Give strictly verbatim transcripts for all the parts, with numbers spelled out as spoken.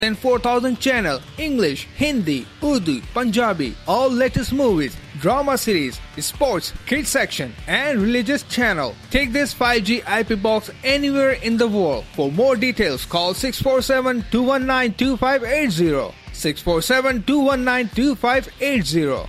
and four thousand channel, English, Hindi, Urdu, Punjabi, all latest movies, drama series, sports, kids section and religious channel. Take this five G I P box anywhere in the world. For more details call six four seven, two one nine, two five eight zero. six four seven, two one nine, two five eight zero.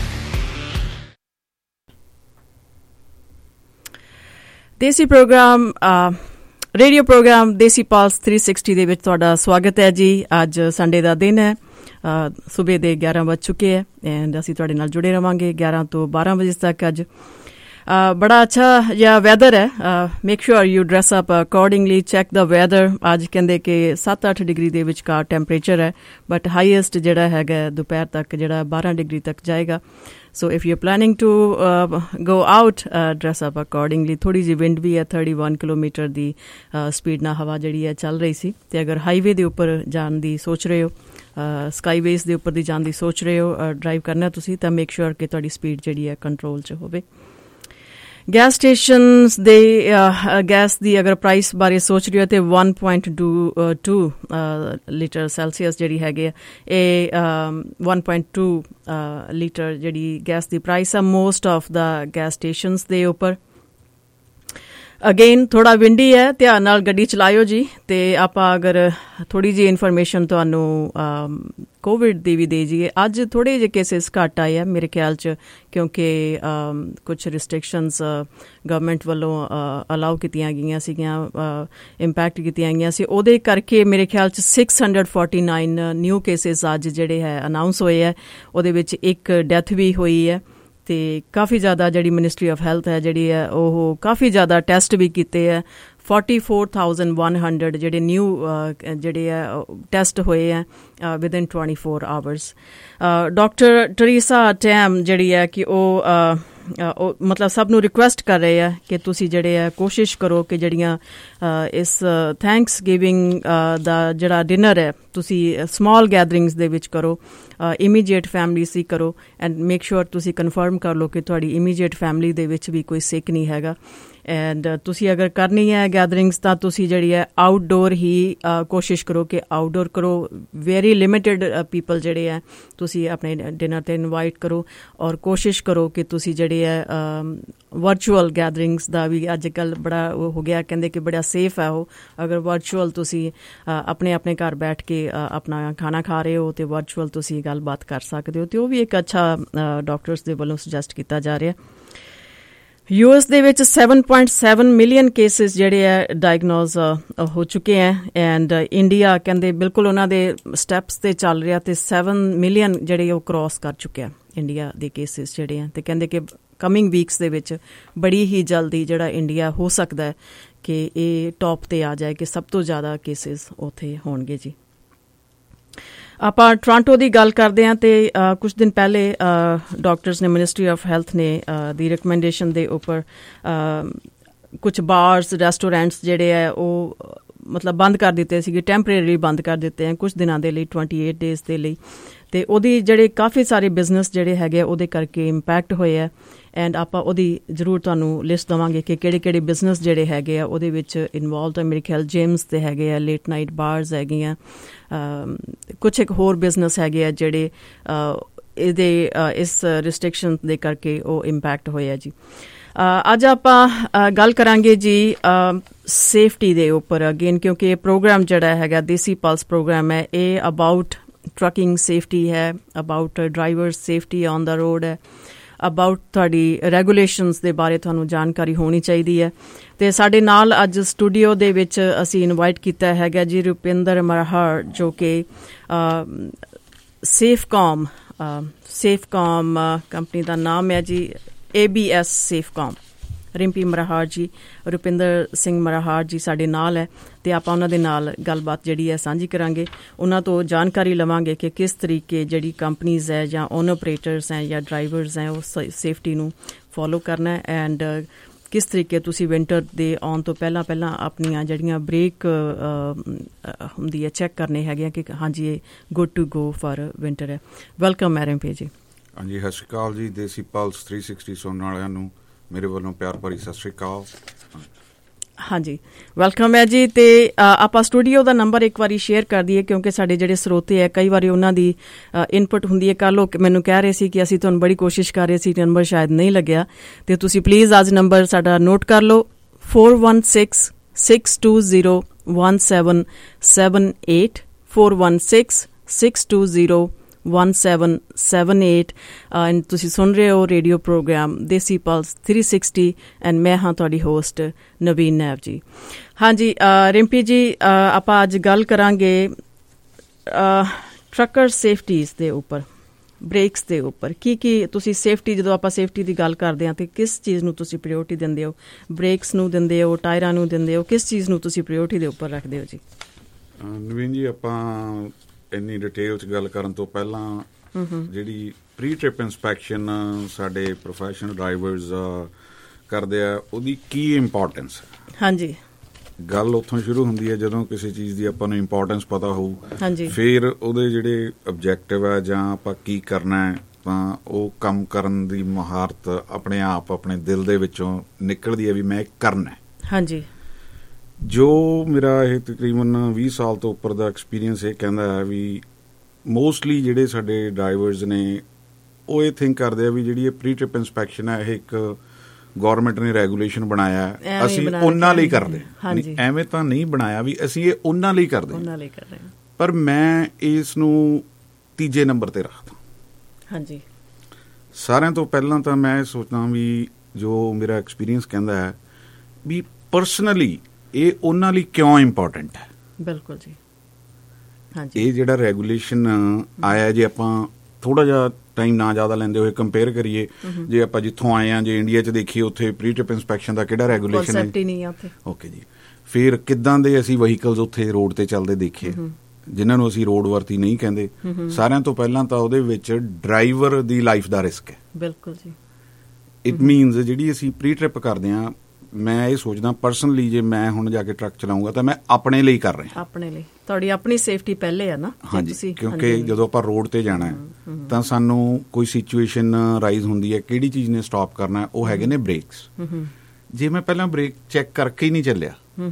Desi programme radio programme Desi Plus ਤਿੰਨ ਸੌ ਸਾठ ਦੇ ਵਿੱਚ ਤੁਹਾਡਾ ਸਵਾਗਤ ਹੈ ਜੀ। ਅੱਜ Sunday ਦਾ ਦਿਨ ਹੈ, ਸਵੇਰ ਦੇ ਗਿਆਰਾਂ ਵੱਜ ਚੁੱਕੇ ਹੈ ਐਂਡ ਅਸੀਂ ਤੁਹਾਡੇ ਨਾਲ ਜੁੜੇ ਰਹਾਂਗੇ ਗਿਆਰਾਂ ਤੋਂ ਬਾਰਾਂ ਵਜੇ ਤੱਕ। ਅੱਜ ਬੜਾ ਅੱਛਾ ਜਿਹਾ ਵੈਦਰ ਹੈ। Make sure you dress up accordingly, check the weather. ਅੱਜ ਕਹਿੰਦੇ ਕਿ ਸੱਤ ਅੱਠ ਡਿਗਰੀ ਦੇ ਵਿਚਕਾਰ ਟੈਂਪਰੇਚਰ ਹੈ, ਬਟ ਹਾਈਐਸਟ ਜਿਹੜਾ ਹੈਗਾ ਦੁਪਹਿਰ ਤੱਕ ਜਿਹੜਾ ਬਾਰਾਂ ਡਿਗਰੀ ਤੱਕ ਜਾਏਗਾ। So if you planning to go out, dress up accordingly. ਥੋੜ੍ਹੀ ਜਿਹੀ ਵਿੰਡ ਵੀ ਹੈ, ਥਰਟੀ ਵਨ ਕਿਲੋਮੀਟਰ ਦੀ ਸਪੀਡ ਨਾਲ ਹਵਾ ਜਿਹੜੀ ਹੈ ਚੱਲ ਰਹੀ ਸੀ। ਅਤੇ ਅਗਰ ਹਾਈਵੇ ਦੇ ਉੱਪਰ ਜਾਣ ਦੀ ਸੋਚ ਰਹੇ ਹੋ, ਸਕਾਈਵੇਜ਼ ਦੇ ਉੱਪਰ ਦੀ ਜਾਣ ਦੀ ਸੋਚ ਰਹੇ ਹੋ, ਡਰਾਈਵ ਕਰਨਾ ਤੁਸੀਂ, ਤਾਂ ਮੇਕ ਸ਼ੋਰ ਕਿ ਤੁਹਾਡੀ ਸਪੀਡ ਜਿਹੜੀ ਹੈ ਕੰਟਰੋਲ 'ਚ ਹੋਵੇ। ਗੈਸ ਸਟੇਸ਼ਨਸ ਦੇ ਗੈਸ ਦੀ ਅਗਰ ਪ੍ਰਾਈਸ ਬਾਰੇ ਸੋਚ ਰਹੀ ਹੋ ਤਾਂ one point two two litre Celsius ਜਿਹੜੀ ਹੈਗੇ ਆ, ਇਹ ਵਨ ਪੁਆਇੰਟ ਟੂ ਲੀਟਰ ਜਿਹੜੀ ਗੈਸ ਦੀ ਪ੍ਰਾਈਸ ਆ most of the gas stations ਦੇ ਉੱਪਰ। ਅਗੇਨ ਥੋੜ੍ਹਾ ਵਿੰਡੀ ਹੈ, ਧਿਆਨ ਨਾਲ ਗੱਡੀ ਚਲਾਇਓ ਜੀ। ਅਤੇ ਆਪਾਂ ਅਗਰ ਥੋੜ੍ਹੀ ਜਿਹੀ ਇਨਫੋਰਮੇਸ਼ਨ ਤੁਹਾਨੂੰ ਕੋਵਿਡ ਦੀ ਵੀ ਦੇ ਜਾਈਏ। ਅੱਜ ਥੋੜ੍ਹੇ ਜਿਹੇ ਕੇਸਿਸ ਘੱਟ ਆਏ ਆ ਮੇਰੇ ਖਿਆਲ 'ਚ, ਕਿਉਂਕਿ ਕੁਛ ਰਿਸਟ੍ਰਿਕਸ਼ਨਸ ਗਵਰਨਮੈਂਟ ਵੱਲੋਂ ਅਲਾਓ ਕੀਤੀਆਂ ਗਈਆਂ ਸੀਗੀਆਂ, ਇੰਪੈਕਟ ਕੀਤੀਆਂ ਗਈਆਂ ਸੀ। ਉਹਦੇ ਕਰਕੇ ਮੇਰੇ ਖਿਆਲ 'ਚ six hundred forty nine new cases ਅੱਜ ਜਿਹੜੇ ਹੈ ਅਨਾਊਂਸ ਹੋਏ ਹੈ। ਉਹਦੇ ਵਿੱਚ ਇੱਕ ਡੈਥ ਵੀ ਹੋਈ ਹੈ। ਅਤੇ ਕਾਫੀ ਜ਼ਿਆਦਾ ਜਿਹੜੀ ਮਿਨਿਸਟਰੀ ਆਫ ਹੈਲਥ ਹੈ ਜਿਹੜੀ ਹੈ ਉਹ ਕਾਫੀ ਜ਼ਿਆਦਾ ਟੈਸਟ ਵੀ ਕੀਤੇ ਹੈ। Forty four thousand one hundred ਜਿਹੜੇ ਨਿਊ ਜਿਹੜੇ ਹੈ ਟੈਸਟ ਹੋਏ ਹੈ within twenty four hours. Doctor Theresa Tam ਜਿਹੜੀ ਹੈ ਕਿ ਉਹ ਉਹ ਮਤਲਬ ਸਭ ਨੂੰ ਰਿਕੁਐਸਟ ਕਰ ਰਹੇ ਆ ਕਿ ਤੁਸੀਂ ਜਿਹੜੇ ਹੈ ਕੋਸ਼ਿਸ਼ ਕਰੋ ਕਿ ਜਿਹੜੀਆਂ ਇਸ ਥੈਂਕਸ ਗਿਵਿੰਗ ਦਾ ਜਿਹੜਾ ਡਿਨਰ ਹੈ ਤੁਸੀਂ ਸਮਾਲ ਗੈਦਰਿੰਗਸ ਦੇ ਵਿੱਚ ਕਰੋ, ਇਮੀਡੀਏਟ ਫੈਮਲੀ ਸੀ ਕਰੋ, ਐਂਡ ਮੇਕ ਸ਼ੋਰ ਤੁਸੀਂ ਕਨਫਰਮ ਕਰ ਲਓ ਕਿ ਤੁਹਾਡੀ ਇਮੀਡੀਏਟ ਫੈਮਲੀ ਦੇ ਵਿੱਚ ਵੀ ਕੋਈ ਸਿੱਕ ਨਹੀਂ ਹੈਗਾ। ਐਂਡ ਤੁਸੀਂ ਅਗਰ ਕਰਨੀ ਹੈ ਗੈਦਰਿੰਗਸ ਤਾਂ ਤੁਸੀਂ ਜਿਹੜੀ ਹੈ ਆਊਟਡੋਰ ਹੀ ਕੋਸ਼ਿਸ਼ ਕਰੋ ਕਿ ਆਊਟਡੋਰ ਕਰੋ। ਵੈਰੀ ਲਿਮਿਟਿਡ ਪੀਪਲ ਜਿਹੜੇ ਹੈ ਤੁਸੀਂ ਆਪਣੇ ਡਿਨਰ 'ਤੇ ਇਨਵਾਈਟ ਕਰੋ, ਔਰ ਕੋਸ਼ਿਸ਼ ਕਰੋ ਕਿ ਤੁਸੀਂ ਜਿਹੜੇ ਹੈ ਵਰਚੁਅਲ ਗੈਦਰਿੰਗਸ ਦਾ ਵੀ ਅੱਜ ਕੱਲ੍ਹ ਬੜਾ ਉਹ ਹੋ ਗਿਆ, ਕਹਿੰਦੇ ਕਿ ਬੜਾ ਸੇਫ ਹੈ ਉਹ। ਅਗਰ ਵਰਚੁਅਲ ਤੁਸੀਂ ਆਪਣੇ ਆਪਣੇ ਘਰ ਬੈਠ ਕੇ ਆਪਣਾ ਖਾਣਾ ਖਾ ਰਹੇ ਹੋ ਅਤੇ ਵਰਚੁਅਲ ਤੁਸੀਂ ਗੱਲਬਾਤ ਕਰ ਸਕਦੇ ਹੋ, ਅਤੇ ਉਹ ਵੀ ਇੱਕ ਅੱਛਾ ਡਾਕਟਰਸ ਦੇ ਵੱਲੋਂ ਸੁਜੈਸਟ ਕੀਤਾ ਜਾ ਰਿਹਾ। ਯੂ ਐਸ ਦੇ ਵਿੱਚ seven point seven million cases ਜਿਹੜੇ ਹੈ ਡਾਇਗਨੋਜ਼ ਹੋ ਚੁੱਕੇ ਹੈ। ਐਂਡ ਇੰਡੀਆ ਕਹਿੰਦੇ ਬਿਲਕੁਲ ਉਹਨਾਂ ਦੇ ਸਟੈਪਸ 'ਤੇ ਚੱਲ ਰਿਹਾ, ਅਤੇ ਸੈਵਨ ਮਿਲੀਅਨ ਜਿਹੜੇ ਉਹ ਕਰੋਸ ਕਰ ਚੁੱਕਿਆ ਇੰਡੀਆ ਦੇ ਕੇਸਿਸ ਜਿਹੜੇ ਹੈ। ਅਤੇ ਕਹਿੰਦੇ ਕਿ ਕਮਿੰਗ ਵੀਕਸ ਦੇ ਵਿੱਚ ਬੜੀ ਹੀ ਜਲਦੀ ਜਿਹੜਾ ਇੰਡੀਆ ਹੋ ਸਕਦਾ ਹੈ ਕਿ ਇਹ ਟੌਪ 'ਤੇ ਆ ਜਾਏ ਕਿ ਸਭ ਤੋਂ ਜ਼ਿਆਦਾ ਕੇਸਿਸ ਉੱਥੇ ਹੋਣਗੇ ਜੀ। ਆਪਾਂ ਟੋਰਾਂਟੋ ਦੀ ਗੱਲ ਕਰਦੇ ਹਾਂ ਅਤੇ ਕੁਛ ਦਿਨ ਪਹਿਲੇ ਡਾਕਟਰਸ ਨੇ, ਮਿਨਿਸਟਰੀ ਆਫ ਹੈਲਥ ਨੇ ਦੀ ਰਿਕਮੈਂਡੇਸ਼ਨ ਦੇ ਉੱਪਰ ਕੁਛ ਬਾਰਸ ਰੈਸਟੋਰੈਂਟਸ ਜਿਹੜੇ ਹੈ ਉਹ ਮਤਲਬ ਬੰਦ ਕਰ ਦਿੱਤੇ ਸੀਗੇ, ਟੈਂਪਰੇਰੀ ਬੰਦ ਕਰ ਦਿੱਤੇ ਹੈ ਕੁਛ ਦਿਨਾਂ ਦੇ ਲਈ, ਟਵੈਂਟੀ ਏਟ ਡੇਜ਼ ਦੇ ਲਈ। ਅਤੇ ਉਹਦੀ ਜਿਹੜੇ ਕਾਫੀ ਸਾਰੇ ਬਿਜ਼ਨਸ ਜਿਹੜੇ ਹੈਗੇ ਉਹਦੇ ਕਰਕੇ ਇੰਪੈਕਟ ਹੋਏ ਹੈ। ਐਂਡ ਆਪਾਂ ਉਹਦੀ ਜ਼ਰੂਰ ਤੁਹਾਨੂੰ ਲਿਸਟ ਦੇਵਾਂਗੇ ਕਿ ਕਿਹੜੇ ਕਿਹੜੇ ਬਿਜ਼ਨਸ ਜਿਹੜੇ ਹੈਗੇ ਆ ਉਹਦੇ ਵਿੱਚ ਇਨਵੋਲਵਡ ਹੈ। ਮੇਰੇ ਖਿਆਲ ਜਿਮਸ ਦੇ ਹੈਗੇ ਆ, ਲੇਟ ਨਾਈਟ ਬਾਰਸ ਹੈਗੀਆਂ, ਕੁਛ ਇੱਕ ਹੋਰ ਬਿਜ਼ਨਸ ਹੈਗੇ ਆ ਜਿਹੜੇ ਇਹਦੇ ਇਸ ਰਿਸਟ੍ਰਿਕਸ਼ਨ ਦੇ ਕਰਕੇ ਉਹ ਇੰਪੈਕਟ ਹੋਏ ਆ ਜੀ। ਅੱਜ ਆਪਾਂ ਗੱਲ ਕਰਾਂਗੇ ਜੀ ਸੇਫਟੀ ਦੇ ਉੱਪਰ ਅਗੇਨ, ਕਿਉਂਕਿ ਇਹ ਪ੍ਰੋਗਰਾਮ ਜਿਹੜਾ ਹੈਗਾ ਦੇਸੀ ਪਲਸ ਪ੍ਰੋਗਰਾਮ ਹੈ, ਇਹ ਅਬਾਊਟ ਟਰੱਕਿੰਗ ਸੇਫਟੀ ਹੈ, about driver safety on the road ਹੈ, ਅਬਾਊਟ ਤੁਹਾਡੀ ਰੈਗੂਲੇਸ਼ਨਸ ਦੇ ਬਾਰੇ ਤੁਹਾਨੂੰ ਜਾਣਕਾਰੀ ਹੋਣੀ ਚਾਹੀਦੀ ਹੈ। ਅਤੇ ਸਾਡੇ ਨਾਲ ਅੱਜ ਸਟੂਡੀਓ ਦੇ ਵਿੱਚ ਅਸੀਂ ਇਨਵਾਈਟ ਕੀਤਾ ਹੈਗਾ ਜੀ ਰੁਪਿੰਦਰ ਮਰਹਰ, ਜੋ ਕਿ ਸੇਫਕਾਮ ਸੇਫਕਾਮ ਕੰਪਨੀ ਦਾ ਨਾਮ ਹੈ ਜੀ, A B S Safecom. Rimpy Marhar ਜੀ, ਰੁਪਿੰਦਰ ਸਿੰਘ ਮਰਹਾਰ ਜੀ ਸਾਡੇ ਨਾਲ ਹੈ, ਅਤੇ ਆਪਾਂ ਉਹਨਾਂ ਦੇ ਨਾਲ ਗੱਲਬਾਤ ਜਿਹੜੀ ਹੈ ਸਾਂਝੀ ਕਰਾਂਗੇ। ਉਹਨਾਂ ਤੋਂ ਜਾਣਕਾਰੀ ਲਵਾਂਗੇ ਕਿ ਕਿਸ ਤਰੀਕੇ ਜਿਹੜੀ ਕੰਪਨੀਜ਼ ਹੈ ਜਾਂ ਓਨ ਆਪਰੇਟਰਸ ਹੈ ਜਾਂ ਡਰਾਈਵਰਸ ਹੈ ਉਹ ਸੇਫਟੀ ਨੂੰ ਫੋਲੋ ਕਰਨਾ, ਐਂਡ ਕਿਸ ਤਰੀਕੇ ਤੁਸੀਂ ਵਿੰਟਰ ਦੇ ਆਉਣ ਤੋਂ ਪਹਿਲਾਂ ਪਹਿਲਾਂ ਆਪਣੀਆਂ ਜਿਹੜੀਆਂ ਬ੍ਰੇਕ ਹੁੰਦੀ ਹੈ ਚੈੱਕ ਕਰਨੇ ਹੈਗੇ ਕਿ ਹਾਂਜੀ ਇਹ good to go for winter ਹੈ। ਵੈਲਕਮ ਹੈ ਰਿੰਪੀ ਜੀ। ਹਾਂਜੀ, ਸਤਿ ਸ਼੍ਰੀ ਅਕਾਲ ਜੀ। ਦੇਸੀ ਪਲਸ ਤਿੰਨ ਸੌ ਸਾਠ ਸੁਣਨ ਵਾਲਿਆਂ ਨੂੰ ਮੇਰੇ ਵੱਲੋਂ ਪਿਆਰ ਭਰੀ ਸਤਿ ਸ਼੍ਰੀ ਅਕਾਲ। ਹਾਂਜੀ, ਵੈਲਕਮ ਹੈ ਜੀ। ਤੇ ਆਪਾਂ ਸਟੂਡੀਓ ਦਾ ਨੰਬਰ ਇੱਕ ਵਾਰੀ ਸ਼ੇਅਰ ਕਰ ਦਈਏ, ਕਿਉਂਕਿ ਸਾਡੇ ਜਿਹੜੇ ਸਰੋਤੇ ਹੈ ਕਈ ਵਾਰੀ ਉਹਨਾਂ ਦੀ ਇਨਪੁਟ ਹੁੰਦੀ ਹੈ। ਕੱਲ੍ਹ ਉਹ ਮੈਨੂੰ ਕਹਿ ਰਹੇ ਸੀ ਕਿ ਅਸੀਂ ਤੁਹਾਨੂੰ ਬੜੀ ਕੋਸ਼ਿਸ਼ ਕਰ ਰਹੇ ਸੀ, ਨੰਬਰ ਸ਼ਾਇਦ ਨਹੀਂ ਲੱਗਿਆ, ਤੇ ਤੁਸੀਂ ਪਲੀਜ਼ ਅੱਜ ਨੰਬਰ ਸਾਡਾ ਨੋਟ ਕਰ ਲਓ, four one six six two zero one seven seven eight, four one six six two zero one seven seven eight। And ਤੁਸੀਂ ਸੁਣ ਰਹੇ ਹੋ radio programme Desi plus three sixty, and ਮੈਂ ਹਾਂ ਤੁਹਾਡੀ ਹੋਸਟ ਨਵੀਨ ਨੈਬ ਜੀ। ਹਾਂਜੀ ਰਿੰਪੀ ਜੀ, ਆਪਾਂ ਅੱਜ ਗੱਲ ਕਰਾਂਗੇ ਟਰੱਕਰ ਸੇਫਟੀਜ਼ ਦੇ ਉੱਪਰ, ਬ੍ਰੇਕਸ ਦੇ ਉੱਪਰ। ਕੀ ਕੀ ਤੁਸੀਂ ਸੇਫਟੀ, ਜਦੋਂ ਆਪਾਂ ਸੇਫਟੀ ਦੀ ਗੱਲ ਕਰਦੇ ਹਾਂ ਤੇ ਕਿਸ ਚੀਜ਼ ਨੂੰ ਤੁਸੀਂ ਪ੍ਰਾਇਓਰਟੀ ਦਿੰਦੇ ਹੋ? ਬ੍ਰੇਕਸ ਨੂੰ ਦਿੰਦੇ ਹੋ, ਟਾਇਰਾਂ ਨੂੰ ਦਿੰਦੇ ਹੋ, ਕਿਸ ਚੀਜ਼ ਨੂੰ ਤੁਸੀਂ ਪ੍ਰਾਇਓਰਟੀ ਦੇ ਉੱਪਰ ਰੱਖਦੇ ਹੋ ਜੀ? ਨਵੀਨ ਜੀ, ਆਪਾਂ ਇੰਨੀ ਡਿਟੇਲ 'ਚ ਗੱਲ ਕਰਨ ਤੋਂ ਪਹਿਲਾਂ ਜਿਹੜੀ ਪ੍ਰੀ ਟ੍ਰਿਪ ਇੰਸਪੈਕਸ਼ਨ ਸਾਡੇ ਪ੍ਰੋਫੈਸ਼ਨਲ ਡਰਾਈਵਰਸ ਕਰਦੇ ਆ, ਉਹਦੀ ਕੀ ਇੰਪੋਰਟੈਂਸ ਹੈ? ਹਾਂਜੀ, ਗੱਲ ਉੱਥੋਂ ਸ਼ੁਰੂ ਹੁੰਦੀ ਹੈ ਜਦੋਂ ਕਿਸੇ ਚੀਜ਼ ਦੀ ਆਪਾਂ ਨੂੰ ਇੰਪੋਰਟੈਂਸ ਪਤਾ ਹੋਊ, ਹਾਂਜੀ, ਫਿਰ ਉਹਦੇ ਜਿਹੜੇ ਆਬਜੈਕਟਿਵ ਹੈ ਜਾਂ ਆਪਾਂ ਕੀ ਕਰਨਾ ਹੈ, ਤਾਂ ਉਹ ਕੰਮ ਕਰਨ ਦੀ ਮਹਾਰਤ ਆਪਣੇ ਆਪ ਆਪਣੇ ਦਿਲ ਦੇ ਵਿੱਚੋਂ ਨਿਕਲਦੀ ਹੈ ਵੀ ਮੈਂ ਕਰਨਾ ਹੈ। ਹਾਂਜੀ, ਜੋ ਮੇਰਾ ਇਹ ਤਕਰੀਬਨ ਵੀਹ ਸਾਲ ਤੋਂ ਉੱਪਰ ਦਾ ਐਕਸਪੀਰੀਅੰਸ ਇਹ ਕਹਿੰਦਾ ਹੈ ਵੀ ਮੋਸਟਲੀ ਜਿਹੜੇ ਸਾਡੇ ਡਰਾਈਵਰਸ ਨੇ ਉਹ ਇਹ ਥਿੰਕ ਕਰਦੇ ਆ ਵੀ ਜਿਹੜੀ ਇਹ ਪ੍ਰੀ ਟ੍ਰਿਪ ਇੰਸਪੈਕਸ਼ਨ ਹੈ, ਇਹ ਇੱਕ ਗੌਰਮੈਂਟ ਨੇ ਰੈਗੂਲੇਸ਼ਨ ਬਣਾਇਆ, ਅਸੀਂ ਉਹਨਾਂ ਲਈ ਕਰਦੇ। ਐਵੇਂ ਤਾਂ ਨਹੀਂ ਬਣਾਇਆ ਵੀ ਅਸੀਂ ਇਹ ਉਹਨਾਂ ਲਈ ਕਰਦੇ, ਪਰ ਮੈਂ ਇਸ ਨੂੰ ਤੀਜੇ ਨੰਬਰ ਤੇ ਰੱਖਦਾ। ਹਾਂਜੀ, ਸਾਰਿਆਂ ਤੋਂ ਪਹਿਲਾਂ ਤਾਂ ਮੈਂ ਸੋਚਦਾ ਵੀ ਜੋ ਮੇਰਾ ਐਕਸਪੀਰੀਅੰਸ ਕਹਿੰਦਾ ਹੈ ਵੀ ਪਰਸਨਲੀ ਇਹ ਉਹਨਾਂ ਲਈ ਕਿਉਂ ਇੰਪੋਰਟੈਂਟ ਹੈ। ਬਿਲਕੁਲ ਜੀ, ਹਾਂਜੀ। ਇਹ ਜਿਹੜਾ ਰੈਗੂਲੇਸ਼ਨ ਆਇਆ, ਜੇ ਆਪਾਂ ਥੋੜਾ ਜਿਹਾ ਟਾਈਮ ਨਾ ਜ਼ਿਆਦਾ ਲੈਂਦੇ ਹੋਏ ਕੰਪੇਅਰ ਕਰੀਏ, ਜੇ ਆਪਾਂ ਜਿੱਥੋਂ ਆਏ ਹਾਂ, ਜੇ ਇੰਡੀਆ 'ਚ ਦੇਖੀਏ ਉੱਥੇ ਪ੍ਰੀ ਟ੍ਰਿਪ ਇੰਸਪੈਕਸ਼ਨ ਦਾ ਕਿਹੜਾ ਰੈਗੂਲੇਸ਼ਨ ਹੈ, ਓਕੇ ਜੀ, ਫਿਰ ਕਿੱਦਾਂ ਦੇ ਅਸੀਂ ਵਹੀਕਲਸ ਉੱਥੇ ਰੋਡ ਤੇ ਚੱਲਦੇ ਦੇਖੇ, ਜਿਨ੍ਹਾਂ ਨੂੰ ਅਸੀਂ ਰੋਡ ਵਰਤੀ ਨਹੀਂ ਕਹਿੰਦੇ। ਸਾਰਿਆਂ ਤੋਂ ਪਹਿਲਾਂ ਤਾਂ ਉਹਦੇ ਵਿੱਚ ਡਰਾਈਵਰ ਦੀ ਲਾਈਫ ਦਾ ਰਿਸਕ ਹੈ। ਬਿਲਕੁਲ ਜੀ। ਇਟ ਮੀਨਸ ਜਿਹੜੀ ਅਸੀਂ ਪ੍ਰੀ ਟ੍ਰਿਪ ਕਰਦੇ ਹਾਂ, ਮੈਂ ਇਹ ਸੋਚਦਾ ਪਰਸਨਲੀ, ਜੇ ਮੈਂ ਹੁਣ ਜਾ ਕੇ ਟਰੱਕ ਚਲਾਉਂਗਾ ਤਾਂ ਮੈਂ ਆਪਣੇ ਲਈ ਕਰ ਰਿਹਾ, ਆਪਣੇ ਲਈ, ਤੁਹਾਡੀ ਆਪਣੀ ਸੇਫਟੀ ਪਹਿਲੇ ਹੈ ਨਾ। ਹਾਂਜੀ, ਕਿਉਂਕਿ ਜਦੋਂ ਆਪਾਂ ਰੋਡ ਤੇ ਜਾਣਾ ਹੈ ਤਾਂ ਸਾਨੂੰ ਕੋਈ ਸਿਚੁਏਸ਼ਨ ਰਾਈਜ਼ ਹੁੰਦੀ ਹੈ, ਕਿਹੜੀ ਚੀਜ਼ ਨੇ ਸਟਾਪ ਕਰਨਾ, ਉਹ ਹੈਗੇ ਨੇ ਬ੍ਰੇਕਸ। ਜੇ ਮੈਂ ਪਹਿਲਾਂ ਬ੍ਰੇਕ ਚੈੱਕ ਕਰਕੇ ਹੀ ਨਹੀਂ ਚੱਲਿਆ,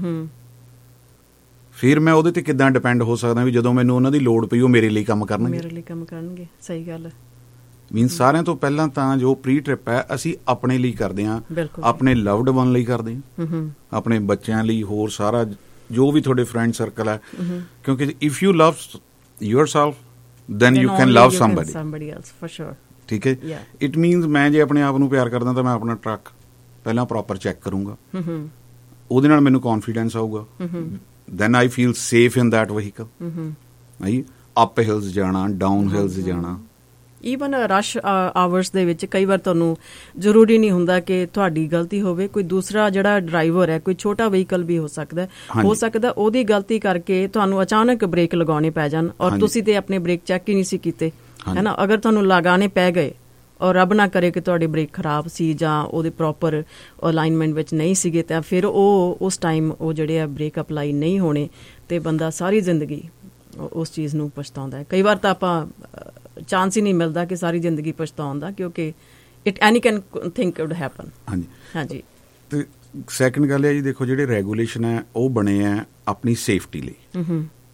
ਫਿਰ ਮੈਂ ਉਹਦੇ ਤੇ ਕਿੱਦਾਂ ਡਿਪੈਂਡ ਹੋ ਸਕਦਾ ਵੀ ਜਦੋਂ ਮੈਨੂੰ ਉਹਨਾਂ ਦੀ ਲੋੜ ਪਈ ਉਹ ਮੇਰੇ ਲਈ ਕੰਮ ਕਰਨਗੇ, ਮੇਰੇ ਲਈ ਕੰਮ ਕਰਨਗੇ। ਸਹੀ ਗੱਲ ਹੈ। ਮੀਨ ਸਾਰਿਆਂ ਤੋਂ ਪਹਿਲਾਂ ਤਾਂ ਜੋ ਪ੍ਰੀ ਟ੍ਰਿਪ ਹੈ ਅਸੀਂ ਆਪਣੇ ਲਈ ਕਰਦੇ ਹਾਂ, ਆਪਣੇ ਲਵਡ ਵਨ ਲਈ ਕਰਦੇ ਹਾਂ, ਆਪਣੇ ਬੱਚਿਆਂ ਲਈ, ਹੋਰ ਸਾਰਾ ਜੋ ਵੀ ਤੁਹਾਡੇ ਫਰੈਂਡ ਸਰਕਲ ਹੈ, ਕਿਉਂਕਿ if you love yourself then you can love somebody else for sure. ਠੀਕ ਹੈ, ਇਟ ਮੀਨਸ ਮੈਂ ਜੇ ਆਪਣੇ ਆਪ ਨੂੰ ਪਿਆਰ ਕਰਦਾ ਤਾਂ ਮੈਂ ਆਪਣਾ ਟਰੱਕ ਪਹਿਲਾਂ ਪ੍ਰੋਪਰ ਚੈੱਕ ਕਰੂੰਗਾ, ਉਹਦੇ ਨਾਲ ਮੈਨੂੰ ਕੌਨਫੀਡੈਂਸ ਆਊਗਾ, then I feel safe in that vehicle. I up hills ਜਾਣਾ, ਡਾਊਨ ਹਿਲਸ ਜਾਣਾ, ਈਵਨ ਰਸ਼ ਆਵਰਸ ਦੇ ਵਿੱਚ ਕਈ ਵਾਰ ਤੁਹਾਨੂੰ ਜ਼ਰੂਰੀ ਨਹੀਂ ਹੁੰਦਾ ਕਿ ਤੁਹਾਡੀ ਗਲਤੀ ਹੋਵੇ, ਕੋਈ ਦੂਸਰਾ ਜਿਹੜਾ ਡਰਾਈਵਰ ਹੈ, ਕੋਈ ਛੋਟਾ ਵਹੀਕਲ ਵੀ ਹੋ ਸਕਦਾ ਹੋ ਸਕਦਾ ਉਹਦੀ ਗਲਤੀ ਕਰਕੇ ਤੁਹਾਨੂੰ ਅਚਾਨਕ ਬ੍ਰੇਕ ਲਗਾਉਣੇ ਪੈ ਜਾਣ, ਔਰ ਤੁਸੀਂ ਤੇ ਆਪਣੇ ਬ੍ਰੇਕ ਚੈੱਕ ਹੀ ਨਹੀਂ ਸੀ ਕੀਤੇ, ਹੈ ਨਾ। ਅਗਰ ਤੁਹਾਨੂੰ ਲਗਾਉਣੇ ਪੈ ਗਏ ਔਰ ਰੱਬ ਨਾ ਕਰੇ ਕਿ ਤੁਹਾਡੇ ਬ੍ਰੇਕ ਖਰਾਬ ਸੀ ਜਾਂ ਉਹਦੇ ਪ੍ਰੋਪਰ ਅਲਾਈਨਮੈਂਟ ਵਿੱਚ ਨਹੀਂ ਸੀਗੇ, ਤਾਂ ਫਿਰ ਉਹ ਉਸ ਟਾਈਮ ਉਹ ਜਿਹੜੇ ਆ ਬ੍ਰੇਕ ਅਪਲਾਈ ਨਹੀਂ ਹੋਣੇ, ਤੇ ਬੰਦਾ ਸਾਰੀ ਜ਼ਿੰਦਗੀ ਉਸ ਚੀਜ਼ ਨੂੰ ਪਛਤਾਉਂਦਾ ਹੈ। ਕਈ ਵਾਰ ਤਾਂ ਆਪਾਂ ਚਾਂਸ ਹੀ ਨਹੀਂ ਮਿਲਦਾ ਕਿ ਸਾਰੀ ਜ਼ਿੰਦਗੀ ਪਛਤਾਉਣ ਦਾ, ਕਿਉਂਕਿ it any can think it happen. ਹਾਂਜੀ ਹਾਂਜੀ। ਤੇ ਸੈਕੰਡ ਗੱਲ ਹੈ ਜੀ, ਦੇਖੋ ਜਿਹੜੇ ਰੈਗੂਲੇਸ਼ਨ ਹੈ ਉਹ ਬਣੇ ਆ ਆਪਣੀ ਸੇਫਟੀ ਲਈ,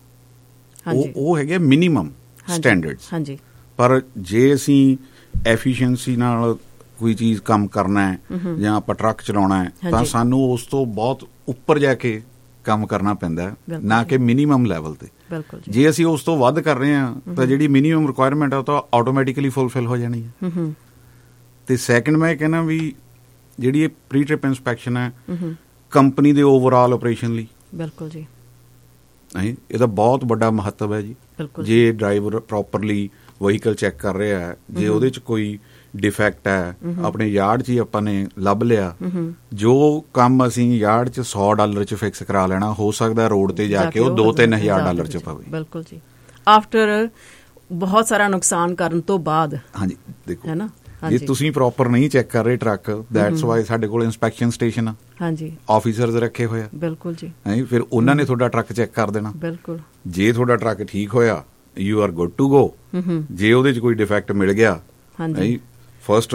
ਉਹ ਉਹ ਹੈਗੇ ਮਿਨੀਮਮ ਸਟੈਂਡਰਡਸ। ਹਾਂਜੀ, ਪਰ ਜੇ ਅਸੀਂ ਐਫੀਸ਼ੀਐਂਸੀ ਨਾਲ ਕੋਈ ਚੀਜ਼ ਕੰਮ ਕਰਨਾ ਹੈ ਜਾਂ ਆਪਾਂ ਟਰੱਕ ਚਲਾਉਣਾ ਹੈ, ਤਾਂ ਸਾਨੂੰ ਉਸ ਤੋਂ ਬਹੁਤ ਉੱਪਰ ਜਾ ਕੇ ਕੰਮ ਕਰਨਾ ਪੈਂਦਾ ਹੈ, ਨਾ ਕਿ ਮਿਨੀਮਮ ਲੈਵਲ ਤੇ। ਜੇ ਅਸੀਂ ਉਸ ਤੋਂ ਵੱਧ ਕਰ ਰਹੇ ਹਾਂ ਤਾਂ ਜਿਹੜੀ ਮਿਨੀਮਮ ਰਿਕੁਆਇਰਮੈਂਟ ਆ ਉਹ ਤਾਂ ਆਟੋਮੈਟਿਕਲੀ ਫੁਲਫਿਲ ਹੋ ਜਾਣੀ ਹੈ। ਤੇ ਸੈਕੰਡ ਮੈਂ ਕਹਿਣਾ ਵੀ ਜਿਹੜੀ ਇਹ ਪ੍ਰੀ ਟ੍ਰਿਪ ਇੰਸਪੈਕਸ਼ਨ ਹੈ ਕੰਪਨੀ ਦੇ ਓਵਰਆਲ ਆਪਰੇਸ਼ਨ ਲਈ, ਬਿਲਕੁਲ ਜੀ, ਇਹਦਾ ਬਹੁਤ ਵੱਡਾ ਮਹੱਤਵ ਹੈ ਜੀ। ਜੇ ਡਰਾਈਵਰ ਪ੍ਰੋਪਰਲੀ ਵਹੀਕਲ ਚੈੱਕ ਕਰ ਰਿਹਾ ਹੈ, ਜੇ ਉਹਦੇ 'ਚ ਕੋਈ ਡਿਫੈਕਟ ਹੈ, ਆਪਣੇ ਯਾਰਡ 'ਚ ਹੀ ਆਪਾਂ ਨੇ ਲੱਭ ਲਿਆ, ਜੋ ਕੰਮ ਅਸੀਂ ਯਾਰਡ 'ਚ ਸੌ ਡਾਲਰ 'ਚ ਫਿਕਸ ਕਰਾ ਲੈਣਾ, ਹੋ ਸਕਦਾ ਰੋਡ ਤੇ ਜਾ ਕੇ ਉਹ ਦੋ ਤਿੰਨ ਹਜ਼ਾਰ ਡਾਲਰ 'ਚ ਪਵੇ। ਬਿਲਕੁਲ ਜੀ, ਆਫਟਰ ਬਹੁਤ ਸਾਰਾ ਨੁਕਸਾਨ ਕਰਨ ਤੋਂ ਬਾਅਦ। ਹਾਂਜੀ, ਦੇਖੋ ਹੈ ਨਾ, ਜੇ ਤੁਸੀਂ ਪ੍ਰੋਪਰ ਨਹੀਂ ਚੈੱਕ ਕਰ ਰਹੇ ਟਰੱਕ, ਦੈਟਸ ਵਾਈ ਸਾਡੇ ਕੋਲ ਇੰਸਪੈਕਸ਼ਨ ਸਟੇਸ਼ਨ ਆ, ਹਾਂਜੀ, ਆਫੀਸਰਸ ਰੱਖੇ ਹੋਏ ਆ। ਬਿਲਕੁਲ ਜੀ, ਫਿਰ ਉਹਨਾਂ ਨੇ ਤੁਹਾਡਾ ਟਰੱਕ ਚੈੱਕ ਕਰ ਦੇਣਾ। ਬਿਲਕੁਲ, ਜੇ ਤੁਹਾਡਾ ਟਰੱਕ ਠੀਕ ਹੋਇਆ you are good to go. ਜੇ ਉਹਦੇ 'ਚ ਕੋਈ ਡਿਫੈਕਟ ਮਿਲ ਗਿਆ, ਹਾਂਜੀ, first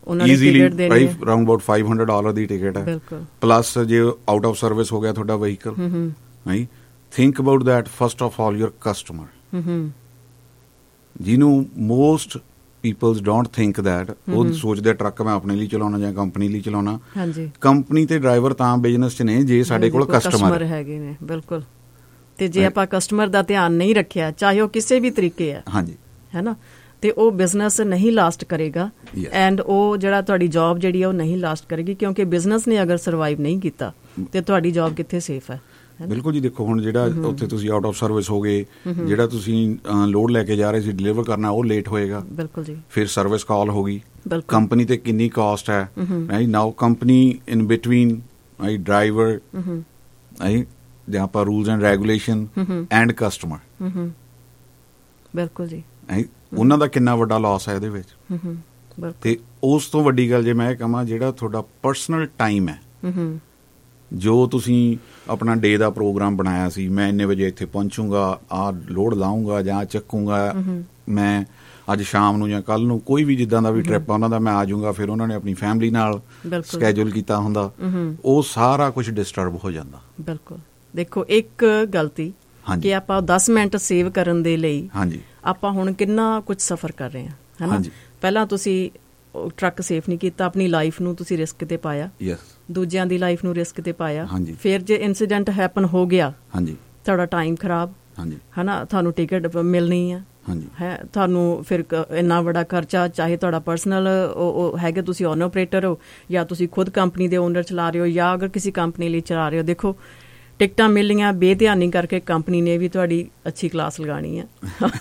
easily around about five hundred dollar ਦੀ ਟਿਕਟ ਹੈ, ਪਲੱਸ ਜੇ ਆਊਟ ਆਫ ਸਰਵਿਸ ਹੋ ਗਿਆ ਤੁਹਾਡਾ ਵਹੀਕਲ, ਨਹੀਂ think about that first of all your customer, ਜਿਹਨੂੰ most peoples don't think that, ਉਹ ਸੋਚਦੇ ਟਰੱਕ ਮੈਂ ਆਪਣੇ ਲਈ ਚਲਾਉਣਾ ਜਾਂ ਕੰਪਨੀ ਲਈ ਚਲਾਉਣਾ। ਕੰਪਨੀ ਤੇ ਡਰਾਈਵਰ ਤਾਂ ਬਿਜ਼ਨਸ ਚ ਨੇ ਜੇ ਸਾਡੇ ਕੋਲ ਕਸਟਮਰ ਹੈਗੇ ਨੇ। ਬਿਲਕੁਲ, ਤੇ ਜੇ ਆਪਾਂ ਕਸਟਮਰ ਦਾ ਧਿਆਨ ਨਹੀਂ ਰੱਖਿਆ, ਚਾਹੇ ਉਹ ਕਿਸੇ ਵੀ ਤਰੀਕੇ ਹੈ, ਹਾਂਜੀ ਹੈ ਨਾ, ਤੇ ਉਹ ਬਿਜ਼ਨਸ ਨਹੀਂ ਲਾਸਟ ਕਰੇਗਾ, ਐਂਡ ਉਹ ਜਿਹੜਾ ਤੁਹਾਡੀ ਜੌਬ ਜਿਹੜੀ ਆ ਉਹ ਨਹੀਂ ਲਾਸਟ ਕਰੇਗੀ, ਕਿਉਂਕਿ ਬਿਜ਼ਨਸ ਨੇ ਅਗਰ ਸਰਵਾਈਵ ਨਹੀਂ ਕੀਤਾ ਤੇ ਤੁਹਾਡੀ ਜੌਬ ਕਿੱਥੇ ਸੇਫ ਹੈ। ਬਿਲਕੁਲ ਜੀ, ਦੇਖੋ ਹੁਣ ਜਿਹੜਾ ਉੱਥੇ ਤੁਸੀਂ ਆਊਟ ਆਫ ਸਰਵਿਸ ਹੋ ਗਏ, ਜਿਹੜਾ ਤੁਸੀਂ ਲੋਡ ਲੈ ਕੇ ਜਾ ਰਹੇ ਸੀ ਡਿਲੀਵਰ ਕਰਨਾ, ਉਹ ਲੇਟ ਹੋਏਗਾ। ਬਿਲਕੁਲ ਜੀ। ਫਿਰ ਸਰਵਿਸ ਕਾਲ ਹੋ ਗਈ, ਕੰਪਨੀ ਤੇ ਕਿੰਨੀ ਕਾਸਟ ਹੈ, now company in between I driver I ਜਾਂ ਆਪਾਂ rules and regulation and customer, ਬਿਲਕੁਲ ਜੀ, ਉਹਨਾਂ ਦਾ ਕਿੰਨਾ ਵੱਡਾ ਲਾਸ ਹੈ ਇਹਦੇ ਵਿੱਚ। ਤੇ ਉਸ ਤੋਂ ਵੱਡੀ ਗੱਲ ਜੇ ਮੈਂ ਇਹ ਕਹਾਂ, ਜਿਹੜਾ ਤੁਹਾਡਾ ਪਰਸਨਲ ਟਾਈਮ ਹੈ, ਜੋ ਤੁਸੀਂ ਆਪਣਾ ਡੇ ਦਾ ਪ੍ਰੋਗਰਾਮ ਬਣਾਇਆ ਸੀ, ਮੈਂ ਇੰਨੇ ਵਜੇ ਇੱਥੇ ਪਹੁੰਚੂਗਾ, ਆਹ ਲੋਡ ਲਾਊਂਗਾ ਜਾਂ ਚੱਕੂਗਾ, ਮੈਂ ਅੱਜ ਸ਼ਾਮ ਨੂੰ ਜਾਂ ਕੱਲ ਨੂੰ ਕੋਈ ਵੀ ਜਿੱਦਾਂ ਦਾ ਵੀ ਟ੍ਰਿਪ ਆ ਉਹਨਾਂ ਦਾ ਮੈਂ ਆ ਜਾਊਂਗਾ, ਫਿਰ ਉਹਨਾਂ ਨੇ ਆਪਣੀ ਫੈਮਿਲੀ ਨਾਲ ਸਕੈਜੂਲ ਕੀਤਾ ਹੁੰਦਾ, ਉਹ ਸਾਰਾ ਕੁਝ ਡਿਸਟਰਬ ਹੋ ਜਾਂਦਾ। ਬਿਲਕੁਲ, ਦੇਖੋ ਇੱਕ ਗਲਤੀ ਕਿ ਆਪਾਂ ਦਸ ਮਿੰਟ ਸੇਵ ਕਰਨ ਦੇ ਲਈ ਆਪਾਂ ਹੁਣ ਕਿੰਨਾ ਕੁਝ ਸਫਰ ਕਰ ਰਹੇ ਹਾਂ, ਹੈ ਨਾ। ਪਹਿਲਾਂ ਤੁਸੀਂ ਟਰੱਕ ਸੇਫ ਨਹੀਂ ਕੀਤਾ, ਆਪਣੀ ਲਾਈਫ ਨੂੰ ਤੁਸੀਂ ਰਿਸਕ ਤੇ ਪਾਇਆ, ਦੂਜਿਆਂ ਦੀ ਲਾਈਫ ਨੂੰ ਰਿਸਕ ਤੇ ਪਾਇਆ, ਫਿਰ ਜੇ ਇਨਸੀਡੈਂਟ ਹੈਪਨ ਹੋ ਗਿਆ, ਤੁਹਾਡਾ ਟਾਈਮ ਖਰਾਬ, ਹੈ ਨਾ, ਤੁਹਾਨੂੰ ਟਿਕਟ ਮਿਲਣੀ ਆ, ਹੈ ਤੁਹਾਨੂੰ ਫਿਰ ਇੰਨਾ ਵੱਡਾ ਖਰਚਾ, ਚਾਹੇ ਤੁਹਾਡਾ ਪਰਸਨਲ ਹੈਗੇ, ਤੁਸੀਂ ਓਨ ਆਪਰੇਟਰ ਹੋ ਜਾਂ ਤੁਸੀਂ ਖੁਦ ਕੰਪਨੀ ਦੇ ਓਨਰ ਚਲਾ ਰਹੇ ਹੋ ਜਾਂ ਅਗਰ ਕਿਸੇ ਕੰਪਨੀ ਲਈ ਚਲਾ ਰਹੇ ਹੋ। ਦੇਖੋ ਟਿਕਟਾਂ ਮਿਲੀਆਂ, ਬੇਧਿਆਨੀ ਕਰਕੇ ਕੰਪਨੀ ਨੇ ਵੀ ਤੁਹਾਡੀ ਅੱਛੀ ਕਲਾਸ ਲਗਾਣੀ ਹੈ।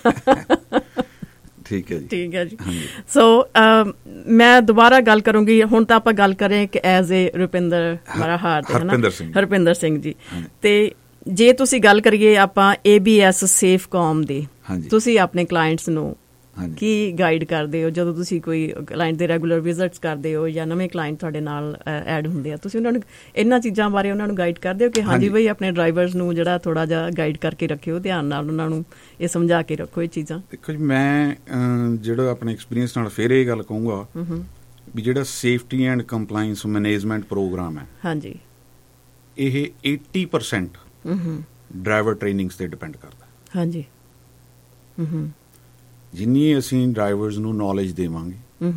ਠੀਕ ਹੈ ਜੀ, ਠੀਕ ਹੈ ਜੀ। ਸੋ ਮੈਂ ਦੁਬਾਰਾ ਗੱਲ ਕਰੂੰਗੀ, ਹੁਣ ਤਾਂ ਆਪਾਂ ਗੱਲ ਕਰ ਰਹੇ ਹਾਂ ਕਿ ਐਜ਼ ਏ ਰੁਪਿੰਦਰ ਮਰਾਹਾਰ ਤੇ, ਹਰਪਿੰਦਰ ਸਿੰਘ ਹਰਪਿੰਦਰ ਸਿੰਘ ਜੀ, ਤੇ ਜੇ ਤੁਸੀਂ ਗੱਲ ਕਰੀਏ ਆਪਾਂ ਏ ਬੀ ਐਸ ਸੇਫ ਕੌਮ ਦੀ, ਤੁਸੀਂ ਆਪਣੇ ਕਲਾਇੰਟਸ ਨੂੰ ਕੀ ਗਾਈਡ ਕਰਦੇ ਹੋ ਜਦੋਂ ਤੁਸੀਂ ਕੋਈ ਕਲਾਇੰਟ ਦੇ ਰੈਗੂਲਰ ਵਿਜ਼ਿਟਸ ਕਰਦੇ ਹੋ ਜਾਂ ਨਵੇਂ ਕਲਾਇੰਟ ਤੁਹਾਡੇ ਨਾਲ ਐਡ ਹੁੰਦੇ ਆ, ਤੁਸੀਂ ਉਹਨਾਂ ਨੂੰ ਇਹਨਾਂ ਚੀਜ਼ਾਂ ਬਾਰੇ ਉਹਨਾਂ ਨੂੰ ਗਾਈਡ ਕਰਦੇ ਹੋ ਕਿ ਹਾਂਜੀ ਬਈ ਆਪਣੇ ਡਰਾਈਵਰਸ ਨੂੰ ਜਿਹੜਾ ਥੋੜਾ ਜਿਹਾ ਗਾਈਡ ਕਰਕੇ ਰੱਖਿਓ, ਧਿਆਨ ਨਾਲ ਉਹਨਾਂ ਨੂੰ ਇਹ ਸਮਝਾ ਕੇ ਰੱਖੋ ਇਹ ਚੀਜ਼ਾਂ। ਦੇਖੋ ਜੀ, ਮੈਂ ਜਿਹੜਾ ਆਪਣੇ ਐਕਸਪੀਰੀਅੰਸ ਨਾਲ ਫਿਰ ਇਹ ਗੱਲ ਕਹੂੰਗਾ ਵੀ ਜਿਹੜਾ safety and compliance management programme ਹੈ, ਹਾਂਜੀ, ਇਹ eighty percent ਡਰਾਈਵਰ ਟ੍ਰੇਨਿੰਗਸ ਤੇ ਡਿਪੈਂਡ ਕਰਦਾ। ਹਾਂਜੀ, ਜਿੰਨੀ ਅਸੀਂ ਡਰਾਈਵਰਸ ਨੂੰ ਨੌਲੇਜ ਦੇਵਾਂਗੇ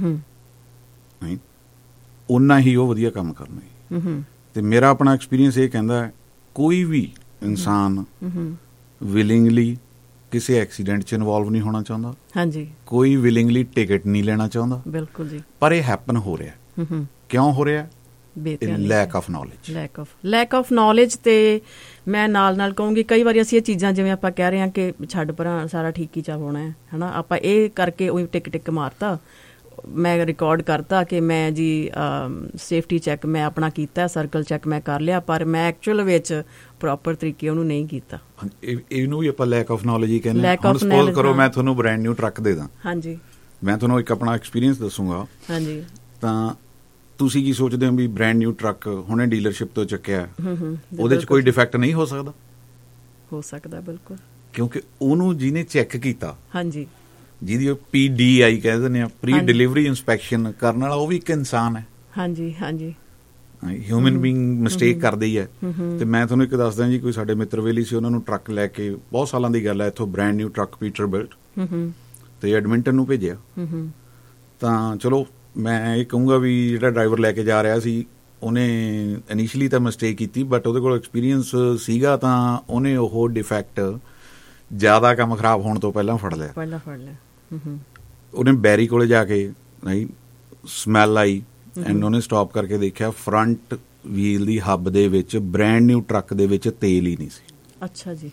ਓਨਾ ਹੀ ਉਹ ਵਧੀਆ ਕੰਮ ਕਰਨਗੇ। ਤੇ ਮੇਰਾ ਆਪਣਾ ਐਕਸਪੀਰੀਅੰਸ ਇਹ ਕਹਿੰਦਾ ਹੈ, ਕੋਈ ਵੀ ਇਨਸਾਨ ਵਿਲਿੰਗਲੀ ਕਿਸੇ ਐਕਸੀਡੈਂਟ 'ਚ ਇਨਵੋਲਵ ਨਹੀਂ ਹੋਣਾ ਚਾਹੁੰਦਾ, ਹਾਂਜੀ, ਕੋਈ ਵਿਲਿੰਗਲੀ ਟਿਕਟ ਨਹੀਂ ਲੈਣਾ ਚਾਹੁੰਦਾ। ਬਿਲਕੁਲ ਜੀ। ਪਰ ਇਹ ਹੈਪਨ ਹੋ ਰਿਹਾ, ਕਿਉਂ ਹੋ ਰਿਹਾ? Lack of knowledge lack of lack of knowledge. ਤੇ ਮੈਂ ਨਾਲ ਨਾਲ ਕਹੂੰਗੀ ਕਈ ਵਾਰੀ ਅਸੀਂ ਇਹ ਚੀਜ਼ਾਂ ਜਿਵੇਂ ਆਪਾਂ ਕਹਿ ਰਹੇ ਹਾਂ ਕਿ ਛੱਡ ਪਰਾਂ ਸਾਰਾ ਠੀਕ ਹੀ ਚੱਲ ਹੋਣਾ ਹੈ, ਹੈ ਨਾ, ਆਪਾਂ ਇਹ ਕਰਕੇ ਉਹ ਟਿਕ ਟਿਕ ਮਾਰਤਾ, ਮੈਂ ਰਿਕਾਰਡ ਕਰਤਾ ਕਿ ਮੈਂ ਜੀ ਸੇਫਟੀ ਚੈੱਕ ਮੈਂ ਆਪਣਾ ਕੀਤਾ, ਸਰਕਲ ਚੈੱਕ ਮੈਂ ਕਰ ਲਿਆ, ਪਰ ਮੈਂ ਐਕਚੁਅਲ ਵਿੱਚ ਪ੍ਰੋਪਰ ਤਰੀਕੇ ਉਹਨੂੰ ਨਹੀਂ ਕੀਤਾ। ਇਹਨੂੰ ਵੀ ਆਪਾਂ ਲੈਕ ਆਫ ਨੌਲੇਜ ਹੀ ਕਹਿੰਦੇ ਹਾਂ। ਹੁਣ ਸਪੋਜ਼ ਕਰੋ ਮੈਂ ਤੁਹਾਨੂੰ ਬ੍ਰੈਂਡ ਨਿਊ ਟਰੱਕ ਦੇ ਦਾਂ, ਹਾਂਜੀ, ਮੈਂ ਤੁਹਾਨੂੰ ਇੱਕ ਆਪਣਾ ਐਕਸਪੀਰੀਅੰਸ ਦੱਸੂਗਾ, ਹਾਂਜੀ, ਤਾਂ ਤੁਸੀਂ ਕੀ ਸੋਚਦੇ ਹੋ ਵੀ ਬ੍ਰੈਂਡ ਨਿਊ ਟਰੱਕ ਹੁਣੇ ਡੀਲਰਸ਼ਿਪ ਤੋਂ ਚੱਕਿਆ, ਉਹਦੇ 'ਚ ਕੋਈ ਡਿਫੈਕਟ ਨਹੀਂ ਹੋ ਸਕਦਾ? ਹੋ ਸਕਦਾ, ਬਿਲਕੁਲ, ਕਿਉਂਕਿ ਉਹਨੂੰ ਜਿਹਨੇ ਚੈੱਕ ਕੀਤਾ, ਹਾਂਜੀ, ਜਿਹਦੀ ਪੀ ਡੀ ਆਈ ਕਹਿ ਦਿੰਦੇ ਆ, ਪ੍ਰੀ ਡਿਲੀਵਰੀ ਇੰਸਪੈਕਸ਼ਨ ਕਰਨ ਵਾਲਾ, ਉਹ ਵੀ ਇੱਕ ਇਨਸਾਨ ਹੈ। ਹਾਂਜੀ, ਹਾਂਜੀ, ਹਿਊਮਨ ਬੀਇੰਗ ਮਿਸਟੇਕ ਕਰਦੇ ਹੀ ਹੈ। ਤੇ ਮੈਂ ਤੁਹਾਨੂੰ ਇੱਕ ਦੱਸਦਾ ਜੀ, ਕੋਈ ਸਾਡੇ ਮਿੱਤਰ ਵੇਲੀ ਸੀ, ਉਹਨਾਂ ਨੂੰ ਟਰੱਕ ਲੈ ਕੇ, ਬਹੁਤ ਸਾਲਾਂ ਦੀ ਗੱਲ ਹੈ, ਇੱਥੋਂ ਬ੍ਰੈਂਡ ਨਿਊ ਟਰੱਕ ਪੀਟਰਬਿਲਟ ਤੇ ਐਡਮਿੰਟਨ ਨੂੰ ਭੇਜਿਆ। ਤਾਂ ਚਲੋ ਮੈਂ ਇਹ ਕਹੂੰਗਾ ਵੀ ਜਿਹੜਾ ਡਰਾਈਵਰ ਲੈ ਕੇ ਜਾ ਰਿਹਾ ਸੀ ਉਹਨੇ ਇਨੀਸ਼ੀਅਲੀ ਤਾਂ ਮਿਸਟੇਕ ਕੀਤੀ, ਬਟ ਉਹਦੇ ਕੋਲ ਐਕਸਪੀਰੀਅੰਸ ਸੀਗਾ, ਤਾਂ ਉਹਨੇ ਉਹ ਡਿਫੈਕਟ ਜ਼ਿਆਦਾ ਕੰਮ ਖਰਾਬ ਹੋਣ ਤੋਂ ਪਹਿਲਾਂ ਫੜ ਲਿਆ ਪਹਿਲਾਂ ਫੜ ਲਿਆ ਉਹਨੇ ਬੈਰੀ ਕੋਲੇ ਜਾ ਕੇ, ਨਹੀਂ ਸਮੈਲ ਆਈ, ਐਂਡ ਉਹਨੇ ਸਟਾਪ ਕਰਕੇ ਦੇਖਿਆ ਫਰੰਟ ਵੀਲ ਦੀ ਹੱਬ ਦੇ ਵਿੱਚ ਬ੍ਰੈਂਡ ਨਿਊ ਟਰੱਕ ਦੇ ਵਿੱਚ ਤੇਲ ਹੀ ਨਹੀਂ ਸੀ। ਅੱਛਾ ਜੀ,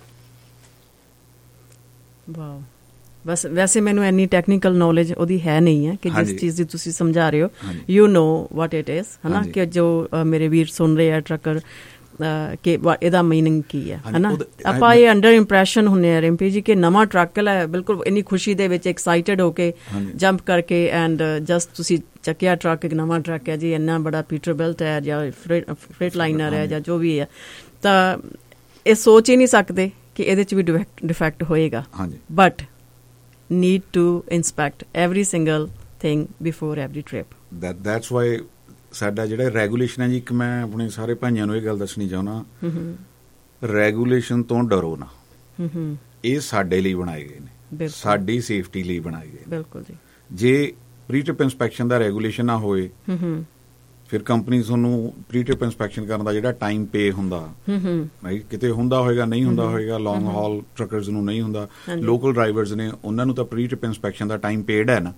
ਵਾਓ। ਬਸ ਵੈਸੇ ਮੈਨੂੰ ਇੰਨੀ ਟੈਕਨੀਕਲ ਨੌਲੇਜ ਉਹਦੀ ਹੈ ਨਹੀਂ ਹੈ ਕਿ ਜਿਸ ਚੀਜ਼ ਦੀ ਤੁਸੀਂ ਸਮਝਾ ਰਹੇ ਹੋ, you know what it is, ਹੈ ਨਾ, ਕਿ ਜੋ ਮੇਰੇ ਵੀਰ ਸੁਣ ਰਹੇ ਆ ਟਰੱਕਰ, ਕਿ ਇਹਦਾ ਮੀਨਿੰਗ ਕੀ ਹੈ, ਹੈ ਨਾ। ਆਪਾਂ ਇਹ ਅੰਡਰ ਇੰਪ੍ਰੈਸ਼ਨ ਹੁੰਦੇ ਆ ਰਿੰਪੀ ਜੀ ਕਿ ਨਵਾਂ ਟਰੱਕ ਹੈ, ਬਿਲਕੁਲ ਇੰਨੀ ਖੁਸ਼ੀ ਦੇ ਵਿੱਚ ਐਕਸਾਈਟਡ ਹੋ ਕੇ ਜੰਪ ਕਰਕੇ, ਐਂਡ ਜਸਟ ਤੁਸੀਂ ਚੱਕਿਆ ਟਰੱਕ, ਇੱਕ ਨਵਾਂ ਟਰੱਕ ਹੈ ਜੀ, ਇੰਨਾ ਬੜਾ ਪੀਟਰਬਿਲਟ ਹੈ ਜਾਂ ਫਰੇਟ ਲਾਈਨਰ ਹੈ ਜਾਂ ਜੋ ਵੀ ਹੈ, ਤਾਂ ਇਹ ਸੋਚ ਹੀ ਨਹੀਂ ਸਕਦੇ ਕਿ ਇਹਦੇ 'ਚ ਵੀ ਡਿਫੈਕਟ ਹੋਏਗਾ। But need to inspect every single thing before every trip. That that's why ਸਾਡਾ ਜਿਹੜਾ ਰੈਗੂਲੇਸ਼ਨ ਹੈ ਜੀ, ਇੱਕ ਮੈਂ ਆਪਣੇ ਸਾਰੇ ਭਾਈਆਂ ਨੂੰ ਇਹ ਗੱਲ ਦੱਸਣੀ ਚਾਹੁੰਦਾ, ਰੈਗੂਲੇਸ਼ਨ ਤੋਂ ਡਰੋ ਨਾ। ਇਹ ਸਾਡੇ ਲਈ ਬਣਾਏ ਗਏ ਨੇ, ਸਾਡੀ ਸੇਫਟੀ ਲਈ ਬਣਾਏ ਗਏ। ਬਿਲਕੁਲ ਜੀ। ਜੇ ਪ੍ਰੀ ਟ੍ਰਿਪ ਇੰਸਪੈਕਸ਼ਨ ਦਾ ਰੈਗੂਲੇਸ਼ਨ ਨਾ ਹੋਏ, ਫਿਰ ਕੰਪਨੀ ਤੁਹਾਨੂੰ ਪ੍ਰੀ ਟ੍ਰਿਪ ਇੰਸਪੈਕਸ਼ਨ ਕਰਨ ਦਾ ਜਿਹੜਾ ਟਾਈਮ ਪੇ ਹੁੰਦਾ, ਰਾਈਟ, ਕਿਤੇ ਹੁੰਦਾ ਹੋਏਗਾ, ਨਹੀਂ ਹੁੰਦਾ ਹੋਏਗਾ, ਲੌਂਗ ਹਾਲ ਟਰੱਕਰਸ ਨੂੰ ਨਹੀਂ ਹੁੰਦਾ, ਲੋਕਲ ਡਰਾਈਵਰਸ ਨੇ ਉਹਨਾਂ ਨੂੰ ਤਾਂ ਪ੍ਰੀ ਟ੍ਰਿਪ ਇੰਸਪੈਕਸ਼ਨ ਦਾ ਟਾਈਮ ਪੇਡ ਹੈ ਨਾ।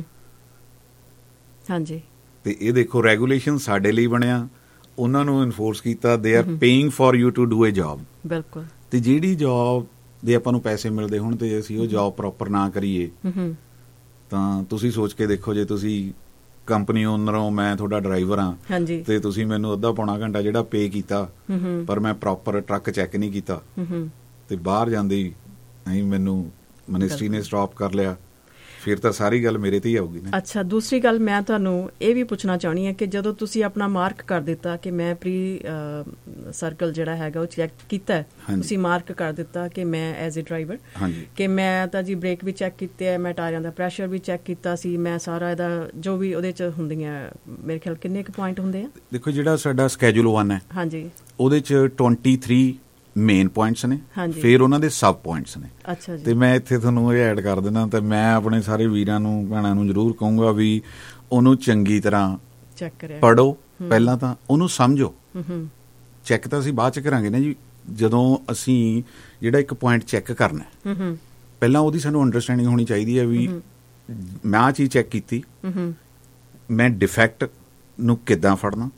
ਹਾਂਜੀ। ਤੇ ਇਹ ਦੇਖੋ ਰੈਗੂਲੇਸ਼ਨ ਸਾਡੇ ਲਈ ਬਣਿਆ, ਉਹਨਾਂ ਨੂੰ ਇਨਫੋਰਸ ਕੀਤਾ, they are paying for you to do a job. ਬਿਲਕੁਲ। ਤੇ ਜਿਹੜੀ ਜੌਬ ਦੇ ਆਪਾਂ ਨੂੰ ਪੈਸੇ ਮਿਲਦੇ ਹੁਣ ਤੇ ਅਸੀਂ ਉਹ ਜੌਬ ਪ੍ਰੋਪਰ ਨਾ ਕਰੀਏ ਤਾਂ ਤੁਸੀਂ ਸੋਚ ਕੇ ਦੇਖੋ, ਜੇ ਤੁਸੀਂ ਕੰਪਨੀ ਓਨਰ ਹੋ, ਮੈਂ ਤੁਹਾਡਾ ਡਰਾਈਵਰ ਹਾਂ, ਤੇ ਤੁਸੀਂ ਮੈਨੂੰ ਅੱਧਾ ਪੌਣਾ ਘੰਟਾ ਜਿਹੜਾ ਪੇ ਕੀਤਾ ਪਰ ਮੈਂ ਪ੍ਰੋਪਰ ਟਰੱਕ ਚੈੱਕ ਨਹੀਂ ਕੀਤਾ, ਤੇ ਬਾਹਰ ਜਾਂਦੀ ਨਹੀਂ ਮੈਨੂੰ ਮਿਨਿਸਟਰੀ ਨੇ ਸਟਾਪ ਕਰ ਲਿਆ, ਫਿਰ ਤਾਂ ਸਾਰੀ ਗੱਲ ਮੇਰੇ ਤੇ ਹੀ ਆਊਗੀ ਨਾ। ਅੱਛਾ, ਦੂਸਰੀ ਗੱਲ ਮੈਂ ਤੁਹਾਨੂੰ ਇਹ ਵੀ ਪੁੱਛਣਾ ਚਾਹੁੰਦੀ ਹਾਂ ਕਿ ਜਦੋਂ ਤੁਸੀਂ ਆਪਣਾ ਮਾਰਕ ਕਰ ਦਿੱਤਾ ਕਿ ਮੈਂ ਪ੍ਰੀ ਸਰਕਲ ਜਿਹੜਾ ਹੈਗਾ ਉਹ ਚੈੱਕ ਕੀਤਾ, ਤੁਸੀਂ ਮਾਰਕ ਕਰ ਦਿੱਤਾ ਕਿ ਮੈਂ ਐਜ਼ ਏ ਡਰਾਈਵਰ ਕਿ ਮੈਂ ਤਾਂ ਜੀ ਬ੍ਰੇਕ ਵੀ ਚੈੱਕ ਕੀਤੇ ਹੈ, ਮੈਂ ਟਾਇਰਾਂ ਦਾ ਪ੍ਰੈਸ਼ਰ ਵੀ ਚੈੱਕ ਕੀਤਾ ਸੀ, ਮੈਂ ਸਾਰਾ ਇਹਦਾ ਜੋ ਵੀ ਉਹਦੇ 'ਚ ਹੁੰਦੀਆਂ, ਮੇਰੇ ਖਿਆਲ ਕਿੰਨੇ ਕੁ ਪੁਆਇੰਟ ਹੁੰਦੇ ਆ? ਦੇਖੋ ਜਿਹੜਾ ਸਾਡਾ ਸਕੈਜੂਲ ਵਨ ਹੈ, ਹਾਂਜੀ, ਉਹਦੇ 'ਚ ਟਵੈਂਟੀ ਥ੍ਰੀ ਮੇਨ ਪੁਆਇੰਟਸ ਨੇ, ਫਿਰ ਉਹਨਾਂ ਦੇ ਸਬ ਪੁਆਇੰਟਸ ਨੇ। ਅੱਛਾ ਜੀ। ਤੇ ਮੈਂ ਇੱਥੇ ਤੁਹਾਨੂੰ ਇਹ ਐਡ ਕਰ ਦਿੰਦਾ, ਤੇ ਮੈਂ ਆਪਣੇ ਸਾਰੇ ਵੀਰਾਂ ਨੂੰ ਭੈਣਾਂ ਨੂੰ ਜ਼ਰੂਰ ਕਹੂੰਗਾ ਵੀ ਉਹਨੂੰ ਚੰਗੀ ਤਰ੍ਹਾਂ ਚੈੱਕ ਕਰਿਆ, ਪੜ੍ਹੋ ਪਹਿਲਾਂ ਤਾਂ, ਉਹਨੂੰ ਸਮਝੋ। ਚੈੱਕ ਤਾਂ ਅਸੀਂ ਬਾਅਦ ਚ ਕਰਾਂਗੇ ਨਾ ਜੀ, ਜਦੋਂ ਅਸੀਂ ਜਿਹੜਾ ਇੱਕ ਪੁਆਇੰਟ ਚੈੱਕ ਕਰਨਾ ਪਹਿਲਾਂ ਉਹਦੀ ਸਾਨੂੰ ਅੰਡਰਸਟੈਂਡਿੰਗ ਹੋਣੀ ਚਾਹੀਦੀ ਹੈ ਵੀ ਮੈਂ ਆਹ ਚੀਜ਼ ਚੈੱਕ ਕੀਤੀ, ਮੈਂ ਡਿਫੈਕਟ ਨੂੰ ਕਿੱਦਾਂ ਫੜਨਾ,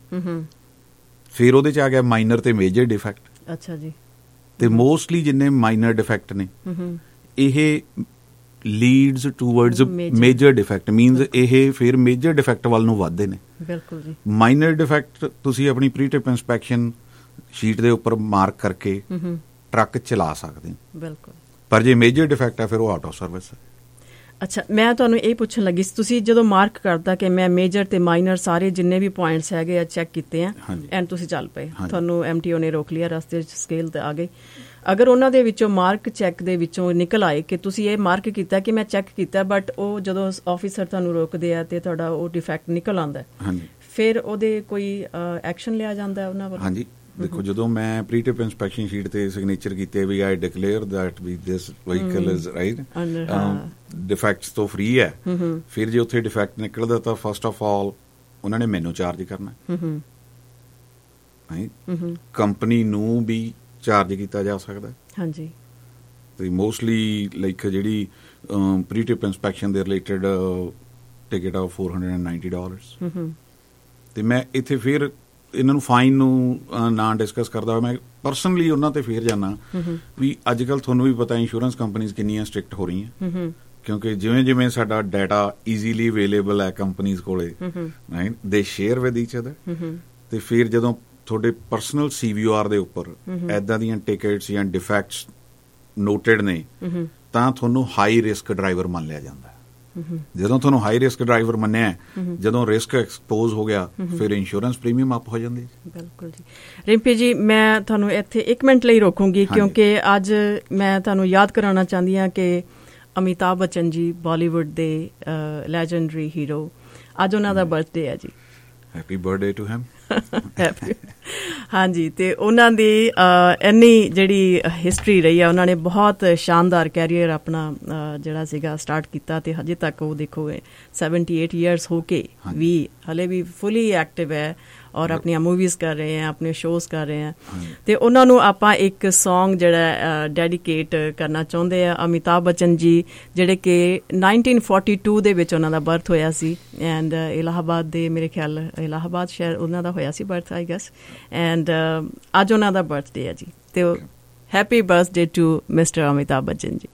ਫਿਰ ਉਹਦੇ ਚ ਆ ਗਿਆ ਮਾਈਨਰ ਤੇ ਮੇਜਰ ਡਿਫੈਕਟ। ਅੱਛਾ ਜੀ। ਤੇ ਮੋਸਟਲੀ ਜਿੰਨੇ ਮਾਈਨਰ ਡਿਫੈਕਟ ਨੇ ਇਹ leads towards major defect, means ਇਹ ਫਿਰ ਮੇਜਰ ਡਿਫੈਕਟ ਵੱਲ ਨੂੰ ਵੱਧਦੇ ਨੇ। ਬਿਲਕੁਲ ਜੀ। ਮਾਈਨਰ ਡਿਫੈਕਟ ਤੁਸੀਂ ਆਪਣੀ ਪ੍ਰੀ ਟ੍ਰਿਪ ਇੰਸਪੈਕਸ਼ਨ ਸ਼ੀਟ ਦੇ ਉੱਪਰ ਮਾਰਕ ਕਰਕੇ ਟਰੱਕ ਚਲਾ ਸਕਦੇ ਹੋ। ਬਿਲਕੁਲ। ਪਰ ਜੇ ਮੇਜਰ ਡਿਫੈਕਟ ਹੈ ਫਿਰ ਉਹ ਆਊਟ ਆਫ ਸਰਵਿਸ ਹੈ। ਅੱਛਾ, ਮੈਂ ਤੁਹਾਨੂੰ ਇਹ ਪੁੱਛਣ ਲੱਗੀ ਸੀ, ਤੁਸੀਂ ਜਦੋਂ ਮਾਰਕ ਕਰਦਾ ਕਿ ਮੈਂ ਮੇਜਰ ਤੇ ਮਾਈਨਰ ਸਾਰੇ ਜਿੰਨੇ ਵੀ ਪੁਆਇੰਟਸ ਹੈਗੇ ਆ ਚੈੱਕ ਕੀਤੇ ਆ ਐਂਡ ਤੁਸੀਂ ਚੱਲ ਪਏ, ਤੁਹਾਨੂੰ ਐਮਟੀਓ ਨੇ ਰੋਕ ਲਿਆ ਰਸਤੇ 'ਚ, ਸਕੇਲ ਤੇ ਆ ਗਏ, ਅਗਰ ਉਹਨਾਂ ਦੇ ਵਿੱਚੋਂ ਮਾਰਕ ਚੈੱਕ ਦੇ ਵਿੱਚੋਂ ਨਿਕਲ ਆਏ ਕਿ ਤੁਸੀਂ ਇਹ ਮਾਰਕ ਕੀਤਾ ਕਿ ਮੈਂ ਚੈੱਕ ਕੀਤਾ, ਬਟ ਉਹ ਜਦੋਂ ਆਫਿਸਰ ਤੁਹਾਨੂੰ ਰੋਕਦੇ ਆ ਤੇ ਤੁਹਾਡਾ ਉਹ ਡਿਫੈਕਟ ਨਿਕਲ ਆਉਂਦਾ, ਫਿਰ ਉਹਦੇ ਕੋਈ ਐਕਸ਼ਨ ਲਿਆ ਜਾਂਦਾ ਉਹਨਾਂ ਵੱਲੋਂ? ਹਾਂਜੀ, ਦੇਖੋ ਜਦੋਂ ਮੈਂ ਪ੍ਰੀ ਟ੍ਰਿਪ ਇੰਸਪੈਕਸ਼ਨ ਸ਼ੀਟ ਤੇ ਸਿਗਨੇਚਰ ਕੀਤੇ ਵੀ ਆਈ ਡਿਕਲੇਅਰ ਦੈਟ ਵੀ this vehicle is right, defects ਤੋਂ ਫ੍ਰੀ ਹੈ, ਫਿਰ ਜੇ ਉੱਥੇ ਡਿਫੈਕਟ ਨਿਕਲਦਾ ਤਾਂ ਫਸਟ ਆਫ ਆਲ ਉਹਨਾਂ ਨੇ ਮੈਨੂੰ ਚਾਰਜ ਕਰਨਾ, ਕੰਪਨੀ ਨੂੰ ਵੀ ਚਾਰਜ ਕੀਤਾ ਜਾ ਸਕਦਾ। ਹਾਂਜੀ। ਤੇ ਮੋਸਟਲੀ ਲਾਈਕ ਜਿਹੜੀ ਪ੍ਰੀ ਟ੍ਰਿਪ ਇੰਸਪੈਕਸ਼ਨ ਦੇ ਰਿਲੇਟਡ ਟਿਕਟ ਆ four hundred and ninety dollars. ਤੇ ਮੈਂ ਇੱਥੇ ਫਿਰ ਇਹਨਾਂ ਨੂੰ ਫਾਈਨ ਨੂੰ ਨਾ ਡਿਸਕਸ ਕਰਦਾ ਹੋਇਆ ਮੈਂ ਪਰਸਨਲੀ ਉਹਨਾਂ ਤੇ ਫੇਰ ਜਾਣਾ ਵੀ ਅੱਜ ਕੱਲ੍ਹ ਤੁਹਾਨੂੰ ਵੀ ਪਤਾ ਇੰਸ਼ੋਰੈਂਸ ਕੰਪਨੀਜ਼ ਕਿੰਨੀਆਂ ਸਟ੍ਰਿਕਟ ਹੋ ਰਹੀਆਂ, ਕਿਉਂਕਿ ਜਿਵੇਂ ਜਿਵੇਂ ਸਾਡਾ ਡਾਟਾ ਈਜ਼ੀਲੀ ਅਵੇਲੇਬਲ ਹੈ ਕੰਪਨੀਜ਼ ਕੋਲੇ, right, they share with each other, ਤੇ ਫਿਰ ਜਦੋਂ ਤੁਹਾਡੇ ਪਰਸਨਲ ਸੀ ਵੀ ਓ ਆਰ ਦੇ ਉੱਪਰ ਏਦਾਂ ਦੀਆਂ ਟਿਕਟਸ ਜਾਂ ਡਿਫੈਕਟਸ ਨੋਟਡ ਨੇ ਤਾਂ ਤੁਹਾਨੂੰ ਹਾਈ ਰਿਸਕ ਡਰਾਈਵਰ ਮੰਨ ਲਿਆ ਜਾਂਦਾ। ਜਦੋਂ ਤੁਹਾਨੂੰ ਹਾਈ ਰਿਸਕ ਡਰਾਈਵਰ ਮੰਨਿਆ, ਜਦੋਂ ਰਿਸਕ ਐਕਸਪੋਜ਼ ਹੋ ਗਿਆ ਫਿਰ ਇੰਸ਼ੋਰੈਂਸ ਪ੍ਰੀਮੀਅਮ ਅਪ ਹੋ ਜਾਂਦੀ। ਬਿਲਕੁਲ ਜੀ। ਰਿੰਪੀ ਜੀ, ਮੈਂ ਤੁਹਾਨੂੰ ਇੱਥੇ ਇੱਕ ਮਿੰਟ ਲਈ ਰੋਕੂੰਗੀ ਕਿਉਂਕਿ ਅੱਜ ਮੈਂ ਤੁਹਾਨੂੰ ਯਾਦ ਕਰਾਉਣਾ ਚਾਹੁੰਦੀ ਹਾਂ ਕਿ ਅਮਿਤਾਭ ਬੱਚਨ ਜੀ ਬਾਲੀਵੁੱਡ ਦੇ ਲੈਜੈਂਡਰੀ ਹੀਰੋ, ਅੱਜ ਉਹਨਾਂ ਦਾ ਬਰਥਡੇ ਹੈ ਜੀ। Happy birthday to him. ਹਾਂਜੀ, ਤੇ ਉਹਨਾਂ ਦੀ ਇੰਨੀ ਜਿਹੜੀ ਹਿਸਟਰੀ ਰਹੀ ਆ, ਉਹਨਾਂ ਨੇ ਬਹੁਤ ਸ਼ਾਨਦਾਰ ਕੈਰੀਅਰ ਆਪਣਾ ਜਿਹੜਾ ਸੀਗਾ ਸਟਾਰਟ ਕੀਤਾ, ਤੇ ਹਜੇ ਤੱਕ ਉਹ ਦੇਖੋ ਸੈਵਨਟੀ ਏਟ ਈਅਰਸ ਹੋ ਕੇ ਵੀ ਹਲੇ ਵੀ ਫੁੱਲੀ ਐਕਟਿਵ ਹੈ ਔਰ ਆਪਣੀਆਂ ਮੂਵੀਜ਼ ਕਰ ਰਹੇ ਹੈ, ਆਪਣੇ ਸ਼ੋਜ਼ ਕਰ ਰਹੇ ਹੈ। ਤੇ ਉਹਨਾਂ ਨੂੰ ਆਪਾਂ ਇੱਕ ਸੌਂਗ ਜਿਹੜਾ ਡੈਡੀਕੇਟ ਕਰਨਾ ਚਾਹੁੰਦੇ ਆ, ਅਮਿਤਾਭ ਬੱਚਨ ਜੀ ਜਿਹੜੇ ਕਿ ਨਾਈਨਟੀਨ ਫੋਰਟੀ ਟੂ ਦੇ ਵਿੱਚ ਉਹਨਾਂ ਦਾ ਬਰਥ ਹੋਇਆ ਸੀ, ਐਂਡ ਇਲਾਹਾਬਾਦ ਦੇ ਮੇਰੇ ਖਿਆਲ ਇਲਾਹਾਬਾਦ ਸ਼ਹਿਰ ਉਹਨਾਂ ਦਾ ਹੋਇਆ ਸੀ ਬਰਥ ਆਈ ਗੈਸ, ਐਂਡ ਅੱਜ ਉਹਨਾਂ ਦਾ ਬਰਥਡੇ ਹੈ ਜੀ। ਤੇ happy birthday to mister Amitabh Bachchan ji.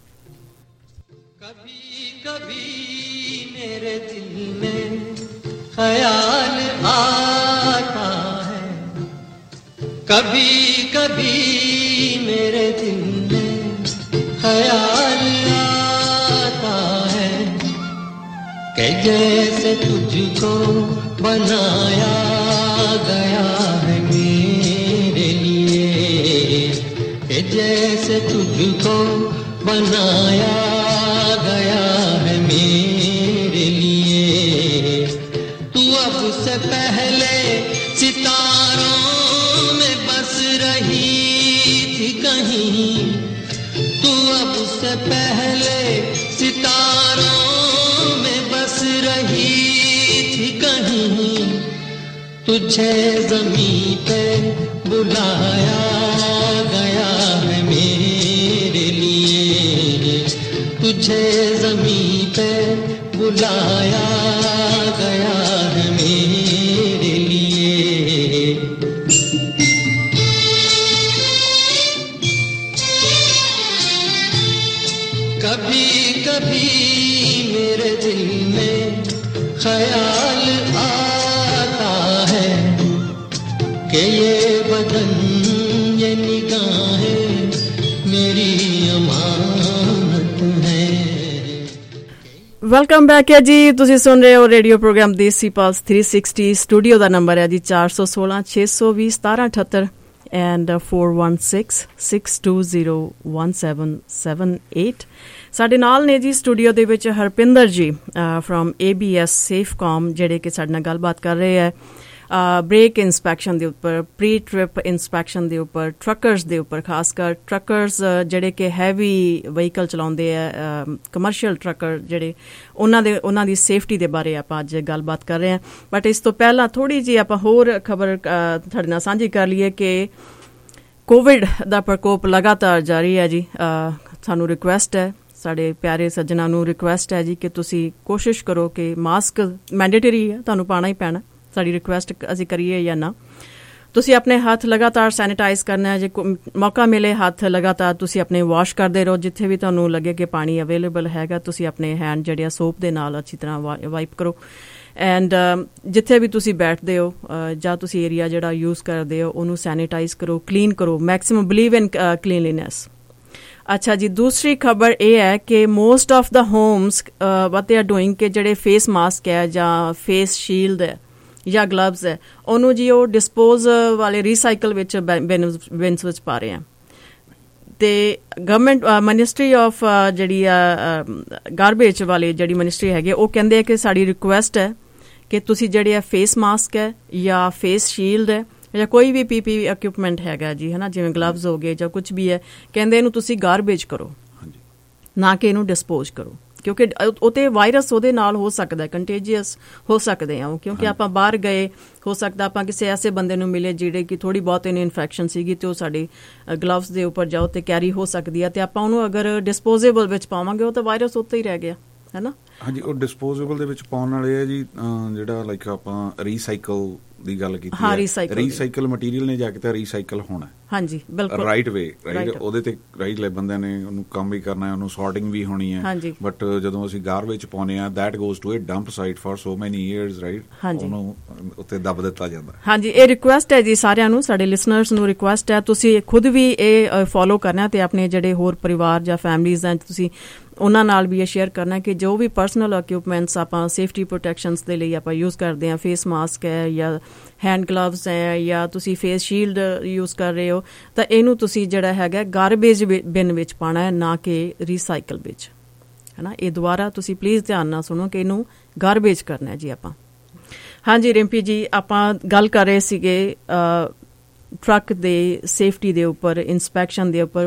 ख्याल आता है, कभी कभी मेरे दिल में ख्याल आता है कि जैसे तुझको बनाया गया है मेरे लिए, कि जैसे तुझको बनाया गया है मेरे लिए, तुझे ज़मीं पे बुलाया गया है मेरे लिए, तुझे ज़मीं पे बुलाया गया है मेरे लिए। कभी कभी मेरे दिल में ख्याल आता है कि ये बदन ये निगाहें मेरी अमानत है। ਵੈਲਕਮ ਬੈਕ ਹੈ ਜੀ, ਤੁਸੀਂ ਸੁਣ ਰਹੇ ਹੋ radio programme Desi plus three sixty. Studio ਦਾ ਨੰਬਰ ਹੈ ਜੀ ਚਾਰ ਸੌ ਸੋਲਾਂ ਛੇ ਸੌ ਵੀਹ ਸਤਾਰਾਂ ਅਠੱਤਰ and four one six six two zero one seven seven eight. ਸਾਡੇ ਨਾਲ ਨੇ ਜੀ ਸਟੂਡੀਓ ਦੇ ਵਿੱਚ Harpinder ji from A B S Safecom, ਜਿਹੜੇ ਕਿ ਸਾਡੇ ਨਾਲ ਗੱਲਬਾਤ ਕਰ ਰਹੇ ਹੈ ਬ੍ਰੇਕ ਇੰਸਪੈਕਸ਼ਨ ਦੇ ਉੱਪਰ, ਪ੍ਰੀ ਟ੍ਰਿਪ ਇੰਸਪੈਕਸ਼ਨ ਦੇ ਉੱਪਰ, ਟਰੱਕਰਸ ਦੇ ਉੱਪਰ, ਖਾਸ ਕਰ ਟਰੱਕਰਸ ਜਿਹੜੇ ਕਿ ਹੈਵੀ ਵਹੀਕਲ ਚਲਾਉਂਦੇ ਹੈ, ਕਮਰਸ਼ੀਅਲ ਟਰੱਕਰ ਜਿਹੜੇ, ਉਹਨਾਂ ਦੇ ਉਹਨਾਂ ਦੀ ਸੇਫਟੀ ਦੇ ਬਾਰੇ ਆਪਾਂ ਅੱਜ ਗੱਲਬਾਤ ਕਰ ਰਹੇ ਹਾਂ। ਬਟ ਇਸ ਤੋਂ ਪਹਿਲਾਂ ਥੋੜ੍ਹੀ ਜਿਹੀ ਆਪਾਂ ਹੋਰ ਖਬਰ ਤੁਹਾਡੇ ਨਾਲ ਸਾਂਝੀ ਕਰ ਲਈਏ ਕਿ ਕੋਵਿਡ ਦਾ ਪ੍ਰਕੋਪ ਲਗਾਤਾਰ ਜਾਰੀ ਹੈ ਜੀ। ਸਾਨੂੰ ਰਿਕੁਐਸਟ ਹੈ, ਸਾਡੇ ਪਿਆਰੇ ਸੱਜਣਾਂ ਨੂੰ ਰਿਕੁਐਸਟ ਹੈ ਜੀ ਕਿ ਤੁਸੀਂ ਕੋਸ਼ਿਸ਼ ਕਰੋ ਕਿ ਮਾਸਕ ਮੈਂਡੇਟਰੀ ਹੈ, ਤੁਹਾਨੂੰ ਪਾਉਣਾ ਹੀ ਪੈਣਾ। ਸਾਡੀ ਰਿਕੁਐਸਟ ਅਸੀਂ ਕਰੀਏ ਜਾਂ ਨਾ, ਤੁਸੀਂ ਆਪਣੇ ਹੱਥ ਲਗਾਤਾਰ ਸੈਨੀਟਾਈਜ਼ ਕਰਨਾ ਹੈ। ਜੇ ਮੌਕਾ ਮਿਲੇ ਹੱਥ ਲਗਾਤਾਰ ਤੁਸੀਂ ਆਪਣੇ ਵਾਸ਼ ਕਰਦੇ ਰਹੋ। ਜਿੱਥੇ ਵੀ ਤੁਹਾਨੂੰ ਲੱਗੇ ਕਿ ਪਾਣੀ ਅਵੇਲੇਬਲ ਹੈਗਾ, ਤੁਸੀਂ ਆਪਣੇ ਹੈਂਡ ਜਿਹੜੇ ਆ ਸੋਪ ਦੇ ਨਾਲ ਅੱਛੀ ਤਰ੍ਹਾਂ ਵਾਈਪ ਕਰੋ। ਐਂਡ ਜਿੱਥੇ ਵੀ ਤੁਸੀਂ ਬੈਠਦੇ ਹੋ ਜਾਂ ਤੁਸੀਂ ਏਰੀਆ ਜਿਹੜਾ ਯੂਜ਼ ਕਰਦੇ ਹੋ ਉਹਨੂੰ ਸੈਨੀਟਾਈਜ਼ ਕਰੋ, ਕਲੀਨ ਕਰੋ। Maximum believe in cleanliness. ਅੱਛਾ ਜੀ, ਦੂਸਰੀ ਖਬਰ ਇਹ ਹੈ ਕਿ most of the homes what they are doing ਕਿ ਜਿਹੜੇ ਫੇਸ ਮਾਸਕ ਹੈ ਜਾਂ ਫੇਸ ਸ਼ੀਲਡ ਹੈ ਜਾਂ ਗਲਵਜ਼ ਹੈ, ਉਹਨੂੰ ਜੀ ਉਹ ਡਿਸਪੋਜ਼ ਵਾਲੇ ਰੀਸਾਈਕਲ ਵਿੱਚ ਬਿਨਸ ਵਿੱਚ ਪਾ ਰਹੇ ਆ। ਅਤੇ ਗਵਰਨਮੈਂਟ ਮਿਨਿਸਟਰੀ ਆਫ ਜਿਹੜੀ ਆ ਗਾਰਬੇਜ ਵਾਲੀ ਜਿਹੜੀ ਮਿਨਿਸਟਰੀ ਹੈਗੀ, ਉਹ ਕਹਿੰਦੇ ਆ ਕਿ ਸਾਡੀ ਰਿਕੁਐਸਟ ਹੈ ਕਿ ਤੁਸੀਂ ਜਿਹੜੇ ਆ ਫੇਸ ਮਾਸਕ ਹੈ ਜਾਂ ਫੇਸ ਸ਼ੀਲਡ ਹੈ ਜਾਂ ਕੋਈ ਵੀ ਪੀ ਪੀ ਇਕਵਿਪਮੈਂਟ ਹੈਗਾ ਜੀ, ਹੈ ਨਾ, ਜਿਵੇਂ ਗਲਵਜ਼ ਹੋ ਗਏ ਜਾਂ ਕੁਛ ਵੀ ਹੈ, ਕਹਿੰਦੇ ਇਹਨੂੰ ਤੁਸੀਂ ਗਾਰਬੇਜ ਕਰੋ, ਨਾ ਕਿ ਇਹਨੂੰ ਡਿਸਪੋਜ਼ ਕਰੋ। ਕਿਉਂਕਿ ਉਹ ਤੇ ਵਾਇਰਸ ਉਹਦੇ ਨਾਲ ਹੋ ਸਕਦਾ, ਕੰਟੇਜੀਅਸ ਹੋ ਸਕਦੇ ਆ ਉਹ, ਕਿਉਂਕਿ ਆਪਾਂ ਬਾਹਰ ਗਏ, ਹੋ ਸਕਦਾ ਆਪਾਂ ਕਿਸੇ ਐਸੇ ਬੰਦੇ ਨੂੰ ਮਿਲੇ ਜਿਹੜੇ ਕਿ ਥੋੜ੍ਹੀ ਬਹੁਤ ਇਹਨੂੰ ਇਨਫੈਕਸ਼ਨ ਸੀਗੀ ਅਤੇ ਉਹ ਸਾਡੇ ਗਲਵਸ ਦੇ ਉੱਪਰ ਜਾਓ ਅਤੇ ਕੈਰੀ ਹੋ ਸਕਦੀ ਆ। ਅਤੇ ਆਪਾਂ ਉਹਨੂੰ ਅਗਰ ਡਿਸਪੋਜ਼ੇਬਲ ਵਿੱਚ ਪਾਵਾਂਗੇ ਉਹ ਤਾਂ ਵਾਇਰਸ ਉੱਤੇ ਹੀ ਰਹਿ ਗਿਆ, ਹੈ ਨਾ। ਹਾਂਜੀ, ਉਹ ਡਿਸਪੋਜ਼ੇਬਲ ਦੇ ਵਿੱਚ ਪਾਉਣ ਵਾਲੇ ਆ ਜੀ, ਜਿਹੜਾ ਲਾਈਕ ਆਪਾਂ ਰੀਸਾਈਕਲ ਦੀ ਗੱਲ ਕੀਤੀ, ਹਾਂ, ਰੀਸਾਈਕਲ ਮਟੀਰੀਅਲ ਨੇ ਜਾ ਕੇ ਤਾਂ ਰੀਸਾਈਕਲ ਹੋਣਾ। ਹਾਂਜੀ, ਬਿਲਕੁਲ ਰਾਈਟ ਵੇ, ਰਾਈਟ ਉਹਦੇ ਤੇ ਰਾਈਟ ਲੈ ਬੰਦਿਆਂ ਨੇ ਉਹਨੂੰ ਕੰਮ ਵੀ ਕਰਨਾ ਹੈ, ਉਹਨੂੰ ਸੌਰਟਿੰਗ ਵੀ ਹੋਣੀ ਹੈ। ਹਾਂਜੀ, ਬਟ ਜਦੋਂ ਅਸੀਂ ਗਾਰਬੇਜ ਪਾਉਂਦੇ ਹਾਂ that goes to a dump site for so many years, right. ਹਾਂਜੀ, ਉਹਨੂੰ ਉੱਤੇ ਦੱਬ ਦਿੱਤਾ ਜਾਂਦਾ। ਹਾਂਜੀ, ਇਹ ਰਿਕੁਐਸਟ ਹੈ ਜੀ ਸਾਰਿਆਂ ਨੂੰ, ਸਾਡੇ ਲਿਸਨਰਸ ਨੂੰ ਰਿਕੁਐਸਟ ਹੈ, ਤੁਸੀਂ ਖੁਦ ਵੀ ਇਹ ਫੋਲੋ ਕਰਨਾ ਅਤੇ ਆਪਣੇ ਜਿਹੜੇ ਹੋਰ ਪਰਿਵਾਰ ਜਾਂ ਫੈਮਲੀਜ਼ ਹੈ ਤੁਸੀਂ ਉਹਨਾਂ ਨਾਲ ਵੀ ਇਹ ਸ਼ੇਅਰ ਕਰਨਾ ਕਿ ਜੋ ਵੀ ਪਰਸਨਲ ਇਕਵਿਪਮੈਂਟਸ ਆਪਾਂ ਸੇਫਟੀ ਪ੍ਰੋਟੈਕਸ਼ਨਸ ਦੇ ਲਈ ਆਪਾਂ ਯੂਜ਼ ਕਰਦੇ ਹਾਂ, ਫੇਸ ਮਾਸਕ ਹੈ ਜਾਂ ਹੈਂਡ ਗਲਵਜ਼ ਹੈ ਜਾਂ ਤੁਸੀਂ ਫੇਸ ਸ਼ੀਲਡ ਯੂਜ਼ ਕਰ ਰਹੇ ਹੋ, ਤਾਂ ਇਹਨੂੰ ਤੁਸੀਂ ਜਿਹੜਾ ਹੈਗਾ ਗਾਰਬੇਜ ਬਿਨ ਵਿੱਚ ਪਾਉਣਾ ਹੈ, ਨਾ ਕਿ ਰੀਸਾਈਕਲ ਵਿੱਚ, ਹੈ ਨਾ। ਇਹ ਦੁਬਾਰਾ ਤੁਸੀਂ ਪਲੀਜ਼ ਧਿਆਨ ਨਾਲ ਸੁਣੋ ਕਿ ਇਹਨੂੰ ਗਾਰਬੇਜ ਕਰਨਾ ਜੀ ਆਪਾਂ। ਹਾਂਜੀ ਰਿੰਪੀ ਜੀ, ਆਪਾਂ ਗੱਲ ਕਰ ਰਹੇ ਸੀਗੇ ਟਰੱਕ ਦੇ ਸੇਫਟੀ ਦੇ ਉੱਪਰ, ਇੰਸਪੈਕਸ਼ਨ ਦੇ ਉੱਪਰ,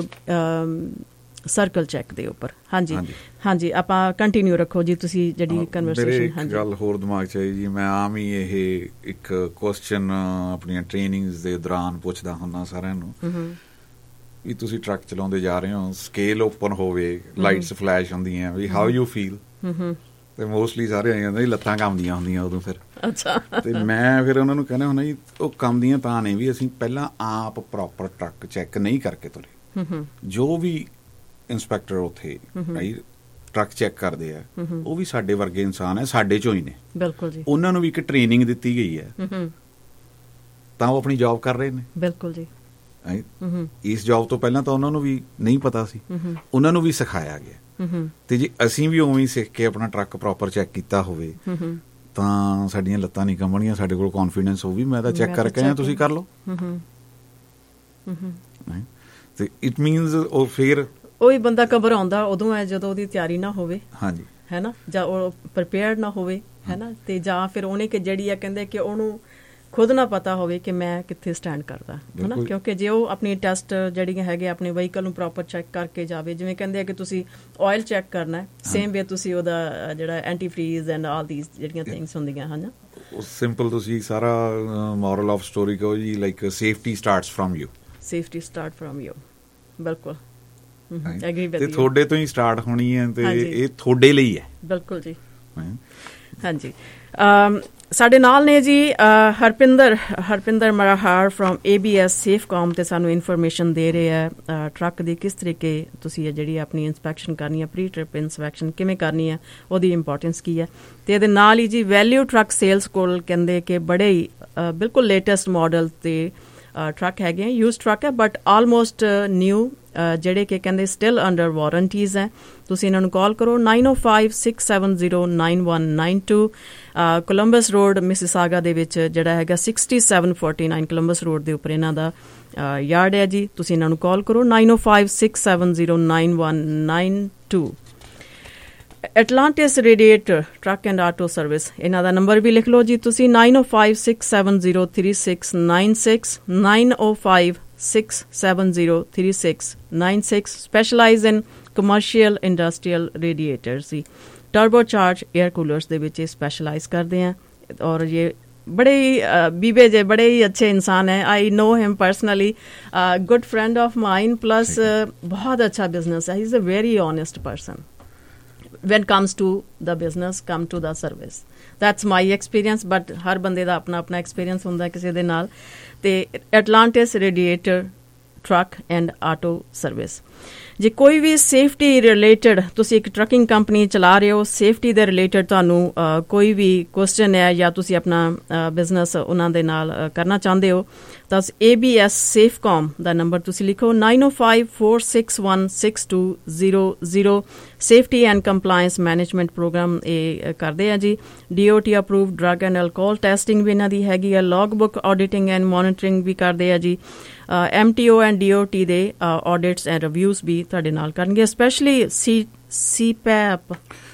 ਸਰਕਲ ਚੈੱਕ ਦੇ ਉੱਪਰ। ਹਾਂਜੀ ਹਾਂਜੀ, ਆਪਾਂ ਕੰਟੀਨਿਊ ਰੱਖੋ ਜੀ ਤੁਸੀਂ ਜਿਹੜੀ ਕਨਵਰਸੇਸ਼ਨ। ਹਾਂਜੀ, ਗੱਲ ਹੋਰ ਦਿਮਾਗ 'ਚ ਆਈ ਜੀ, ਮੈਂ ਆਮ ਹੀ ਇਹ ਇੱਕ ਕੁਐਸਚਨ ਆਪਣੀਆਂ ਟ੍ਰੇਨਿੰਗਸ ਦੇ ਦੌਰਾਨ ਪੁੱਛਦਾ ਹੁੰਦਾ ਸਾਰਿਆਂ ਨੂੰ ਵੀ ਤੁਸੀਂ ਟਰੱਕ ਚਲਾਉਂਦੇ ਜਾ ਰਹੇ ਹੋ, ਸਕੇਲ ਓਪਨ ਹੋਵੇ, ਲਾਈਟਸ ਫਲੈਸ਼ ਹੁੰਦੀਆਂ, ਵੀ ਹਾਊ ਯੂ ਫੀਲ? ਤੇ ਮੋਸਟਲੀ ਸਾਰੇ ਆਈ ਜਾਂਦੇ ਲੱਤਾਂ ਕੰਬਦੀਆਂ ਹੁੰਦੀਆਂ ਉਦੋਂ। ਫਿਰ ਅੱਛਾ, ਤੇ ਮੈਂ ਫਿਰ ਉਹਨਾਂ ਨੂੰ ਕਹਿੰਦਾ ਹੁੰਦਾ ਜੀ ਉਹ ਕੰਬਦੀਆਂ ਤਾਂ ਨੇ ਵੀ ਅਸੀਂ ਪਹਿਲਾਂ ਆਪ ਪ੍ਰੋਪਰ ਟਰੱਕ ਚੈੱਕ ਨਹੀਂ ਕਰਕੇ ਤੁਰੇ। ਜੋ ਵੀ ਇੰਸਪੈਕਟਰ ਉੱਥੇ ਟਰੱਕ ਚੈੱਕ ਕਰਦੇ ਆ ਉਹ ਵੀ ਸਾਡੇ ਵਰਗੇ ਇਨਸਾਨ ਹੈ, ਸਾਡੇ ਚੋਂ ਹੀ ਨੇ। ਬਿਲਕੁਲ ਜੀ, ਉਹਨਾਂ ਨੂੰ ਵੀ ਇੱਕ ਟ੍ਰੇਨਿੰਗ ਦਿੱਤੀ ਗਈ ਹੈ ਤਾਂ ਉਹ ਆਪਣੀ ਜੌਬ ਕਰ ਰਹੇ ਨੇ। ਬਿਲਕੁਲ ਜੀ, ਇਸ ਜੌਬ ਤੋਂ ਪਹਿਲਾਂ ਤਾਂ ਉਹਨਾਂ ਨੂੰ ਵੀ ਨਹੀਂ ਪਤਾ ਸੀ, ਉਹਨਾਂ ਨੂੰ ਵੀ ਸਿਖਾਇਆ ਗਿਆ। ਤੇ ਜੇ ਅਸੀਂ ਵੀ ਉਵੇਂ ਹੀ ਸਿੱਖ ਕੇ ਆਪਣਾ ਟਰੱਕ ਪ੍ਰੋਪਰ ਚੈੱਕ ਕੀਤਾ ਹੋਵੇ ਤਾਂ ਸਾਡੀਆਂ ਲੱਤਾਂ ਨਹੀਂ ਕੰਬਣੀਆਂ, ਸਾਡੇ ਕੋਲ ਕੌਨਫੀਡੈਂਸ ਹੋਊ ਵੀ ਮੈਂ ਤਾਂ ਚੈੱਕ ਕਰਕੇ ਆਇਆ, ਤੁਸੀਂ ਕਰ ਲਓ। ਤੇ ਇਟ ਮੀਨਸ ਉਹ ਫਿਰ ਉਹੀ ਬੰਦਾ ਘਬਰਾਉਂਦਾ ਉਦੋਂ ਹੈ ਜਦੋਂ ਉਹਦੀ ਤਿਆਰੀ ਨਾ ਹੋਵੇ। ਹਾਂਜੀ, ਹੈ ਨਾ, ਜਾਂ ਉਹ ਪ੍ਰੀਪੇਅਰਡ ਨਾ ਹੋਵੇ, ਹੈ ਨਾ, ਤੇ ਜਾਂ ਫਿਰ ਉਹਨੇ ਕਿ ਜਿਹੜੀ ਆ ਕਹਿੰਦੇ ਕਿ ਉਹਨੂੰ ਖੁਦ ਨਾ ਪਤਾ ਹੋਵੇ ਕਿ ਮੈਂ ਕਿੱਥੇ ਸਟੈਂਡ ਕਰਦਾ, ਹੈ ਨਾ। ਕਿਉਂਕਿ ਜੇ ਉਹ ਆਪਣੀ ਟੈਸਟ ਜਿਹੜੀਆਂ ਹੈਗੇ ਆਪਣੇ ਵਹੀਕਲ ਨੂੰ ਪ੍ਰੋਪਰ ਚੈੱਕ ਕਰਕੇ ਜਾਵੇ, ਜਿਵੇਂ ਕਹਿੰਦੇ ਆ ਕਿ ਤੁਸੀਂ ਆਇਲ ਚੈੱਕ ਕਰਨਾ, ਸੇਮ ਵੇ ਤੁਸੀਂ ਉਹਦਾ ਜਿਹੜਾ antifreeze and all these ਜਿਹੜੀਆਂ ਥਿੰਗਸ ਹੁੰਦੀਆਂ ਹਨ, ਸਿੰਪਲ ਤੁਸੀਂ ਸਾਰਾ ਮੋਰਲ ਆਫ ਸਟੋਰੀ ਕਹੋ ਜੀ, like safety starts from you. Safety start from you, ਬਿਲਕੁਲ ਐਗਰੀ ਵਿਦ ਯੂ। ਤੇ ਤੁਹਾਡੇ ਤੋਂ ਹੀ ਸਟਾਰਟ ਹੋਣੀ ਹੈ, ਤੇ ਇਹ ਤੁਹਾਡੇ ਲਈ ਹੈ। ਬਿਲਕੁਲ ਜੀ, ਹਾਂਜੀ। ਸਾਡੇ ਨਾਲ ਨੇ ਜੀ Harpinder Harpinder Marahar from A B S Safecom, ਤੇ ਸਾਨੂੰ ਇਨਫੋਰਮੇਸ਼ਨ ਦੇ ਰਹੇ ਹੈ ਟਰੱਕ ਦੀ ਕਿਸ ਤਰੀਕੇ ਤੁਸੀਂ ਜਿਹੜੀ ਆਪਣੀ ਇੰਸਪੈਕਸ਼ਨ ਕਰਨੀ ਹੈ, ਪ੍ਰੀ ਟ੍ਰਿਪ ਇੰਸਪੈਕਸ਼ਨ ਕਿਵੇਂ ਕਰਨੀ ਹੈ, ਉਹਦੀ ਇੰਪੋਰਟੈਂਸ ਕੀ ਹੈ। ਤੇ ਇਹਦੇ ਨਾਲ ਹੀ ਜੀ ਵੈਲਿਊ ਟਰੱਕ ਸੇਲਸ ਕੋਲ ਕਹਿੰਦੇ ਕਿ ਬੜੇ ਹੀ ਬਿਲਕੁਲ ਲੇਟੈਸਟ ਮਾਡਲ ਤੇ ਟਰੱਕ ਹੈਗੇ ਹੈ, ਯੂਜ਼ ਟਰੱਕ ਹੈ ਬਟ ਆਲਮੋਸਟ ਨਿਊ, ਜਿਹੜੇ ਕਿ ਕਹਿੰਦੇ ਸਟਿਲ ਅੰਡਰ ਵਾਰੰਟੀਜ਼ ਹੈ। ਤੁਸੀਂ ਇਹਨਾਂ ਨੂੰ ਕਾਲ ਕਰੋ ਨਾਈਨ ਓ five six seven zero nine one nine two, Columbus road Mississauga ਦੇ ਵਿੱਚ ਜਿਹੜਾ ਹੈਗਾ sixty seven forty nine Columbus road ਦੇ ਉੱਪਰ ਇਹਨਾਂ ਦਾ ਯਾਰਡ ਹੈ ਜੀ। ਤੁਸੀਂ ਇਹਨਾਂ ਨੂੰ ਕਾਲ ਕਰੋ nine O five six seven zero nine one nine two. Atlantis radiator truck and auto service, ਇਹਨਾਂ ਦਾ ਨੰਬਰ ਵੀ ਲਿਖ ਲਓ ਜੀ ਤੁਸੀਂ nine O five six seven zero three six nine six nine O five six seven zero three six nine six. Specialize in commercial industrial radiators ਸੀ, turbo charge air coolers ਦੇ ਵਿੱਚ ਇਹ ਸਪੈਸ਼ਲਾਈਜ਼ ਕਰਦੇ हैं। और ये बड़े ही बीबे जे बड़े ही अच्छे इंसान हैं। I know him personally, good friend of mine, plus बहुत अच्छा बिजनेस है। He is a very honest person when comes to the business, come to the service. That's my experience, but हर बंदे दा अपना अपना experience हुंदा किसी दे नाल। ते Atlantis Radiator Truck and Auto Service, ਜੇ ਕੋਈ ਵੀ ਸੇਫਟੀ ਰਿਲੇਟਡ ਤੁਸੀਂ ਇੱਕ ਟਰੱਕਿੰਗ ਕੰਪਨੀ ਚਲਾ ਰਹੇ ਹੋ, ਸੇਫਟੀ ਦੇ ਰਿਲੇਟਡ ਤੁਹਾਨੂੰ ਕੋਈ ਵੀ ਕੁਐਸਚਨ ਹੈ ਜਾਂ ਤੁਸੀਂ ਆਪਣਾ ਬਿਜ਼ਨਸ ਉਹਨਾਂ ਦੇ ਨਾਲ ਕਰਨਾ ਚਾਹੁੰਦੇ ਹੋ, ਤਾਂ ਏ ਬੀ ਐਸ ਸੇਫਕਾਮ ਦਾ ਨੰਬਰ ਤੁਸੀਂ ਲਿਖੋ nine O five four six one six two zero zero. Safety and compliance management program ਇਹ ਕਰਦੇ ਆ ਜੀ। D O T approved drug and alcohol testing ਵੀ ਇਹਨਾਂ ਦੀ ਹੈਗੀ ਆ। Log book auditing and monitoring ਵੀ ਕਰਦੇ ਆ ਜੀ। M T O and D O T ਦੇ ਆਡਿਟਸ ਐਂਡ ਰਿਵਿਊਜ਼ ਵੀ ਤੁਹਾਡੇ ਨਾਲ ਕਰਨਗੇ, ਸਪੈਸ਼ਲੀ ਸੀ ਸੀ ਪੈਪ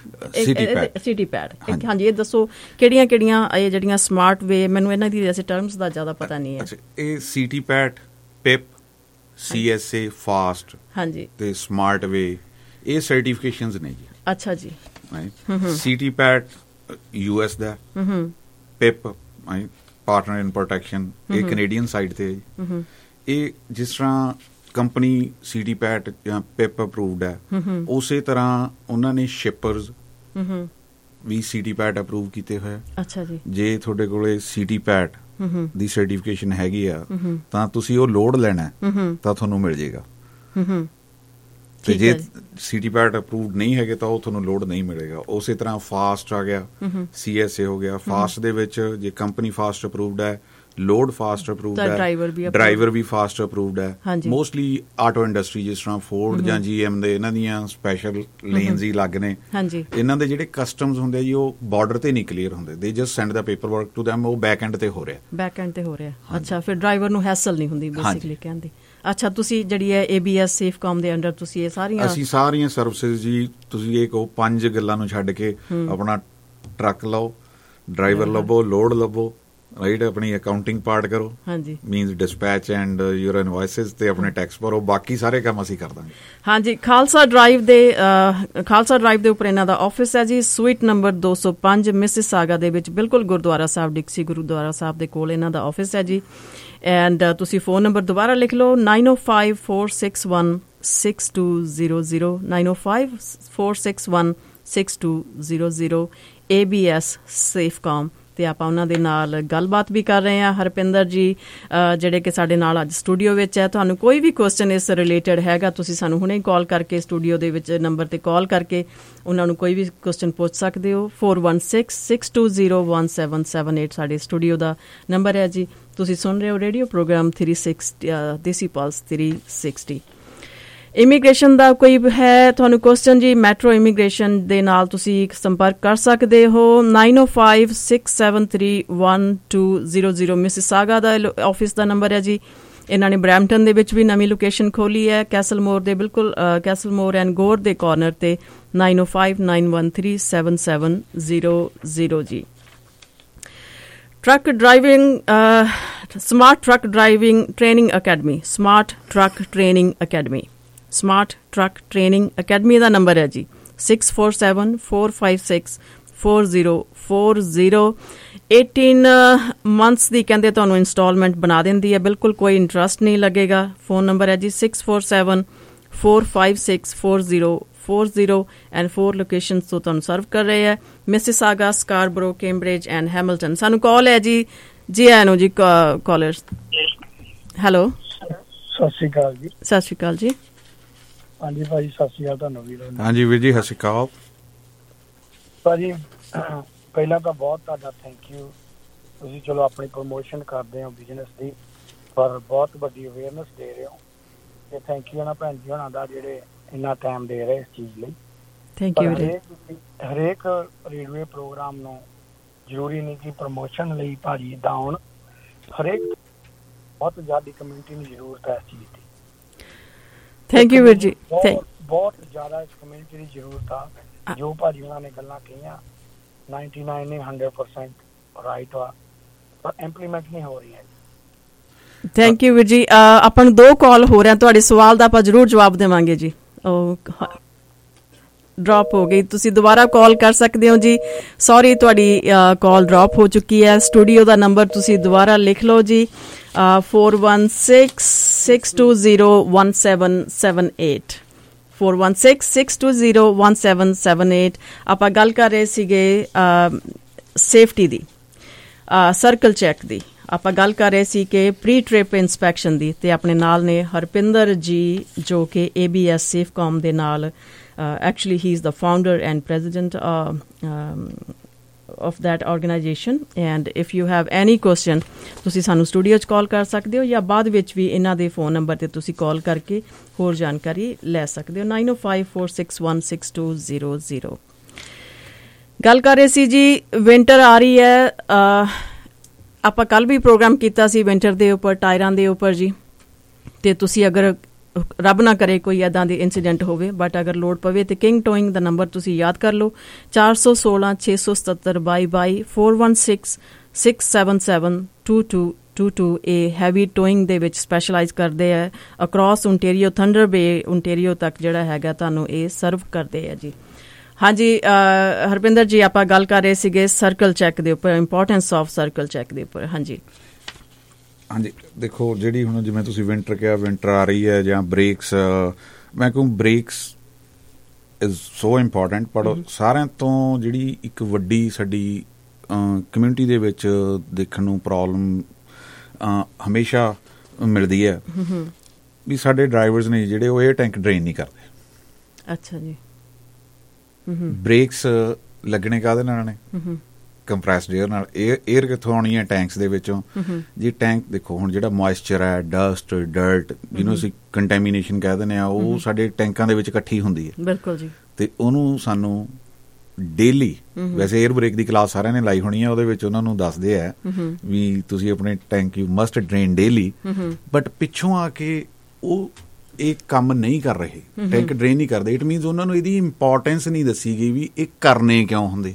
ਸਿਟੀ ਪੈਡ। ਹਾਂਜੀ, ਇਹ ਦੱਸੋ ਕਿਹੜੀਆਂ ਕਿਹੜੀਆਂ ਇਹ ਜਿਹੜੀਆਂ ਸਮਾਰਟ ਵੇ, ਮੈਨੂੰ ਇਹਨਾਂ ਦੀ ਵੈਸੇ ਟਰਮਸ ਦਾ ਜ਼ਿਆਦਾ ਪਤਾ ਨਹੀਂ ਹੈ। ਇਹ C-TPAT, PIP, C S A, FAST, ਹਾਂਜੀ, ਤੇ ਸਮਾਰਟ ਵੇ, ਇਹ ਸਰਟੀਫਿਕੇਸ਼ਨਸ ਨੇ ਜੀ। ਅੱਛਾ ਜੀ। ਸਿਟੀ ਪੈਡ ਯੂ ਐਸ ਦਾ, ਪਿਪ ਪਾਰਟਨਰ ਇਨ ਪ੍ਰੋਟੈਕਸ਼ਨ, ਇਹ ਕੈਨੇਡੀਅਨ ਸਾਈਡ ਤੇ। ਇਹ ਜਿਸ ਤਰ੍ਹਾਂ ਕੰਪਨੀ ਸਿਟੀ ਪੈਡ ਜਾਂ ਪਿਪ ਅਪਰੂਵਡ ਹੈ, ਉਸੇ ਤਰ੍ਹਾਂ ਉਹਨਾਂ ਨੇ ਸ਼ਿਪਰਸ ਵੀ ਸਿਟੀ ਪੈਡ ਅਪਰੂਵ ਕੀਤੇ ਹੋਏ। ਅੱਛਾ ਜੀ। ਜੇ ਤੁਹਾਡੇ ਕੋਲੇ ਸਿਟੀ ਪੈਡ ਦੀ ਸਰਟੀਫਿਕੇਸ਼ਨ ਹੈਗੀ ਆ ਤਾਂ ਤੁਸੀਂ ਉਹ ਲੋਡ ਲੈਣਾ ਤਾਂ ਤੁਹਾਨੂੰ ਮਿਲ ਜਾਏਗਾ, ਤੇ ਜੇ ਸਿਟੀ ਪੈਡ ਅਪਰੂਵਡ ਨਹੀਂ ਹੈਗੇ ਤਾਂ ਉਹ ਤੁਹਾਨੂੰ ਲੋਡ ਨਹੀਂ ਮਿਲੇਗਾ। ਉਸੇ ਤਰ੍ਹਾਂ ਫਾਸਟ ਆ ਗਿਆ, ਸੀ ਐਸ ਏ ਹੋ ਗਿਆ। ਫਾਸਟ ਦੇ ਵਿੱਚ ਜੇ ਕੰਪਨੀ ਫਾਸਟ ਅਪਰੂਵਡ ਹੈ, ਲੋਡ ਫਾਸਟ ਅਪਰੂਵਡ ਹੈ, ਡਰਾਈਵਰ ਵੀ ਫਾਸਟ ਅਪਰੂਵਡ ਹੈ। ਮੋਸਟਲੀ ਆਟੋ ਇੰਡਸਟਰੀ ਜਿਸ ਤਰ੍ਹਾਂ ਫੋਰਡ ਜਾਂ ਜੀ ਐਮ ਦੇ, ਇਹਨਾਂ ਦੀਆਂ ਸਪੈਸ਼ਲ ਲੇਨਸ ਹੀ ਅਲੱਗ ਨੇ। ਇਹਨਾਂ ਦੇ ਜਿਹੜੇ ਕਸਟਮਸ ਹੁੰਦੇ ਆ ਜੀ, ਉਹ ਬਾਰਡਰ ਤੇ ਨਹੀਂ ਕਲੀਅਰ ਹੁੰਦੇ। They just send the paperwork to them, ਉਹ ਬੈਕ ਐਂਡ ਤੇ ਹੋ ਰਿਹਾ ਬੈਕ ਐਂਡ ਤੇ ਹੋ ਰਿਹਾ ਅੱਛਾ, ਫਿਰ ਡਰਾਈਵਰ ਨੂੰ ਹੈਸਲ ਨਹੀਂ ਹੁੰਦੀ ਬੇਸਿਕਲੀ ਕਹਿੰਦੇ। ਅੱਛਾ, ਤੁਸੀਂ ਜਿਹੜੀ ਹੈ ਏ ਬੀ ਐਸ ਸੇਫਕਾਮ ਦੇ ਅੰਡਰ ਤੁਸੀਂ ਇਹ ਸਾਰੀਆਂ ਅਸੀਂ ਸਾਰੀਆਂ ਸਰਵਿਸਿਜ਼ ਜੀ, ਤੁਸੀਂ ਇਹ ਕਹੋ ਪੰਜ ਗੱਲਾਂ ਨੂੰ ਛੱਡ ਕੇ ਆਪਣਾ ਟਰੱਕ ਲਓ, ਡਰਾਈਵਰ ਲੱਭੋ, ਲੋਡ ਲੱਭੋ, ਰਾਈਟ, ਆਪਣੀ ਅਕਾਊਂਟਿੰਗ ਪਾਰਟ ਕਰੋ, ਹਾਂਜੀ, means dispatch and your invoices, ਤੇ ਆਪਣੇ ਟੈਕਸ ਭਰੋ, ਬਾਕੀ ਸਾਰੇ ਕੰਮ ਅਸੀਂ ਕਰ ਦਾਂਗੇ। ਹਾਂਜੀ, ਖਾਲਸਾ ਡਰਾਈਵ ਦੇ ਖਾਲਸਾ ਡਰਾਈਵ ਦੇ ਉੱਪਰ ਇਹਨਾਂ ਦਾ ਆਫਿਸ ਹੈ ਜੀ, ਸਵੀਟ ਨੰਬਰ ਦੋ ਸੌ ਪੰਜ ਮਿਸਿਸਾਗਾ ਦੇ ਵਿੱਚ, ਬਿਲਕੁਲ ਗੁਰਦੁਆਰਾ ਸਾਹਿਬ, ਡਿਕਸੀ ਗੁਰਦੁਆਰਾ ਸਾਹਿਬ ਦੇ ਕੋਲ ਇਹਨਾਂ ਦਾ ਆਫਿਸ ਹੈ ਜੀ। ਐਂਡ ਤੁਸੀਂ ਫੋਨ ਨੰਬਰ ਦੁਬਾਰਾ ਲਿਖ ਲਓ nine O five four six one six two zero zero nine O five four six one six two zero zero A B S Safecom. ਤੇ ਆਪਾਂ ਉਹਨਾਂ ਦੇ ਨਾਲ ਗੱਲਬਾਤ ਵੀ ਕਰ ਰਹੇ ਹਾਂ। ਹਰਪਿੰਦਰ ਜੀ ਜਿਹੜੇ ਕਿ ਸਾਡੇ ਨਾਲ ਅੱਜ ਸਟੂਡੀਓ ਵਿੱਚ ਹੈ, ਤੁਹਾਨੂੰ ਕੋਈ ਵੀ ਕੁਐਸਚਨ ਇਸ ਰਿਲੇਟਡ ਹੈਗਾ, ਤੁਸੀਂ ਸਾਨੂੰ ਹੁਣੇ ਕਾਲ ਕਰਕੇ ਸਟੂਡੀਓ ਦੇ ਵਿੱਚ ਨੰਬਰ ਤੇ ਕਾਲ ਕਰਕੇ ਉਹਨਾਂ ਨੂੰ ਕੋਈ ਵੀ ਕੁਐਸਚਨ ਪੁੱਛ ਸਕਦੇ ਹੋ। Four one six six two zero one seven seven eight ਸਾਡੇ ਸਟੂਡੀਓ ਦਾ ਨੰਬਰ ਹੈ ਜੀ। ਤੁਸੀਂ ਸੁਣ ਰਹੇ ਹੋ radio program three sixty Desi plus three sixty. Immigration ਦਾ ਕੋਈ ਹੈ ਤੁਹਾਨੂੰ ਕੁਐਸਚਨ ਜੀ, ਮੈਟਰੋ ਇਮੀਗ੍ਰੇਸ਼ਨ ਦੇ ਨਾਲ ਤੁਸੀਂ ਸੰਪਰਕ ਕਰ ਸਕਦੇ ਹੋ ਨਾਈਨ ਓ five six seven three one two zero zero. Mississauga ਦਾ ਆਫਿਸ ਦਾ ਨੰਬਰ ਹੈ ਜੀ। ਇਹਨਾਂ ਨੇ ਬਰੈਂਪਟਨ ਦੇ ਵਿੱਚ ਵੀ ਨਵੀਂ ਲੋਕੇਸ਼ਨ ਖੋਲੀ ਹੈ, ਕੈਸਲ ਮੋਰ ਦੇ ਬਿਲਕੁਲ ਕੈਸਲ ਮੋਰ ਐਂਡ ਗੋਰ ਦੇ ਕਾਰਨਰ ਤੇ ਨਾਈਨ ਓ five nine one three seven seven zero zero ਜੀ। Truck driving smart truck driving training academy, smart truck training academy, smart truck training academy ਦਾ ਨੰਬਰ ਹੈ ਜੀ six four seven four five six four zero four zero eighteen months ਦੀ ਕਹਿੰਦੇ ਤੁਹਾਨੂੰ instalment ਬਣਾ ਦਿੰਦੀ ਹੈ, ਬਿਲਕੁਲ ਕੋਈ ਇੰਟਰਸਟ ਨਹੀਂ ਲੱਗੇਗਾ। ਫੋਨ ਨੰਬਰ ਹੈ ਜੀ six four seven four five six four zero four zero and four locations ਤੋਂ ਤੁਹਾਨੂੰ ਸਰਵ ਕਰ ਰਹੇ ਹੈ, Mississauga, Scarborough, Cambridge and Hamilton. ਸਾਨੂੰ ਕਾਲ ਹੈ ਜੀ, ਜੀ ਆਇਆਂ ਨੂੰ ਜੀ ਕਾਲਰਸ। ਹੈਲੋ, ਸਤਿ ਸ਼੍ਰੀ ਅਕਾਲ ਜੀ। ਸਤਿ ਸ਼੍ਰੀ ਅਕਾਲ ਜੀ। ਹਾਂਜੀ ਭਾਜੀ, ਸਤਿ ਸ਼੍ਰੀ ਅਕਾਲ ਤੁਹਾਨੂੰ ਵੀ। ਹਾਂਜੀ ਵੀਰ ਜੀ, ਸਤਿ ਸ਼੍ਰੀ ਅਕਾਲ ਭਾਜੀ। ਪਹਿਲਾਂ ਤਾਂ ਬਹੁਤ ਤੁਹਾਡਾ ਥੈਂਕ ਯੂ, ਤੁਸੀਂ ਚਲੋ ਆਪਣੀ ਪ੍ਰਮੋਸ਼ਨ ਕਰਦੇ ਹੋ ਬਿਜ਼ਨਸ ਦੀ, ਪਰ ਬਹੁਤ ਵੱਡੀ ਅਵੇਅਰਨੈਸ ਦੇ ਰਹੇ ਹੋ, ਤੇ ਥੈਂਕ ਯੂ ਨਾ ਭੈਣ ਜੀ ਹੋਣਾ ਦਾ ਜਿਹੜੇ ਇੰਨਾ ਟਾਈਮ ਦੇ ਰਹੇ ਇਸ ਚੀਜ਼ ਲਈ। Thank you. ਹਰੇਕ ਰੇਡੀਓ ਪ੍ਰੋਗਰਾਮ ਨੂੰ ਜ਼ਰੂਰੀ ਨਹੀਂ ਕਿ ਪ੍ਰਮੋਸ਼ਨ ਲਈ ਭਾਜੀ ਇੱਦਾਂ ਆਉਣ, ਹਰੇਕ ਬਹੁਤ ਜ਼ਿਆਦਾ ਕਮਿਊਨਿਟੀ ਨੂੰ ਜ਼ਰੂਰਤ ਹੈ ਇਸ ਚੀਜ਼ ਦੀ। ਥੈਂਕ ਯੂ ਵੀਰ ਜੀ। ਬਹੁਤ ਜ਼ਿਆਦਾ ਇਸ ਕਮਿਊਨਿਟੀ ਦੀ ਜ਼ਰੂਰਤ ਆ। ਜੋ ਭਾਜੀ ਉਹਨਾਂ ਨੇ ਗੱਲਾਂ ਕਹੀਆਂ ਨਾਈਨਟੀ ਨਾਈਨ ਨਹੀਂ ਹੰਡਰਡ ਪਰਸੈਂਟ ਰਾਈਟ ਆ, ਪਰ ਇੰਪਲੀਮੈਂਟ ਨਹੀਂ ਹੋ ਰਹੀਆਂ। ਥੈਂਕ ਯੂ ਵੀਰ ਜੀ। ਆਪਾਂ ਨੂੰ ਦੋ ਕਾਲ ਹੋ ਰਿਹਾ, ਤੁਹਾਡੇ ਸਵਾਲ ਦਾ ਆਪਾਂ ਜ਼ਰੂਰ ਜਵਾਬ ਦੇਵਾਂਗੇ ਜੀ। ਉਹ ਡ੍ਰੌਪ ਹੋ ਗਈ, ਤੁਸੀਂ ਦੁਬਾਰਾ ਕਾਲ ਕਰ ਸਕਦੇ ਹੋ ਜੀ। ਸੌਰੀ, ਤੁਹਾਡੀ ਕਾਲ ਡ੍ਰੌਪ ਹੋ ਚੁੱਕੀ ਹੈ। ਸਟੂਡੀਓ ਦਾ ਨੰਬਰ ਤੁਸੀਂ ਦੁਬਾਰਾ ਲਿਖ ਲਓ ਜੀ, four one six six two zero one seven seven eight four one six six two zero one seven seven eight. ਆਪਾਂ ਗੱਲ ਕਰ ਰਹੇ ਸੀਗੇ ਸੇਫਟੀ ਦੀ, ਸਰਕਲ ਚੈੱਕ ਦੀ, ਆਪਾਂ ਗੱਲ ਕਰ ਰਹੇ ਸੀ ਕਿ ਪ੍ਰੀ ਟ੍ਰਿਪ ਇੰਸਪੈਕਸ਼ਨ ਦੀ, ਤੇ ਆਪਣੇ ਨਾਲ ਨੇ ਹਰਪਿੰਦਰ ਜੀ ਜੋ ਕਿ ਏ ਬੀ ਐਸ ਸੇਫਕਾਮ ਦੇ ਨਾਲ actually he is the founder and president of that organization, and if you have any question ਤੁਸੀਂ ਸਾਨੂੰ ਸਟੂਡੀਓ 'ਚ ਕਾਲ ਕਰ ਸਕਦੇ ਹੋ, ਜਾਂ ਬਾਅਦ ਵਿੱਚ ਵੀ ਇਹਨਾਂ ਦੇ ਫੋਨ ਨੰਬਰ ਤੇ ਤੁਸੀਂ ਕਾਲ ਕਰਕੇ ਹੋਰ ਜਾਣਕਾਰੀ ਲੈ ਸਕਦੇ ਹੋ, ਨਾਈਨ ਓ five four six one six two zero zero. ਗੱਲ ਕਰ ਰਹੇ ਸੀ ਜੀ, ਵਿੰਟਰ ਆ ਰਹੀ ਹੈ। ਆਪਾਂ ਕੱਲ ਵੀ ਪ੍ਰੋਗਰਾਮ ਕੀਤਾ ਸੀ ਵਿੰਟਰ ਦੇ ਉੱਪਰ, ਟਾਇਰਾਂ ਦੇ ਉੱਪਰ ਜੀ, ਤੇ ਤੁਸੀਂ ਅਗਰ ਰੱਬ ਨਾ ਕਰੇ ਕੋਈ ਇੱਦਾਂ ਦੇ ਇੰਸੀਡੈਂਟ ਹੋਵੇ, ਬਟ ਅਗਰ ਲੋੜ ਪਵੇ ਤੇ ਕਿੰਗ ਟੋਇੰਗ ਦਾ ਨੰਬਰ ਤੁਸੀਂ ਯਾਦ ਕਰ ਲਓ, ਚਾਰ ਸੌ ਸੋਲਾਂ ਛੇ ਸੌ ਸਤੱਤਰ ਬਾਈ ਬਾਈ four one six six seven seven two two two two. ਇਹ ਹੈਵੀ ਟੋਇੰਗ ਦੇ ਵਿੱਚ ਸਪੈਸ਼ਲਾਈਜ਼ ਕਰਦੇ ਹੈ, across Ontario, Thunder Bay Ontario ਤੱਕ ਜਿਹੜਾ ਹੈਗਾ ਤੁਹਾਨੂੰ ਇਹ ਸਰਵ ਕਰਦੇ ਹੈ ਜੀ। ਹਾਂਜੀ ਹਰਪਿੰਦਰ ਜੀ, ਆਪਾਂ ਗੱਲ ਕਰ ਰਹੇ ਸੀਗੇ ਸਰਕਲ ਚੈੱਕ ਦੇ ਉੱਪਰ, ਇੰਪੋਰਟੈਂਸ ਆਫ ਸਰਕਲ ਚੈੱਕ ਦੇ ਉੱਪਰ। ਹਾਂਜੀ ਹਾਂਜੀ, ਦੇਖੋ ਜਿਹੜੀ ਹੁਣ ਜਿਵੇਂ ਤੁਸੀਂ ਵਿੰਟਰ ਕਿਹਾ, ਵਿੰਟਰ ਆ ਰਹੀ ਹੈ, ਜਾਂ ਬ੍ਰੇਕਸ, ਮੈਂ ਕਹੂੰ ਬ੍ਰੇਕਸ ਇਜ਼ ਸੋ ਇੰਪੋਰਟੈਂਟ, ਪਰ ਸਾਰਿਆਂ ਤੋਂ ਜਿਹੜੀ ਇੱਕ ਵੱਡੀ ਸਾਡੀ ਕਮਿਊਨਿਟੀ ਦੇ ਵਿੱਚ ਦੇਖਣ ਨੂੰ ਪ੍ਰੋਬਲਮ ਹਮੇਸ਼ਾ ਮਿਲਦੀ ਹੈ ਵੀ ਸਾਡੇ ਡਰਾਈਵਰਸ ਨੇ ਜਿਹੜੇ ਉਹ ਏਅਰ ਟੈਂਕ ਡਰੇਨ ਨਹੀਂ ਕਰਦੇ। ਅੱਛਾ ਜੀ। ਬ੍ਰੇਕਸ ਲੱਗਣੇ ਕਾਹਦੇ ਨਾਲ ਨੇ? ਕੰਪਰੈਸਡ ਏਅਰ ਨਾਲ। ਏਅਰ ਕਿੱਥੋਂ ਆਉਣੀ ਹੈ? ਟੈਂਕਸ ਦੇ ਵਿੱਚੋਂ। ਜੀ ਟੈਂਕ ਦੇਖੋ, ਹੁਣ ਜਿਹੜਾ ਮੋਇਸਚਰ ਹੈ, ਡਸਟ, ਡਰਟ, ਜਿਹਨੂੰ ਅਸੀਂ ਕੰਟੈਮੀਨੇਸ਼ਨ ਕਹਿ ਦਿੰਦੇ ਆ, ਉਹ ਸਾਡੇ ਟੈਂਕਾਂ ਦੇ ਵਿੱਚ ਇਕੱਠੀ ਹੁੰਦੀ ਹੈ। ਬਿਲਕੁਲ ਜੀ। ਤੇ ਉਹਨੂੰ ਸਾਨੂੰ ਡੇਲੀ, ਵੈਸੇ ਏਅਰ ਬ੍ਰੇਕ ਦੀ ਕਲਾਸ ਸਾਰਿਆਂ ਨੇ ਲਾਈ ਹੋਣੀ ਹੈ, ਉਹਦੇ ਵਿੱਚ ਉਹਨਾਂ ਨੂੰ ਦੱਸਦੇ ਆ ਵੀ ਤੁਸੀਂ ਆਪਣੇ tank you must drain daily, but ਪਿੱਛੋਂ ਆ ਕੇ ਉਹ ਇਹ ਕੰਮ ਨਹੀਂ ਕਰ ਰਹੇ, ਟੈਂਕ ਡਰੇਨ ਨਹੀਂ ਕਰਦੇ। ਇਟ ਮੀਨਸ ਉਹਨਾਂ ਨੂੰ ਇਹਦੀ ਇੰਪੋਰਟੈਂਸ ਨਹੀਂ ਦੱਸੀ ਗਈ ਵੀ ਇਹ ਕਰਨੇ ਕਿਉਂ ਹੁੰਦੇ।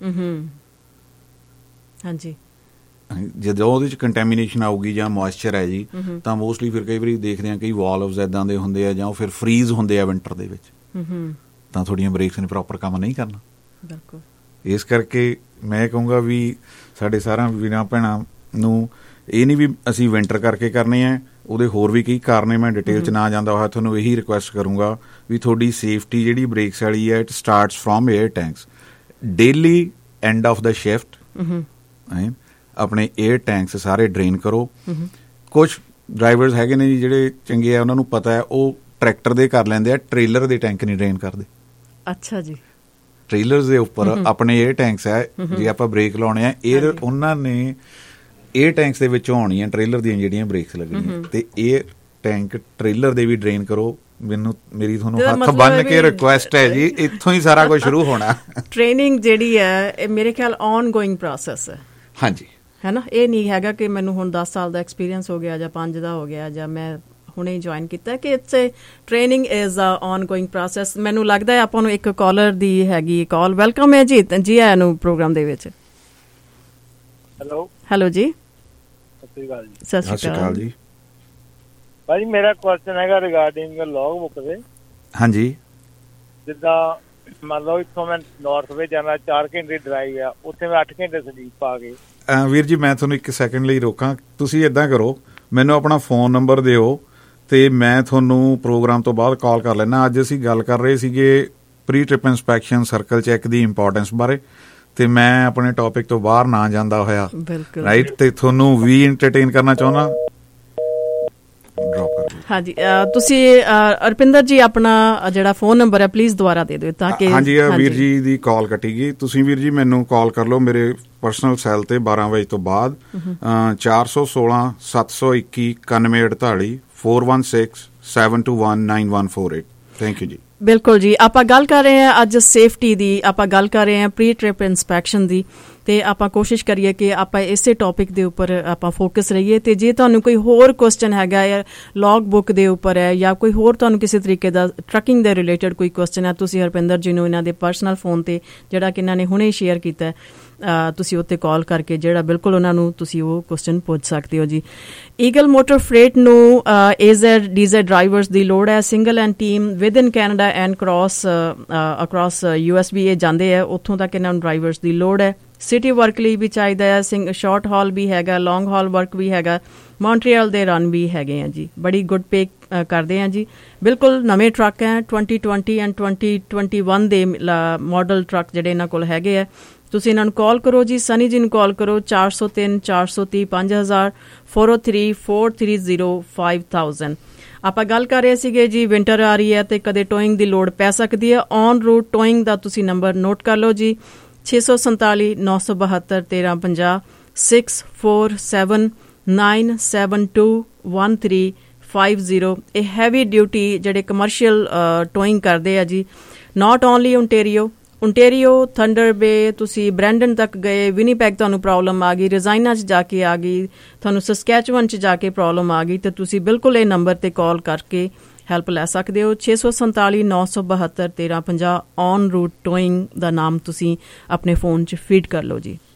ਹਾਂਜੀ, ਜਦੋਂ ਉਹਦੇ ਚ ਕੰਟੈਮੀਨੇਸ਼ਨ ਆਊਗੀ ਜਾਂ ਮੋਇਸਚਰ ਹੈ ਜੀ, ਤਾਂ ਮੋਸਟਲੀ ਫਿਰ ਕਈ ਵਾਰੀ ਦੇਖਦੇ ਹਾਂ ਕਈ ਵਾਲਵਸ ਏਦਾਂ ਦੇ ਹੁੰਦੇ ਆ, ਜਾਂ ਉਹ ਫਿਰ ਫਰੀਜ਼ ਹੁੰਦੇ ਆ ਵਿੰਟਰ ਦੇ ਵਿੱਚ, ਤਾਂ ਤੁਹਾਡੀਆਂ ਬ੍ਰੇਕਸ ਨੇ ਪ੍ਰੋਪਰ ਕੰਮ ਨਹੀਂ ਕਰਨਾ। ਬਿਲਕੁਲ। ਇਸ ਕਰਕੇ ਮੈਂ ਕਹੂੰਗਾ ਵੀ ਸਾਡੇ ਸਾਰਿਆਂ ਵੀਰਾਂ ਭੈਣਾਂ ਨੂੰ ਇਹ ਨਹੀਂ ਵੀ ਅਸੀਂ ਵਿੰਟਰ ਕਰਕੇ ਕਰਨੇ ਆ, ਉਹਦੇ ਹੋਰ ਵੀ ਕਈ ਕਾਰਨ ਨੇ। ਮੈਂ ਡਿਟੇਲ ਚ ਨਾ ਜਾਂਦਾ ਹੋਇਆ ਤੁਹਾਨੂੰ ਇਹੀ ਰਿਕੁਐਸਟ ਕਰੂੰਗਾ ਵੀ ਤੁਹਾਡੀ ਸੇਫਟੀ ਜਿਹੜੀ ਬ੍ਰੇਕਸ ਵਾਲੀ ਹੈ, it starts from air tanks. Daily end of the shift ਆਪਣੇ ਏਅਰ ਟੈਂਕਸ ਸਾਰੇ ਡਰੇਨ ਕਰੋ। ਕੁਛ ਡਰਾਈਵਰਸ ਹੈਗੇ ਨੇ ਜੀ ਜਿਹੜੇ ਚੰਗੇ ਆ, ਉਹਨਾਂ ਨੂੰ ਪਤਾ ਹੈ, ਉਹ ਟਰੈਕਟਰ ਦੇ ਕਰ ਲੈਂਦੇ ਆ, ਟ੍ਰੇਲਰ ਦੇ ਟੈਂਕ ਨਹੀਂ ਡਰੇਨ ਕਰਦੇ। ਅੱਛਾ ਜੀ। ਟ੍ਰੇਲਰ ਦੇ ਉੱਪਰ ਆਪਣੇ ਏਅਰ ਟੈਂਕਸ ਹੈ, ਜੇ ਆਪਾਂ ਬ੍ਰੇਕ ਲਾਉਣੇ ਆ, ਏਅਰ ਉਹਨਾਂ ਨੇ ਏਅਰ ਟੈਂਕਸ ਦੇ ਵਿੱਚੋਂ ਆਉਣੀਆਂ ਟ੍ਰੇਲਰ ਦੀਆਂ ਜਿਹੜੀਆਂ ਬ੍ਰੇਕਸ ਲੱਗਣੀਆਂ, ਤੇ ਏਅਰ ਟੈਂਕ ਟ੍ਰੇਲਰ ਦੇ ਵੀ ਡਰੇਨ ਕਰੋ। ਮੈਨੂੰ ਮੇਰੀ ਤੁਹਾਨੂੰ ਹੱਥ ਬੰਨ ਕੇ ਰਿਕੁਐਸਟ ਹੈ ਜੀ, ਇੱਥੋਂ ਹੀ ਸਾਰਾ ਕੁਝ ਸ਼ੁਰੂ ਹੋਣਾ। ਟ੍ਰੇਨਿੰਗ ਜਿਹੜੀ ਹੈ ਇਹ ਮੇਰੇ ਖਿਆਲ ਔਨ ਗੋਇੰਗ ਪ੍ਰੋਸੈਸ ਹੈ। ਹਾਂਜੀ, ਹੈ ਨਾ, ਇਹ ਨਹੀਂ ਹੈਗਾ ਕਿ ਮੈਨੂੰ ਹੁਣ ਦਸ ਸਾਲ ਦਾ ਐਕਸਪੀਰੀਅੰਸ ਹੋ ਗਿਆ ਜਾਂ ਪੰਜ ਦਾ ਹੋ ਗਿਆ ਜਾਂ ਮੈਂ ਹੁਣੇ ਜੁਆਇਨ ਕੀਤਾ, ਕਿ it's a training is a ongoing process. ਮੈਨੂੰ ਲੱਗਦਾ ਹੈ ਆਪਾਂ ਨੂੰ ਇੱਕ ਕਾਲਰ ਦੀ ਹੈਗੀ ਕਾਲ। ਵੈਲਕਮ ਹੈ ਜੀ, ਜੀ ਆਇਆਂ ਨੂੰ ਪ੍ਰੋਗਰਾਮ ਦੇ ਵਿੱਚ। ਹੈਲੋ ਹੈਲੋ ਜੀ, ਸਤਿ ਸ਼੍ਰੀ ਅਕਾਲ ਜੀ। ਸਤਿ ਸ਼੍ਰੀ ਅਕਾਲ ਜੀ। ਭਾਜੀ ਮੇਰਾ ਕੁਐਸਚਨ ਹੈਗਾ ਰਿਗਾਰਡਿੰਗ ਲੌਗ ਬੁੱਕ ਦੇ। ਹਾਂਜੀ। ਜਿੱਦਾਂ ਮੰਨ ਲਓ ਇੱਥੋਂ ਮੈਂ ਨਾਰਥ ਵੇ ਜਾਣਾ ਚਾਰ ਘੰਟੇ ਡਰਾਈਵ ਆ, ਉੱਥੇ ਮੈਂ ਅੱਠ ਘੰਟੇ ਸਲੀਪ ਪਾ ਕੇ। ਵੀਰ ਜੀ ਮੈਂ ਤੁਹਾਨੂੰ ਇੱਕ ਸੈਕਿੰਡ ਲਈ ਰੋਕਾਂ, ਤੁਸੀਂ ਏਦਾਂ ਕਰੋ ਮੈਨੂੰ ਆਪਣਾ ਫੋਨ ਨੰਬਰ ਦਿਓ ਤੇ ਮੈਂ ਤੁਹਾਨੂੰ ਪ੍ਰੋਗਰਾਮ ਤੋਂ ਬਾਅਦ ਕਾਲ ਕਰ ਲੈਣਾ। ਅੱਜ ਅਸੀਂ ਗੱਲ ਕਰ ਰਹੇ ਸੀਗੇ pre trip inspection circle check ਦੀ ਇੰਪੋਰਟੈਂਸ ਬਾਰੇ, ਤੇ ਮੈਂ ਆਪਣੇ ਟੌਪਿਕ ਤੋਂ ਬਾਹਰ ਨਾ ਜਾਂਦਾ ਹੋਇਆ ਰਾਈਟ ਤੇ ਤੁਹਾਨੂੰ ਵੀ ਇੰਟਰਟੇਨ ਕਰਨਾ ਚਾਹੁੰਦਾ। ਹਾਂਜੀ ਤੁਸੀਂ ਅਰਪਿੰਦਰ ਜੀ ਆਪਣਾ ਜਿਹੜਾ ਫੋਨ ਨੰਬਰ ਹੈ ਪਲੀਜ਼ ਦੁਬਾਰਾ ਦੇ ਦਿਓ ਤਾਂ ਕਿ। ਹਾਂਜੀ ਵੀਰ ਜੀ ਦੀ ਕਾਲ ਕੱਟੀ ਗਈ, ਤੁਸੀਂ ਵੀਰ ਜੀ ਮੈਨੂੰ ਕਾਲ ਕਰ ਲਓ ਮੇਰੇ ਪਰਸਨਲ ਸੈੱਲ ਤੇ ਬਾਰਾਂ ਵਜੇ ਤੋਂ ਬਾਅਦ ਚਾਰ ਸੌ ਸੋਲਾਂ ਸੱਤ ਸੌ ਇੱਕੀ ਇਕਾਨਵੇਂ ਅਠਤਾਲੀ four one six seven two one nine one four eight. Thank you ਜੀ। ਬਿਲਕੁਲ ਜੀ, ਆਪਾਂ ਗੱਲ ਕਰ ਰਹੇ ਹਾਂ ਅੱਜ ਸੇਫਟੀ ਦੀ, ਆਪਾਂ ਗੱਲ ਕਰ ਰਹੇ ਹਾਂ ਪ੍ਰੀ ਟ੍ਰਿਪ ਇੰਸਪੈਕਸ਼ਨ ਦੀ, ਤੇ ਆਪਾਂ ਕੋਸ਼ਿਸ਼ ਕਰੀਏ ਕਿ ਆਪਾਂ ਇਸੇ ਟੌਪਿਕ ਦੇ ਉੱਪਰ ਆਪਾਂ ਫੋਕਸ ਰਹੀਏ। ਤੇ ਜੇ ਤੁਹਾਨੂੰ ਕੋਈ ਹੋਰ ਕੁਐਸਚਨ ਹੈਗਾ ਜਾਂ ਲੌਗ ਬੁੱਕ ਦੇ ਉੱਪਰ ਹੈ ਜਾਂ ਕੋਈ ਹੋਰ ਤੁਹਾਨੂੰ ਕਿਸੇ ਤਰੀਕੇ ਦਾ ਟਰੱਕਿੰਗ ਦੇ ਰਿਲੇਟਡ ਕੋਈ ਕੁਐਸਚਨ ਹੈ, ਤੁਸੀਂ ਹਰਪਿੰਦਰ ਜੀ ਨੂੰ ਇਹਨਾਂ ਦੇ ਪਰਸਨਲ ਫੋਨ ਤੇ ਜਿਹੜਾ ਕਿ ਇਹਨਾਂ ਨੇ ਹੁਣੇ ਸ਼ੇਅਰ ਕੀਤਾ ਤੁਸੀਂ ਉੱਤੇ ਕਾਲ ਕਰਕੇ ਜਿਹੜਾ ਬਿਲਕੁਲ ਉਹਨਾਂ ਨੂੰ ਤੁਸੀਂ ਉਹ ਕੁਐਸਚਨ ਪੁੱਛ ਸਕਦੇ ਹੋ ਜੀ। ਈਗਲ ਮੋਟਰ ਫਰੇਟ ਨੂੰ ਏਜ਼ੈਡ ਡੀਜ਼ੈਡ ਡਰਾਈਵਰਸ ਦੀ ਲੋੜ ਹੈ, single and team within Canada and cross across U S ਬੀ ਇਹ ਜਾਂਦੇ ਹੈ, ਉੱਥੋਂ ਤੱਕ ਇਹਨਾਂ ਨੂੰ ਡਰਾਈਵਰਸ ਦੀ ਲੋੜ ਹੈ। ਸਿਟੀ ਵਰਕ ਲਈ ਵੀ ਚਾਹੀਦਾ ਹੈ, ਸਿੰਗ ਸ਼ਾਰਟ ਹਾਲ ਵੀ ਹੈਗਾ, ਲੌਂਗ ਹਾਲ ਵਰਕ ਵੀ ਹੈਗਾ, ਮੌਂਟਰੀਅਲ ਦੇ ਰਨ ਵੀ ਹੈਗੇ ਆ ਜੀ, ਬੜੀ ਗੁੱਡ ਪੇ ਕਰਦੇ ਆ ਜੀ। ਬਿਲਕੁਲ ਨਵੇਂ ਟਰੱਕ ਹੈ, twenty twenty and twenty twenty one ਦੇ ਮਾਡਲ ਟਰੱਕ ਜਿਹੜੇ ਇਹਨਾਂ ਕੋਲ ਹੈਗੇ ਆ। ਤੁਸੀਂ ਇਹਨਾਂ ਨੂੰ ਕਾਲ ਕਰੋ ਜੀ, ਸਨੀ ਜੀ ਨੂੰ ਕਾਲ ਕਰੋ ਚਾਰ ਸੌ ਤਿੰਨ ਚਾਰ ਸੌ ਤੀਹ ਪੰਜ ਹਜ਼ਾਰ four o three four three zero five thousand. ਆਪਾਂ ਗੱਲ ਕਰ ਰਹੇ ਸੀਗੇ ਜੀ ਵਿੰਟਰ ਆ ਰਹੀ ਹੈ ਤੇ ਕਦੇ ਟੋਇੰਗ ਦੀ ਲੋੜ ਪੈ ਸਕਦੀ ਹੈ। ਔਨ ਰੂਟ ਟੋਇੰਗ ਦਾ ਤੁਸੀਂ ਨੰਬਰ ਨੋਟ ਕਰ ਲਓ ਜੀ, ਛੇ ਸੌ ਸੰਤਾਲੀ ਨੌ ਸੌ ਬਹੱਤਰ ਤੇਰਾਂ ਪੰਜਾਹ six four seven nine seven two one three five zero. ਇਹ ਹੈਵੀ ਡਿਊਟੀ ਜਿਹੜੇ ਕਮਰਸ਼ੀਅਲ ਟੋਇੰਗ ਕਰਦੇ ਆ ਜੀ, not only Ontario Ontario Thunder Bay, ਤੁਸੀਂ ਬ੍ਰੈਂਡਨ ਤੱਕ ਗਏ, ਵਿਨੀਪੈਗ ਤੁਹਾਨੂੰ ਪ੍ਰੋਬਲਮ ਆ ਗਈ, ਰਜ਼ਾਈਨਾ 'ਚ ਜਾ ਕੇ ਆ ਗਈ, ਤੁਹਾਨੂੰ ਸਸਕੈਚੁਅਨ 'ਚ ਜਾ ਕੇ ਪ੍ਰੋਬਲਮ ਆ ਗਈ, ਤੇ ਤੁਸੀਂ ਬਿਲਕੁਲ ਇਹ ਨੰਬਰ ਤੇ ਕਾਲ ਕਰਕੇ ਹੈਲਪ ਲੈ ਸਕਦੇ ਹੋ। ਛੇ ਸੌ ਸੰਤਾਲੀ ਨੌ ਸੌ ਬਹੱਤਰ ਤੇਰਾਂ ਪੰਜਾਹ ਔਨ ਰੂਟ ਟੋਇੰਗ ਦਾ ਨਾਮ ਤੁਸੀਂ ਆਪਣੇ ਫੋਨ 'ਚ ਫੀਡ ਕਰ ਲਓ ਜੀ।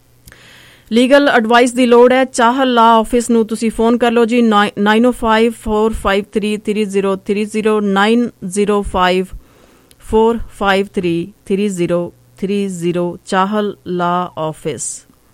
ਲੀਗਲ ਐਡਵਾਈਸ ਦੀ ਲੋੜ ਹੈ, ਚਾਹਲ ਲਾ ਆਫਿਸ ਨੂੰ ਤੁਸੀਂ ਫੋਨ ਕਰ ਲਓ ਜੀ, ਨਾਈਨ ਓ five four five three three zero three zero nine zero five four five three three zero three zero Chahal law office.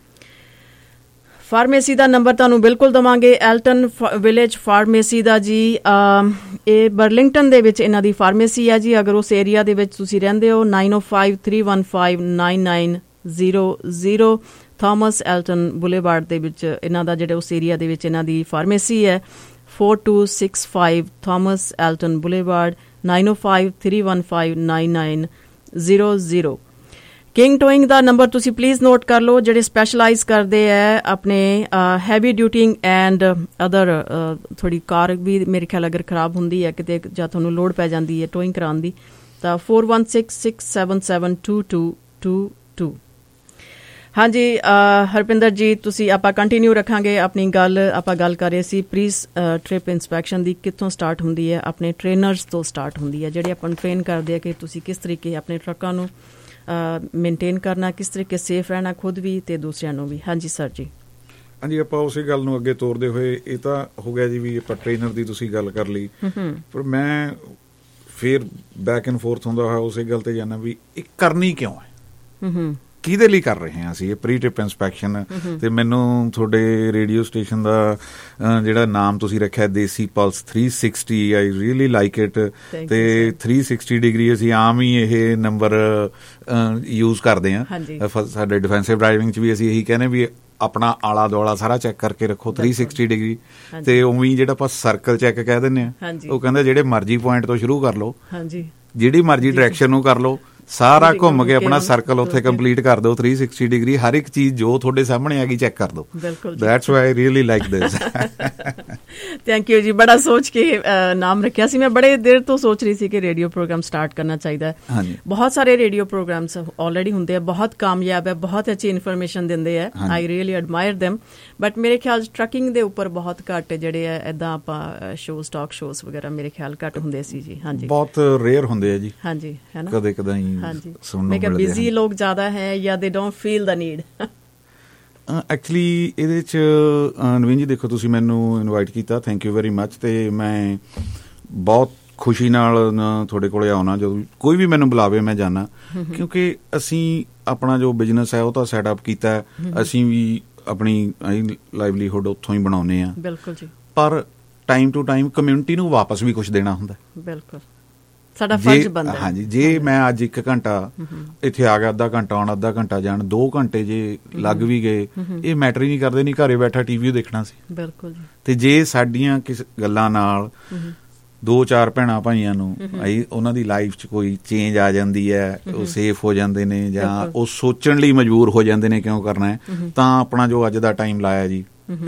Pharmacy ਦਾ ਨੰਬਰ ਤੁਹਾਨੂੰ ਬਿਲਕੁਲ ਦੇਵਾਂਗੇ, ਐਲਟਨ ਵਿਲੇਜ ਫਾਰਮੇਸੀ ਦਾ ਜੀ। ਇਹ ਬਰਲਿੰਗਟਨ ਦੇ ਵਿੱਚ ਇਹਨਾਂ ਦੀ ਫਾਰਮੇਸੀ ਹੈ ਜੀ। ਅਗਰ ਉਸ ਏਰੀਆ ਦੇ ਵਿੱਚ ਤੁਸੀਂ ਰਹਿੰਦੇ ਹੋ, ਨਾਈਨ ਓ five three one five nine nine zero zero Thomas Elton boulevard ਦੇ ਵਿੱਚ ਇਹਨਾਂ ਦਾ ਜਿਹੜੇ ਉਸ ਏਰੀਆ ਦੇ ਵਿੱਚ ਇਹਨਾਂ ਦੀ ਫਾਰਮੇਸੀ ਹੈ। Four two six five Thomas Elton boulevard, nine ਓ five three one five nine nine zero zero. King towing ਦਾ ਨੰਬਰ ਤੁਸੀਂ ਪਲੀਜ਼ ਨੋਟ ਕਰ ਲਓ, ਜਿਹੜੇ ਸਪੈਸ਼ਲਾਈਜ਼ ਕਰਦੇ ਹੈ ਆਪਣੇ ਹੈਵੀ ਡਿਊਟਿੰਗ ਐਂਡ ਅਦਰ, ਥੋੜੀ ਕਾਰ ਵੀ ਮੇਰੇ ਖਿਆਲ ਅਗਰ ਖਰਾਬ ਹੁੰਦੀ ਹੈ ਕਿਤੇ ਜਾਂ ਤੁਹਾਨੂੰ ਲੋੜ ਪੈ ਜਾਂਦੀ ਹੈ ਟੋਇੰਗ ਕਰਾਉਣ ਦੀ, ਤਾਂ four one six six seven seven two two two two. ਹਾਂਜੀ ਹਰਪਿੰਦਰ ਜੀ, ਤੁਸੀਂ ਆਪਾਂ ਕੰਟੀਨਿਊ ਰੱਖਾਂਗੇ ਆਪਣੀ ਗੱਲ। ਆਪਾਂ ਗੱਲ ਕਰ ਰਹੇ ਸੀ ਪ੍ਰੀ ਟ੍ਰਿਪ ਇੰਸਪੈਕਸ਼ਨ ਦੀ, ਕਿੱਥੋਂ ਸਟਾਰਟ ਹੁੰਦੀ ਹੈ, ਆਪਣੇ ਟ੍ਰੇਨਰਸ ਤੋਂ ਸਟਾਰਟ ਹੁੰਦੀ ਹੈ, ਜਿਹੜੇ ਆਪਾਂ ਨੂੰ ਟ੍ਰੇਨ ਕਰਦੇ ਆ ਕਿ ਤੁਸੀਂ ਕਿਸ ਤਰੀਕੇ ਆਪਣੇ ਟਰੱਕਾਂ ਨੂੰ ਮੇਨਟੇਨ ਕਰਨਾ, ਕਿਸ ਤਰੀਕੇ ਸੇਫ ਰਹਿਣਾ ਖੁਦ ਵੀ ਤੇ ਦੂਸਰਿਆਂ ਨੂੰ ਵੀ। ਹਾਂਜੀ ਸਰ ਜੀ। ਹਾਂਜੀ, ਆਪਾਂ ਉਸੇ ਗੱਲ ਨੂੰ ਅੱਗੇ ਤੋਰਦੇ ਹੋਏ, ਇਹ ਤਾਂ ਹੋ ਗਿਆ ਜੀ ਵੀ ਆਪਾਂ ਟ੍ਰੇਨਰ ਦੀ ਤੁਸੀਂ ਗੱਲ ਕਰ ਲਈ, ਪਰ ਮੈਂ ਫਿਰ ਬੈਕ ਐਂਡ ਫੋਰਥ ਹੁੰਦਾ ਹੋਇਆ ਉਸੇ ਗੱਲ ਤੇ ਜਾਣਾ ਵੀ ਇਹ ਕਰਨੀ ਕਿਉਂ ਹੈ, ਕਿਹਦੇ ਲਈ ਕਰ ਰਹੇ ਹਾਂ ਅਸੀਂ ਇਹ ਪ੍ਰੀ ਟ੍ਰਿਪ ਇੰਸਪੈਕਸ਼ਨ। ਤੇ ਮੈਨੂੰ ਤੁਹਾਡੇ ਰੇਡੀਓ ਸਟੇਸ਼ਨ ਦਾ ਜਿਹੜਾ ਨਾਮ ਤੁਸੀਂ ਰੱਖਿਆ Desi plus three sixty, I really like it. ਤੇ ਥ੍ਰੀ ਸਿਕਸਟੀ ਡਿਗਰੀ ਅਸੀਂ ਆਮ ਹੀ ਇਹ ਨੰਬਰ ਯੂਜ਼ ਕਰਦੇ ਹਾਂ ਸਾਡੇ ਡਿਫੈਂਸਿਵ ਡਰਾਈਵਿੰਗ 'ਚ ਵੀ। ਅਸੀਂ ਇਹੀ ਕਹਿੰਦੇ ਵੀ ਆਪਣਾ ਆਲਾ ਦੁਆਲਾ ਸਾਰਾ ਚੈੱਕ ਕਰਕੇ ਰੱਖੋ ਥ੍ਰੀ ਸਿਕਸਟੀ ਡਿਗਰੀ। ਤੇ ਉਵੇਂ ਜਿਹੜਾ ਆਪਾਂ ਸਰਕਲ ਚੈੱਕ ਕਹਿ ਦਿੰਦੇ ਹਾਂ, ਉਹ ਕਹਿੰਦਾ ਜਿਹੜੇ ਮਰਜ਼ੀ ਪੁਆਇੰਟ ਤੋਂ ਸ਼ੁਰੂ ਕਰ ਲਓ, ਜਿਹੜੀ ਮਰਜ਼ੀ ਡਾਇਰੈਕਸ਼ਨ ਨੂੰ ਕਰ ਲਓ, ਸਾਰਾ ਘੁੰਮ ਕੇ ਆਪਣਾ ਸਰਕਲ ਉੱਥੇ ਕੰਪਲੀਟ ਕਰ ਦਿਓ ਥ੍ਰੀ ਸਿਕਸਟੀ ਡਿਗਰੀ। ਹਰ ਇੱਕ ਚੀਜ਼ ਜੋ ਤੁਹਾਡੇ ਸਾਹਮਣੇ ਆ ਗਈ ਚੈੱਕ ਕਰ ਦਿਓ। That's why I really like this. Thank you ਜੀ। ਬੜਾ ਸੋਚ ਕੇ ਨਾਮ ਰੱਖਿਆ ਸੀ, ਮੈਂ ਬੜੇ ਦੇਰ ਤੋਂ ਸੋਚ ਰਹੀ ਸੀ ਕਿ ਰੇਡੀਓ ਪ੍ਰੋਗਰਾਮ ਸਟਾਰਟ ਕਰਨਾ ਚਾਹੀਦਾ। ਬਹੁਤ ਸਾਰੇ ਰੇਡੀਓ ਪ੍ਰੋਗਰਾਮਸ ਆਲਰੇਡੀ ਹੁੰਦੇ ਆ, ਬਹੁਤ ਕਾਮਯਾਬ ਹੈ, ਬਹੁਤ ਅੱਛੀ ਇਨਫੋਰਮੇਸ਼ਨ ਦਿੰਦੇ ਆ। I really admire them. But ਮੇਰੇ ਖਿਆਲ ਟਰੱਕਿੰਗ ਦੇ ਉੱਪਰ ਬਹੁਤ ਘੱਟ ਜਿਹੜੇ ਆ ਏਦਾਂ ਆਪਾਂ ਸ਼ੋਜ਼, ਟਾਕ ਸ਼ੋਜ਼ ਵਗੈਰਾ ਮੇਰੇ ਖਿਆਲ ਘੱਟ ਹੁੰਦੇ ਸੀ ਜੀ। ਹਾਂਜੀ, ਬਹੁਤ ਰੇਅਰ ਹੁੰਦੇ ਆ ਜੀ। ਹਾਂਜੀ, ਹੈ ਨਾ, ਕਦੇ ਕਦੇ ਹੀ। ਹਾਂਜੀ, ਮੈਂ ਕਿਹਾ ਬਿਜ਼ੀ ਲੋਕ ਜ਼ਿਆਦਾ ਹੈ ਜਾਂ they don't feel the need. Actually ਇਹਦੇ 'ਚ ਨਵੀਨ ਜੀ ਦੇਖੋ, ਤੁਸੀਂ ਮੈਨੂੰ ਇਨਵਾਈਟ ਕੀਤਾ, ਥੈਂਕ ਯੂ ਵੈਰੀ ਮੱਚ। ਤੇ ਮੈਂ ਬਹੁਤ ਖੁਸ਼ੀ ਨਾਲ ਤੁਹਾਡੇ ਕੋਲੇ ਆਉਣਾ, ਜਦੋਂ ਕੋਈ ਵੀ ਮੈਨੂੰ ਬੁਲਾਵੇ ਮੈਂ ਜਾਣਾ, ਕਿਉਂਕਿ ਅਸੀਂ ਆਪਣਾ ਜੋ ਬਿਜ਼ਨਸ ਹੈ ਉਹ ਤਾਂ ਸੈਟਅਪ ਕੀਤਾ ਹੈ, ਅਸੀਂ ਵੀ ਆਪਣੀ ਲਾਈਵਲੀਹੁੱਡ ਉੱਥੋਂ ਹੀ ਬਣਾਉਂਦੇ ਹਾਂ। ਬਿਲਕੁਲ ਜੀ। ਪਰ ਟਾਈਮ ਟੂ ਟਾਈਮ ਕਮਿਊਨਿਟੀ ਨੂੰ ਵਾਪਸ ਵੀ ਕੁਛ ਦੇਣਾ ਹੁੰਦਾ। ਬਿਲਕੁਲ, ਸਾਡਾ ਫਰਜ਼ ਬਣਦਾ। ਹਾਂਜੀ, ਜੇ ਮੈਂ ਅੱਜ ਇੱਕ ਘੰਟਾ ਇੱਥੇ ਆ ਗਿਆ, ਅੱਧਾ ਘੰਟਾ ਆਉਣ, ਅੱਧਾ ਘੰਟਾ ਜਾਣ, ਦੋ ਘੰਟੇ ਜੇ ਲੱਗ ਵੀ ਗਏ, ਇਹ ਮੈਟਰ ਹੀ ਨਹੀਂ ਕਰਦੇ, ਨਹੀਂ ਘਰੇ ਬੈਠਾ ਟੀਵੀ ਦੇਖਣਾ ਸੀ। ਬਿਲਕੁਲ ਜੀ। ਤੇ ਜੇ ਸਾਡੀਆਂ ਕਿਸ ਗੱਲਾਂ ਨਾਲ ਦੋ ਚਾਰ ਭੈਣਾਂ ਭਾਈਆਂ ਨੂੰ ਉਹਨਾਂ ਦੀ ਲਾਈਫ 'ਚ ਕੋਈ ਚੇਂਜ ਆ ਜਾਂਦੀ ਹੈ, ਉਹ ਸੇਫ ਹੋ ਜਾਂਦੇ ਨੇ ਜਾਂ ਉਹ ਸੋਚਣ ਲਈ ਮਜਬੂਰ ਹੋ ਜਾਂਦੇ ਨੇ ਕਿਉਂ ਕਰਨਾ ਹੈ, ਤਾਂ ਆਪਣਾ ਜੋ ਅੱਜ ਦਾ ਟਾਈਮ ਲਾਇਆ ਜੀ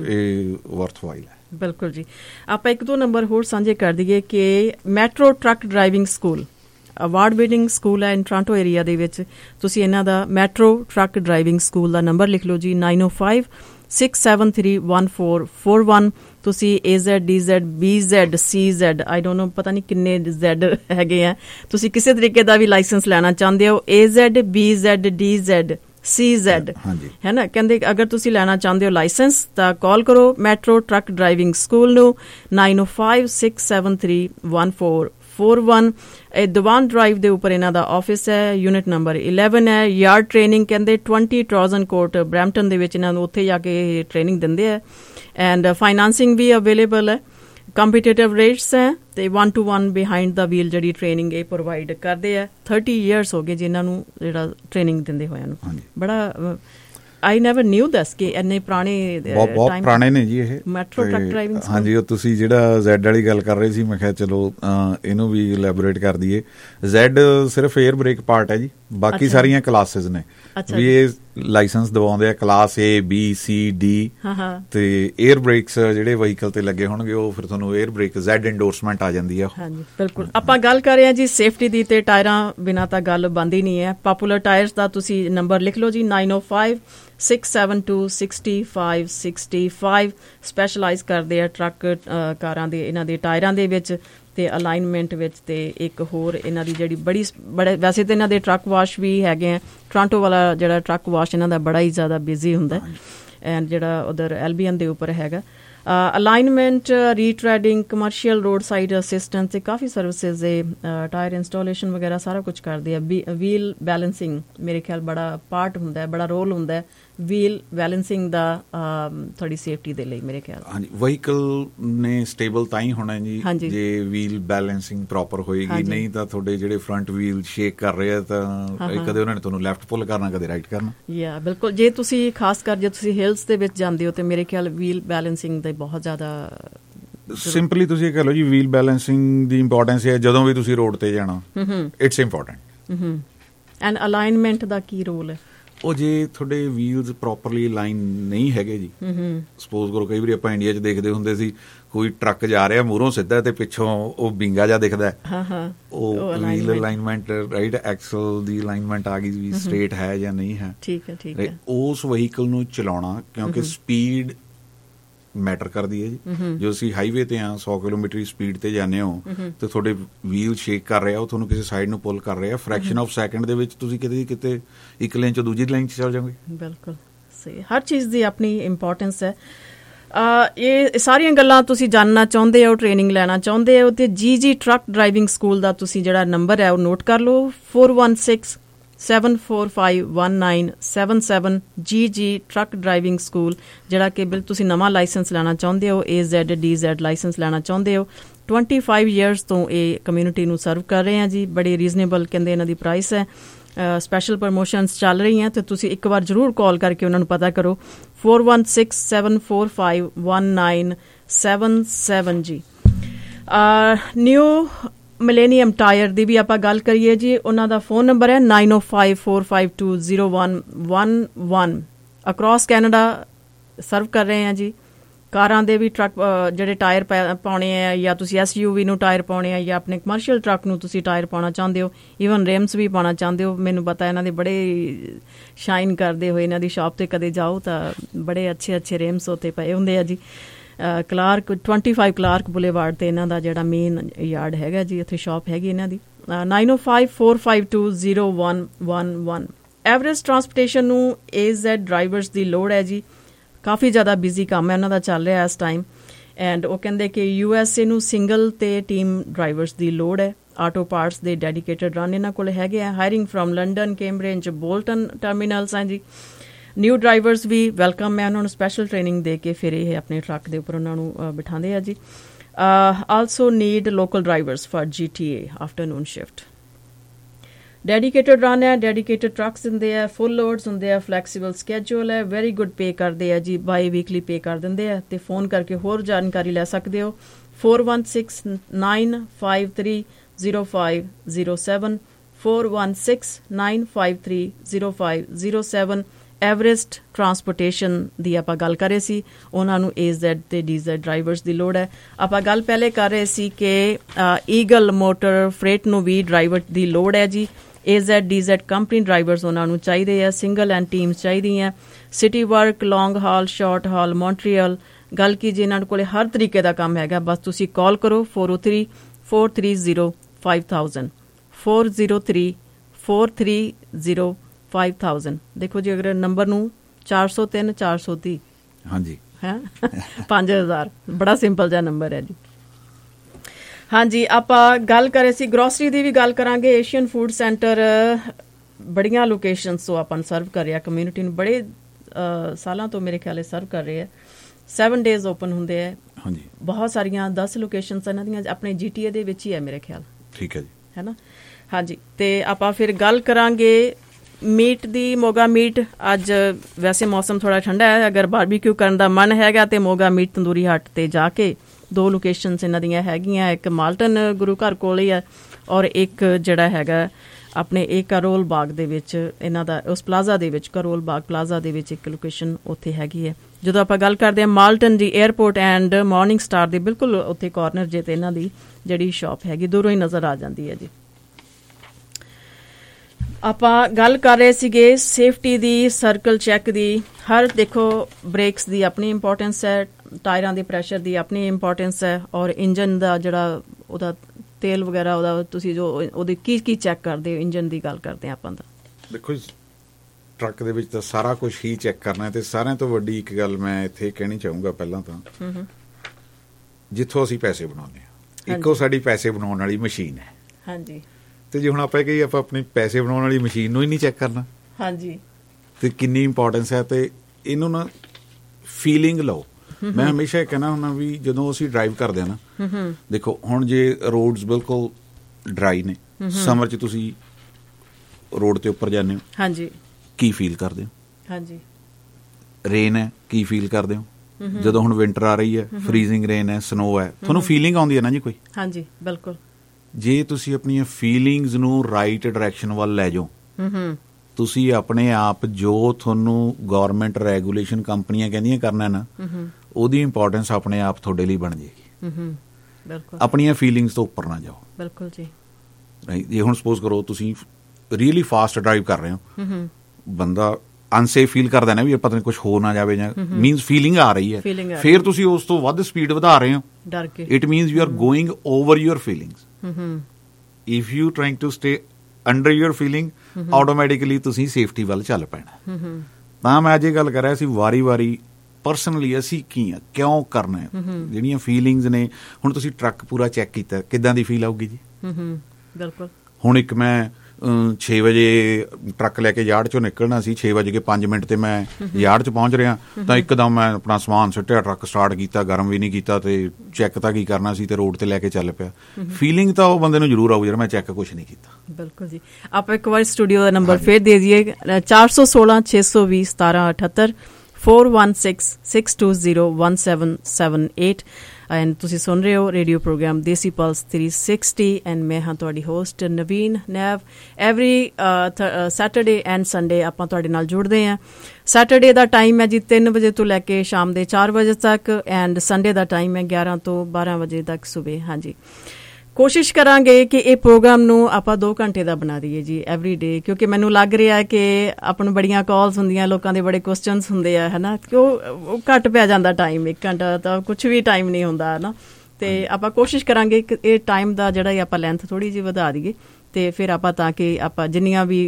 ਇਹ ਵਰਥਵਾਈਲ ਹੈ। ਬਿਲਕੁਲ ਜੀ। ਆਪਾਂ ਇੱਕ ਦੋ ਨੰਬਰ ਹੋਰ ਸਾਂਝੇ ਕਰ ਦਈਏ ਕਿ Metro truck driving school award winning school ਹੈ ਇਨ ਟੋਰਾਂਟੋ ਏਰੀਆ ਦੇ ਵਿੱਚ। ਤੁਸੀਂ ਇਹਨਾਂ ਦਾ ਮੈਟਰੋ ਟਰੱਕ ਡਰਾਈਵਿੰਗ ਸਕੂਲ ਦਾ ਨੰਬਰ ਲਿਖ ਲਓ ਜੀ, ਨਾਈਨ ਓ five six seven three one four four one. ਤੁਸੀਂ A Z, D Z, B Z, C Z, I don't know ਪਤਾ ਨਹੀਂ ਕਿੰਨੇ ਜ਼ੈਡ ਹੈਗੇ ਆ, ਤੁਸੀਂ ਕਿਸੇ ਤਰੀਕੇ ਦਾ ਵੀ ਲਾਇਸੈਂਸ ਲੈਣਾ ਚਾਹੁੰਦੇ ਹੋ, A Z, B Z, D Z, C Z, ਹੈ ਨਾ। ਕਹਿੰਦੇ ਅਗਰ ਤੁਸੀਂ ਲੈਣਾ ਚਾਹੁੰਦੇ ਹੋ ਲਾਇਸੈਂਸ ਤਾਂ ਕਾਲ ਕਰੋ ਮੈਟਰੋ ਟਰੱਕ ਡਰਾਈਵਿੰਗ ਸਕੂਲ ਨੂੰ, ਨਾਈਨ ਓ five six seven three one four four one. ਇਹ ਦੀਵਾਨ ਡਰਾਈਵ ਦੇ ਉੱਪਰ ਇਹਨਾਂ ਦਾ ਆਫਿਸ ਹੈ, ਯੂਨਿਟ ਨੰਬਰ ਇਲੈਵਨ ਹੈ। ਯਾਰਡ ਟ੍ਰੇਨਿੰਗ ਕਹਿੰਦੇ ਟਵੈਂਟੀ ਟਰਾਜ਼ਨ ਕੋਰਟ ਬਰੈਂਪਟਨ ਦੇ ਵਿੱਚ ਇਹਨਾਂ ਨੂੰ ਉੱਥੇ ਜਾ ਕੇ ਇਹ ਟ੍ਰੇਨਿੰਗ ਦਿੰਦੇ ਹੈ, ਐਂਡ ਫਾਈਨਾਂਸਿੰਗ ਵੀ ਅਵੇਲੇਬਲ ਹੈ, ਕੰਪੀਟੀਟਿਵ ਰੇਟਸ ਹੈ, ਤੇ one to one behind the wheel ਜਿਹੜੀ ਟ੍ਰੇਨਿੰਗ ਇਹ ਪ੍ਰੋਵਾਈਡ ਕਰਦੇ ਆ। ਥਰਟੀ ਈਅਰਸ ਹੋ ਗਏ ਜਿਨ੍ਹਾਂ ਨੂੰ ਜਿਹੜਾ ਟ੍ਰੇਨਿੰਗ ਦਿੰਦੇ ਹੋਇਆ ਨੂੰ। ਬੜਾ ਆਈ ਨੈਵਰ ਨਿਊ ਦਸ ਕਿ ਇੰਨੇ ਪੁਰਾਣੇ ਬਹੁਤ ਪੁਰਾਣੇ ਨੇ ਜੀ ਇਹ ਮੈਟਰੋ ਟਰੱਕ ਡਰਾਈਵਿੰਗ। ਹਾਂਜੀ, ਉਹ ਤੁਸੀਂ ਜਿਹੜਾ ਜ਼ੈਡ ਵਾਲੀ ਗੱਲ ਕਰ ਰਹੇ ਸੀ, ਮੈਂ ਕਿਹਾ ਚਲੋ ਇਹਨੂੰ ਵੀ ਇਲੈਬੋਰੇਟ ਕਰ ਦਈਏ। ਜ਼ੈਡ ਸਿਰਫ 에ਅਰ ਬ੍ਰੇਕ ਪਾਰਟ ਹੈ ਜੀ, ਬਾਕੀ ਸਾਰੀਆਂ ਕਲਾਸਿਸ ਨੇ ਵੀ ਇਹ ਲਾਇਸੈਂਸ ਦਵਾਉਂਦੇ ਆ, class A, B, C, D, ਤੇ 에ਅਰ ਬ੍ਰੇਕਸ ਜਿਹੜੇ ਵਹੀਕਲ ਤੇ ਲੱਗੇ ਹੋਣਗੇ ਉਹ ਫਿਰ ਤੁਹਾਨੂੰ 에ਅਰ ਬ੍ਰੇਕ ਜ਼ੈਡ ਇੰਡੋਰਸਮੈਂਟ ਆ ਜਾਂਦੀ ਆ। ਹਾਂਜੀ ਬਿਲਕੁਲ। ਆਪਾਂ ਗੱਲ ਕਰ ਰਹੇ ਹਾਂ ਜੀ ਸੇਫਟੀ ਦੀ, ਤੇ ਟਾਇਰਾਂ ਬਿਨਾਂ ਤਾਂ ਗੱਲ ਬਣਦੀ ਨਹੀਂ ਹੈ। ਪਾਪੂਲਰ ਟਾਇਰਸ ਦਾ ਤੁਸੀਂ ਨੰਬਰ ਲਿਖ ਲਓ ਜੀ, ਨਾਈਨ ਓ five six seven two sixty five sixty five. Specialize ਕਰਦੇ ਆ ਟਰੱਕ ਕਾਰਾਂ ਦੇ ਇਹਨਾਂ ਦੇ ਟਾਇਰਾਂ ਦੇ ਵਿੱਚ ਤੇ ਅਲਾਈਨਮੈਂਟ ਵਿੱਚ, ਤੇ ਇੱਕ ਹੋਰ ਇਹਨਾਂ ਦੀ ਜਿਹੜੀ ਬੜੀ ਬੜੇ ਵੈਸੇ ਤਾਂ ਇਹਨਾਂ ਦੇ ਟਰੱਕ ਵਾਸ਼ ਵੀ ਹੈਗੇ ਆ। ਟੋਰਾਂਟੋ ਵਾਲਾ ਜਿਹੜਾ ਟਰੱਕ ਵਾਸ਼ ਇਹਨਾਂ ਦਾ ਬੜਾ ਹੀ ਜ਼ਿਆਦਾ ਬਿਜ਼ੀ ਹੁੰਦਾ, ਐਂਡ ਜਿਹੜਾ ਉਧਰ ਐਲਬੀਐਨ ਦੇ ਉੱਪਰ ਹੈਗਾ alignment, retreading, commercial roadside assistance ਤੇ ਕਾਫੀ ਸਰਵਿਸਿਜ਼ ਦੇ ਟਾਇਰ ਇੰਸਟਾਲੇਸ਼ਨ ਵਗੈਰਾ ਸਾਰਾ ਕੁਝ ਕਰਦੇ ਆ। ਵੀਲ ਬੈਲੈਂਸਿੰਗ ਮੇਰੇ ਖਿਆਲ ਬੜਾ ਪਾਰਟ ਹੁੰਦਾ ਹੈ, ਬੜਾ ਰੋਲ ਹੁੰਦਾ ਹੈ ਵੀਲ ਬੈਲੈਂਸਿੰਗ ਦਾ ਤੁਹਾਡੀ ਸੇਫਟੀ ਦੇ ਲਈ ਮੇਰੇ ਖਿਆਲ। ਹਾਂਜੀ, ਵਹੀਕਲ ਨੇ ਸਟੇਬਲ ਤਾਂ ਹੀ ਹੋਣਾ ਜੀ ਜੇ ਵੀਲ ਬੈਲੈਂਸਿੰਗ ਪ੍ਰੋਪਰ ਹੋਏਗੀ, ਨਹੀਂ ਤਾਂ ਤੁਹਾਡੇ ਜਿਹੜੇ ਫਰੰਟ ਵੀਲ ਸ਼ੇਕ ਕਰ ਰਹੇ ਆ ਤਾਂ ਕਦੇ ਉਹਨਾਂ ਨੇ ਤੁਹਾਨੂੰ ਲੈਫਟ ਪੁੱਲ ਕਰਨਾ, ਕਦੇ ਰਾਈਟ ਕਰਨਾ। ਯਾ ਬਿਲਕੁਲ। ਜੇ ਤੁਸੀਂ ਖਾਸ ਕਰ ਜੇ ਤੁਸੀਂ ਹਿਲਸ ਦੇ ਵਿੱਚ ਜਾਂਦੇ ਹੋ ਤੇ ਮੇਰੇ ਖਿਆਲ ਵੀਲ ਬੈਲੈਂਸਿੰਗ ਦਾ ਬਹੁਤ ਜ਼ਿਆਦਾ ਸਿੰਪਲੀ ਤੁਸੀਂ ਇਹ ਕਹਿ ਲਓ ਜੀ, ਵੀਲ ਬੈਲੈਂਸਿੰਗ ਦੀ ਇੰਪੋਰਟੈਂਸ ਹੈ ਜਦੋਂ ਵੀ ਤੁਸੀਂ ਰੋਡ ਤੇ ਜਾਣਾ, ਇਟਸ ਇੰਪੋਰਟੈਂਟ। ਐਂਡ ਅਲਾਈਨਮੈਂਟ ਦਾ ਕੀ ਰੋਲ ਹੈ? ਉਹ ਜੇ ਤੁਹਾਡੇ ਵੀਲਸ ਪ੍ਰੋਪਰਲੀ ਅਲਾਈਨ ਨਹੀਂ ਹੈਗੇ ਜੀ, ਸਪੋਜ਼ ਕਰੋ ਕਈ ਵਾਰੀ ਆਪਾਂ ਇੰਡੀਆ 'ਚ ਦੇਖਦੇ ਹੁੰਦੇ ਸੀ ਕੋਈ ਟਰੱਕ ਜਾ ਰਿਹਾ ਮੂਹਰੋਂ ਸਿੱਧਾ ਤੇ ਪਿੱਛੋਂ ਉਹ ਬਿੰਗਾ ਜਿਹਾ ਦਿਖਦਾ, ਉਹ ਵੀਲ ਅਲਾਈਨਮੈਂਟ ਰਾਈਟ ਐਕਸਲ ਦੀ ਅਲਾਈਨਮੈਂਟ ਆ ਗਈ ਵੀ ਸਟ੍ਰੇਟ ਹੈ ਜਾਂ ਨਹੀਂ ਹੈ। ਠੀਕ ਹੈ ਠੀਕ ਹੈ। ਉਸ ਵਹੀਕਲ ਨੂੰ ਚਲਾਉਣਾ, ਕਿਉਂਕਿ ਸਪੀਡ ਮੈਟਰ ਕਰਦੀ ਹੈ ਜੀ। ਜੋ ਅਸੀਂ ਹਾਈਵੇ ਤੇ ਆ ਸੌ ਕਿਲੋਮੀਟਰ ਸਪੀਡ ਤੇ ਜਾਂਦੇ ਹੋ ਤੇ ਤੁਹਾਡੇ ਵੀਲ ਸ਼ੇਕ ਕਰ ਰਿਹਾ, ਉਹ ਤੁਹਾਨੂੰ ਕਿਸੇ ਸਾਈਡ ਨੂੰ ਪੁੱਲ ਕਰ ਰਿਹਾ, ਫਰੈਕਸ਼ਨ ਆਫ ਸੈਕਿੰਡ ਦੇ ਵਿੱਚ ਤੁਸੀਂ ਕਿਤੇ ਕਿਤੇ ਇੱਕ ਲੇਨ ਚੋਂ ਦੂਜੀ ਲਾਈਨ 'ਚ ਚੱਲ ਜਾਓਗੇ। ਬਿਲਕੁਲ ਸਹੀ। ਹਰ ਚੀਜ਼ ਦੀ ਆਪਣੀ ਇੰਪੋਰਟੈਂਸ ਹੈ। ਇਹ ਸਾਰੀਆਂ ਗੱਲਾਂ ਤੁਸੀਂ ਜਾਣਨਾ ਚਾਹੁੰਦੇ ਹੋ, ਟ੍ਰੇਨਿੰਗ ਲੈਣਾ ਚਾਹੁੰਦੇ ਹੋ ਤੇ ਜੀ ਜੀ ਟਰੱਕ ਡਰਾਈਵਿੰਗ ਸਕੂਲ ਦਾ ਤੁਸੀਂ ਜਿਹੜਾ ਨੰਬਰ ਹੈ ਉਹ ਨੋਟ ਕਰ ਲਓ, four one six seven four five one nine seven seven. ਜੀ ਜੀ ਟਰੱਕ ਡਰਾਈਵਿੰਗ ਸਕੂਲ, ਜਿਹੜਾ ਕਿ ਬਿਲ ਤੁਸੀਂ ਨਵਾਂ ਲਾਇਸੈਂਸ ਲੈਣਾ ਚਾਹੁੰਦੇ ਹੋ, A Z D Z licence ਲੈਣਾ ਚਾਹੁੰਦੇ ਹੋ। ਟਵੈਂਟੀ ਫਾਈਵ ਈਅਰਸ ਤੋਂ ਇਹ ਕਮਿਊਨਿਟੀ ਨੂੰ ਸਰਵ ਕਰ ਰਹੇ ਆ ਜੀ। ਬੜੇ ਰੀਜ਼ਨੇਬਲ ਕਹਿੰਦੇ ਇਹਨਾਂ ਦੀ ਪ੍ਰਾਈਸ ਹੈ। ਸਪੈਸ਼ਲ ਪ੍ਰਮੋਸ਼ਨਸ ਚੱਲ ਰਹੀਆਂ ਤੇ ਤੁਸੀਂ ਇੱਕ ਵਾਰ ਜ਼ਰੂਰ ਕਾਲ ਕਰਕੇ ਉਹਨਾਂ ਨੂੰ ਪਤਾ ਕਰੋ, four one six seven four five one nine seven seven ਜੀ। ਨਿਊ ਮਿਲੇਨੀਅਮ ਟਾਇਰ ਦੀ ਵੀ ਆਪਾਂ ਗੱਲ ਕਰੀਏ ਜੀ, ਉਹਨਾਂ ਦਾ ਫੋਨ ਨੰਬਰ ਹੈ ਨਾਈਨ ਓ five four five two zero one one one. Across Canada serve ਕਰ ਰਹੇ ਆ ਜੀ। ਕਾਰਾਂ ਦੇ ਵੀ ਟਰੱਕ ਜਿਹੜੇ ਟਾਇਰ ਪਾਉਣੇ ਆ, ਜਾਂ ਤੁਸੀਂ ਐਸ ਯੂ ਵੀ ਨੂੰ ਟਾਇਰ ਪਾਉਣੇ ਆ, ਜਾਂ ਆਪਣੇ ਕਮਰਸ਼ੀਅਲ ਟਰੱਕ ਨੂੰ ਤੁਸੀਂ ਟਾਇਰ ਪਾਉਣਾ ਚਾਹੁੰਦੇ ਹੋ, ਈਵਨ ਰੇਮਸ ਵੀ ਪਾਉਣਾ ਚਾਹੁੰਦੇ ਹੋ। ਮੈਨੂੰ ਪਤਾ ਇਹਨਾਂ ਦੇ ਬੜੇ ਸ਼ਾਈਨ ਕਰਦੇ ਹੋਏ, ਇਹਨਾਂ ਦੀ ਸ਼ਾਪ ਤੇ ਕਦੇ ਜਾਓ ਤਾਂ ਬੜੇ ਅੱਛੇ ਅੱਛੇ ਰੇਮਸ ਉੱਥੇ ਪਏ ਹੁੰਦੇ ਆ ਜੀ। Clark twenty five Clark boulevard ਤੇ ਇਹਨਾਂ ਦਾ ਜਿਹੜਾ ਮੇਨ ਯਾਰਡ ਹੈਗਾ ਜੀ, ਉੱਥੇ ਸ਼ਾਪ ਹੈਗੀ ਇਹਨਾਂ ਦੀ। ਨਾਈਨ ਓ five four five two zero one one one. Average transportation ਨੂੰ ਏ ਜ਼ੈਡ ਡਰਾਈਵਰਸ ਦੀ ਲੋੜ ਹੈ ਜੀ। ਕਾਫੀ ਜ਼ਿਆਦਾ ਬਿਜ਼ੀ ਕੰਮ ਹੈ ਉਹਨਾਂ ਦਾ ਚੱਲ ਰਿਹਾ ਇਸ ਟਾਈਮ, ਐਂਡ ਉਹ ਕਹਿੰਦੇ ਕਿ ਯੂ ਐਸ ਏ ਨੂੰ ਸਿੰਗਲ ਤੇ ਟੀਮ ਡਰਾਈਵਰਸ ਦੀ ਲੋੜ ਹੈ। ਆਟੋ ਪਾਰਟਸ ਦੇ ਡੈਡੀਕੇਟਡ ਰਨ ਇਹਨਾਂ ਕੋਲ ਹੈਗੇ ਆ। Hiring from London, Cambridge, Bolton terminals ਹੈ ਜੀ। ਨਿਊ ਡਰਾਈਵਰਸ ਵੀ ਵੈਲਕਮ ਹੈ, ਉਹਨਾਂ ਨੂੰ ਸਪੈਸ਼ਲ ਟ੍ਰੇਨਿੰਗ ਦੇ ਕੇ ਫਿਰ ਇਹ ਆਪਣੇ ਟਰੱਕ ਦੇ ਉੱਪਰ ਉਹਨਾਂ ਨੂੰ ਬਿਠਾਉਂਦੇ ਆ ਜੀ। Also need local drivers for G T A afternoon shift. Dedicated run ਹੈ, ਡੈਡੀਕੇਟਡ ਟਰੱਕਸ ਹੁੰਦੇ ਆ, ਫੁੱਲ ਲੋਡਸ ਹੁੰਦੇ ਆ, ਫਲੈਕਸੀਬਲ ਸਕੈਜੂਲ ਹੈ, ਵੈਰੀ ਗੁੱਡ ਪੇ ਕਰਦੇ ਆ ਜੀ, ਬਾਈ ਵੀਕਲੀ ਪੇ ਕਰ ਦਿੰਦੇ ਆ। ਤੇ ਫੋਨ ਕਰਕੇ ਹੋਰ ਜਾਣਕਾਰੀ ਲੈ ਸਕਦੇ ਹੋ four one six nine five three zero five zero seven four one six nine five three zero five zero seven। Everest transportation ਦੀ ਆਪਾਂ ਗੱਲ ਕਰ ਰਹੇ ਸੀ, ਉਹਨਾਂ ਨੂੰ ਏ ਜ਼ੈਡ ਤੇ ਡੀ ਜ਼ੈਡ ਡਰਾਈਵਰਸ ਦੀ ਲੋੜ ਹੈ। ਆਪਾਂ ਗੱਲ ਪਹਿਲੇ ਕਰ ਰਹੇ ਸੀ ਕਿ ਈਗਲ ਮੋਟਰ ਫਰੇਟ ਨੂੰ ਵੀ ਡਰਾਈਵਰ ਦੀ ਲੋੜ ਹੈ ਜੀ। A Z D Z company drivers ਉਹਨਾਂ ਨੂੰ ਚਾਹੀਦੇ ਆ, ਸਿੰਗਲ ਐਂਡ ਟੀਮਸ ਚਾਹੀਦੀਆਂ। City work, long haul, short haul, Montreal ਗੱਲ ਕੀ ਜੀ ਇਹਨਾਂ ਕੋਲ ਹਰ ਤਰੀਕੇ ਦਾ ਕੰਮ ਹੈਗਾ। ਬਸ ਤੁਸੀਂ ਕਾਲ ਕਰੋ four oh three four three zero five thousand four oh three four three zero five thousand। ਦੇਖੋ ਜੀ ਅਗਰ ਨੰਬਰ ਨੂੰ ਚਾਰ ਸੌ ਤਿੰਨ ਚਾਰ ਸੌ ਤੀਹ ਹਾਂਜੀ ਹੈ ਪੰਜ ਹਜ਼ਾਰ ਬੜਾ ਸਿੰਪਲ ਜਿਹਾ ਨੰਬਰ ਹੈ ਜੀ। ਹਾਂਜੀ ਆਪਾਂ ਗੱਲ ਕਰੇ ਸੀ ਗਰੋਸਰੀ ਦੀ ਵੀ ਗੱਲ ਕਰਾਂਗੇ। ਏਸ਼ੀਅਨ ਫੂਡ ਸੈਂਟਰ ਬੜੀਆਂ ਲੋਕੇਸ਼ਨਸ ਤੋਂ ਆਪਾਂ ਨੂੰ ਸਰਵ ਕਰ ਰਿਹਾ, ਕਮਿਊਨਿਟੀ ਨੂੰ ਬੜੇ ਸਾਲਾਂ ਤੋਂ ਮੇਰੇ ਖਿਆਲ ਸਰਵ ਕਰ ਰਹੇ ਹੈ। ਸੈਵਨ ਡੇਜ਼ ਓਪਨ ਹੁੰਦੇ ਹੈ। ਹਾਂਜੀ ਬਹੁਤ ਸਾਰੀਆਂ ਦਸ ਲੋਕੇਸ਼ਨਸ ਇਹਨਾਂ ਦੀਆਂ ਆਪਣੇ ਜੀ ਟੀ ਏ ਦੇ ਵਿੱਚ ਹੀ ਹੈ ਮੇਰੇ ਖਿਆਲ। ਠੀਕ ਹੈ ਜੀ, ਹੈ ਨਾ। ਹਾਂਜੀ ਤੇ ਆਪਾਂ ਫਿਰ ਗੱਲ ਕਰਾਂਗੇ ਮੀਟ ਦੀ। ਮੋਗਾ ਮੀਟ ਅੱਜ ਵੈਸੇ ਮੌਸਮ ਥੋੜਾ ਠੰਡਾ ਹੈ, ਅਗਰ ਬਾਰਬੀਕਿਊ ਕਰਨ ਦਾ ਮਨ ਹੈਗਾ ਤੇ ਮੋਗਾ ਮੀਟ ਤੰਦੂਰੀ ਹੱਟ ਤੇ ਜਾ ਕੇ ਦੋ ਲੋਕੇਸ਼ਨਸ ਇਹਨਾਂ ਦੀਆਂ ਹੈਗੀਆਂ, ਇੱਕ ਮਾਲਟਨ ਗੁਰੂ ਘਰ ਕੋਲ ਹੀ ਹੈ ਔਰ ਇੱਕ ਜਿਹੜਾ ਹੈਗਾ ਆਪਣੇ ਇਹ ਕਰੋਲ ਬਾਗ ਦੇ ਵਿੱਚ ਇਹਨਾਂ ਦਾ ਉਸ ਪਲਾਜ਼ਾ ਦੇ ਵਿੱਚ, ਕਰੋਲ ਬਾਗ ਪਲਾਜ਼ਾ ਦੇ ਵਿੱਚ ਇੱਕ ਲੋਕੇਸ਼ਨ ਉੱਥੇ ਹੈਗੀ ਹੈ। ਜਦੋਂ ਆਪਾਂ ਗੱਲ ਕਰਦੇ ਹਾਂ ਮਾਲਟਨ ਦੀ ਏਅਰਪੋਰਟ ਐਂਡ ਮਾਰਨਿੰਗ ਸਟਾਰ ਦੇ ਬਿਲਕੁਲ ਉੱਥੇ ਕਾਰਨਰ ਜੇ ਤੇ ਇਹਨਾਂ ਦੀ ਜਿਹੜੀ ਸ਼ਾਪ ਹੈਗੀ ਦੂਰੋਂ ਹੀ ਨਜ਼ਰ ਆ ਜਾਂਦੀ ਹੈ ਜੀ। ਆਪਾਂ ਗੱਲ ਕਰ ਰਹੇ ਸੀਗੇ ਸੇਫਟੀ ਦੀ, ਸਰਕਲ ਚੈੱਕ ਦੀ। ਹਰ ਦੇਖੋ ਬ੍ਰੇਕਸ ਦੀ ਆਪਣੀ ਇੰਪੋਰਟੈਂਸ ਹੈ, ਟਾਇਰਾਂ ਦੇ ਪ੍ਰੈਸ਼ਰ ਦੀ ਆਪਣੀ ਇੰਪੋਰਟੈਂਸ ਹੈ ਔਰ ਇੰਜਨ ਦਾ ਜਿਹੜਾ ਉਹਦਾ ਤੇਲ ਵਗੈਰਾ ਉਹਦਾ ਤੁਸੀਂ ਜੋ ਉਹਦੀ ਕੀ ਕੀ ਚੈੱਕ ਕਰਦੇ ਹੋ, ਇੰਜਨ ਦੀ ਗੱਲ ਕਰਦੇ ਹਾਂ ਆਪਾਂ। ਤਾਂ ਦੇਖੋ ਟਰੱਕ ਦੇ ਵਿੱਚ ਤਾਂ ਸਾਰਾ ਕੁਝ ਹੀ ਚੈੱਕ ਕਰਨਾ ਤੇ ਸਾਰਿਆਂ ਤੋਂ ਵੱਡੀ ਇੱਕ ਗੱਲ ਮੈਂ ਇੱਥੇ ਕਹਿਣੀ ਚਾਹੂੰਗਾ ਪਹਿਲਾਂ ਤਾਂ ਜਿੱਥੋਂ ਅਸੀਂ ਪੈਸੇ ਬਣਾਉਂਦੇ ਹਾਂ, ਇੱਕੋ ਸਾਡੀ ਪੈਸੇ ਬਣਾਉਣ ਵਾਲੀ ਮਸ਼ੀਨ ਹੈ। ਹਾਂਜੀ ਤੇ ਜੇ ਹੁਣ ਆਪਾਂ ਕਹੀਏ ਆਪਾਂ ਆਪਣੀ ਪੈਸੇ ਬਣਾਉਣ ਵਾਲੀ ਮਸ਼ੀਨ ਨੂੰ ਹੀ ਨਹੀਂ ਚੈੱਕ ਕਰਨਾ, ਹਾਂਜੀ ਤੇ ਕਿੰਨੀ ਇੰਪੋਰਟੈਂਸ ਹੈ। ਤੇ ਇਹਨੂੰ ਨਾ ਫੀਲਿੰਗ ਲਓ। ਮੈਂ ਹਮੇਸ਼ਾ ਇਹ ਕਹਿਣਾ ਹੁੰਦਾ ਵੀ ਜਦੋਂ ਅਸੀਂ ਡਰਾਈਵ ਕਰਦੇ ਹਾਂ ਨਾ, ਦੇਖੋ ਹੁਣ ਜੇ ਰੋਡਸ ਬਿਲਕੁਲ ਡਰਾਈ ਨੇ, ਸਮਰ ਚ ਤੁਸੀਂ ਰੋਡ ਤੇ ਉੱਪਰ ਜਾਂਦੇ ਹੋ, ਹਾਂਜੀ ਕੀ ਫੀਲ ਕਰਦੇ ਹੋ? ਹਾਂਜੀ ਰੇਨ ਹੈ ਕੀ ਫੀਲ ਕਰਦੇ ਹੋ? ਜਦੋਂ ਹੁਣ ਵਿੰਟਰ ਆ ਰਹੀ ਹੈ, ਫਰੀਜ਼ਿੰਗ ਰੇਨ ਹੈ, ਸਨੋ ਹੈ, ਤੁਹਾਨੂੰ ਫੀਲਿੰਗ ਆਉਂਦੀ ਹੈ ਨਾ ਜੀ ਕੋਈ? ਹਾਂਜੀ ਬਿਲਕੁਲ। ਜੇ ਤੁਸੀਂ ਆਪਣੀਆਂ ਫੀਲਿੰਗਸ ਨੂੰ ਰਾਈਟ ਡਾਇਰੈਕਸ਼ਨ ਵੱਲ ਲੈ ਜਾਓ, ਤੁਸੀਂ ਆਪਣੇ ਆਪ ਜੋ ਤੁਹਾਨੂੰ ਗੌਰਮੈਂਟ ਰੈਗੂਲੇਸ਼ਨ ਕੰਪਨੀਆਂ ਕਹਿੰਦੀਆਂ ਕਰਨਾ ਨਾ, ਉਹਦੀ ਇੰਪੋਰਟੈਂਸ ਆਪਣੇ ਆਪ ਤੁਹਾਡੇ ਲਈ ਬਣ ਜਾਏਗੀ। ਬਿਲਕੁਲ ਆਪਣੀਆਂ ਫੀਲਿੰਗਸ ਤੋਂ ਉੱਪਰ ਨਾ ਜਾਓ। ਬਿਲਕੁਲ ਜੀ। ਜੇ ਹੁਣ ਸਪੋਜ਼ ਕਰੋ ਤੁਸੀਂ ਰੀਅਲੀ ਫਾਸਟ ਡਰਾਈਵ ਕਰ ਰਹੇ ਹੋ, ਬੰਦਾ ਅਨਸੇਫ ਫੀਲ ਕਰਦਾ ਨਾ ਵੀ ਪਤਾ ਨਹੀਂ ਕੁਛ ਹੋ ਨਾ ਜਾਵੇ, ਜਾਂ ਮੀਨਸ ਫੀਲਿੰਗ ਆ ਰਹੀ ਹੈ, ਫਿਰ ਤੁਸੀਂ ਉਸ ਤੋਂ ਵੱਧ ਸਪੀਡ ਵਧਾ ਰਹੇ ਹੋ, ਡਰ ਕੇ। It means you are going over your feelings. If you trying to stay under your feeling, automatically ਤੁਸੀਂ ਸੇਫਟੀ ਵੱਲ ਚੱਲ ਪੈਣਾ। ਤਾਂ ਮੈਂ ਅੱਜ ਇਹ ਗੱਲ ਕਰ ਰਿਹਾ ਸੀ, ਵਾਰੀ ਵਾਰੀ ਪਰਸਨਲੀ ਅਸੀਂ ਕੀ ਆ, ਕਿਉਂ ਕਰਨਾ ਹੈ। ਜਿਹੜੀਆਂ ਫੀਲਿੰਗਸ ਨੇ, ਹੁਣ ਤੁਸੀਂ ਟਰੱਕ ਪੂਰਾ ਚੈੱਕ ਕੀਤਾ, ਕਿੱਦਾਂ ਦੀ ਫੀਲ ਆਊਗੀ ਜੀ? ਬਿਲਕੁਲ। ਹੁਣ ਇੱਕ ਮੈਂ ਛੇ ਵਜੇ ਟਰੱਕ ਲੈ ਕੇ ਯਾਰਡ ਚੋਂ ਨਿਕਲਣਾ ਸੀ, ਛੇ ਵਜੇ ਕੇ ਪੰਜ ਮਿੰਟ ਤੇ ਮੈਂ ਯਾਰਡ ਚ ਪਹੁੰਚ ਰਿਹਾ, ਤਾਂ ਇੱਕਦਮ ਮੈਂ ਆਪਣਾ ਸਮਾਨ ਸੁੱਟਿਆ, ਟਰੱਕ ਸਟਾਰਟ ਕੀਤਾ, ਗਰਮ ਵੀ ਨਹੀਂ ਕੀਤਾ ਤੇ ਚੈੱਕ ਤਾਂ ਕੀ ਕਰਨਾ ਸੀ ਤੇ ਰੋਡ ਤੇ ਲੈ ਕੇ ਚੱਲ ਪਿਆ। ਫੀਲਿੰਗ ਤਾਂ ਉਹ ਬੰਦੇ ਨੂੰ ਜ਼ਰੂਰ ਆਊ ਜਿਹੜਾ ਮੈਂ ਚੈੱਕ ਕੁਛ ਨਹੀਂ ਕੀਤਾ। ਬਿਲਕੁਲ ਜੀ। ਆਪਾਂ ਇੱਕ ਵਾਰ ਸਟੂਡੀਓ ਦਾ ਨੰਬਰ ਫੇਰ ਦੇ ਦਈਏ, ਚਾਰ ਸੌ ਸੋਲਾਂ ਛੇ ਸੌ ਵੀਹ ਸਤਾਰਾਂ ਅਠੱਤਰ four one six six two zero one seven seven eight। And ਤੁਸੀਂ ਸੁਣ ਰਹੇ ਹੋ radio programme Desi plus three sixty and ਮੈਂ ਹਾਂ ਤੁਹਾਡੀ host Naveen Nav. Every Saturday and Sunday ਆਪਾਂ ਤੁਹਾਡੇ ਨਾਲ ਜੁੜਦੇ ਹਾਂ। ਸੈਟਰਡੇ ਦਾ ਟਾਈਮ ਹੈ ਜੀ ਤਿੰਨ ਵਜੇ ਤੋਂ ਲੈ ਕੇ ਸ਼ਾਮ ਦੇ ਚਾਰ ਵਜੇ ਤੱਕ, ਐਂਡ ਸੰਡੇ ਦਾ ਟਾਈਮ ਹੈ ਗਿਆਰਾਂ ਤੋਂ ਬਾਰਾਂ ਵਜੇ ਤੱਕ ਸੁਬਹ। ਹਾਂਜੀ ਕੋਸ਼ਿਸ਼ ਕਰਾਂਗੇ ਕਿ ਇਹ ਪ੍ਰੋਗਰਾਮ ਨੂੰ ਆਪਾਂ ਦੋ ਘੰਟੇ ਦਾ ਬਣਾ ਦਈਏ ਜੀ ਐਵਰੀ ਡੇ, ਕਿਉਂਕਿ ਮੈਨੂੰ ਲੱਗ ਰਿਹਾ ਹੈ ਕਿ ਆਪਾਂ ਨੂੰ ਬੜੀਆਂ ਕਾਲਸ ਹੁੰਦੀਆਂ, ਲੋਕਾਂ ਦੇ ਬੜੇ ਕੁਐਸਚਨਸ ਹੁੰਦੇ ਆ, ਹੈ ਨਾ, ਕਿ ਉਹ ਘੱਟ ਪੈ ਜਾਂਦਾ ਟਾਈਮ। ਇੱਕ ਘੰਟਾ ਤਾਂ ਕੁਛ ਵੀ ਟਾਈਮ ਨਹੀਂ ਹੁੰਦਾ, ਹੈ ਨਾ। ਤੇ ਆਪਾਂ ਕੋਸ਼ਿਸ਼ ਕਰਾਂਗੇ ਕਿ ਇਹ ਟਾਈਮ ਦਾ ਜਿਹੜਾ ਆਪਾਂ ਲੈਂਥ ਥੋੜ੍ਹੀ ਜਿਹੀ ਵਧਾ ਦਈਏ, ਤੇ ਫਿਰ ਆਪਾਂ ਤਾਂ ਕਿ ਆਪਾਂ ਜਿੰਨੀਆਂ ਵੀ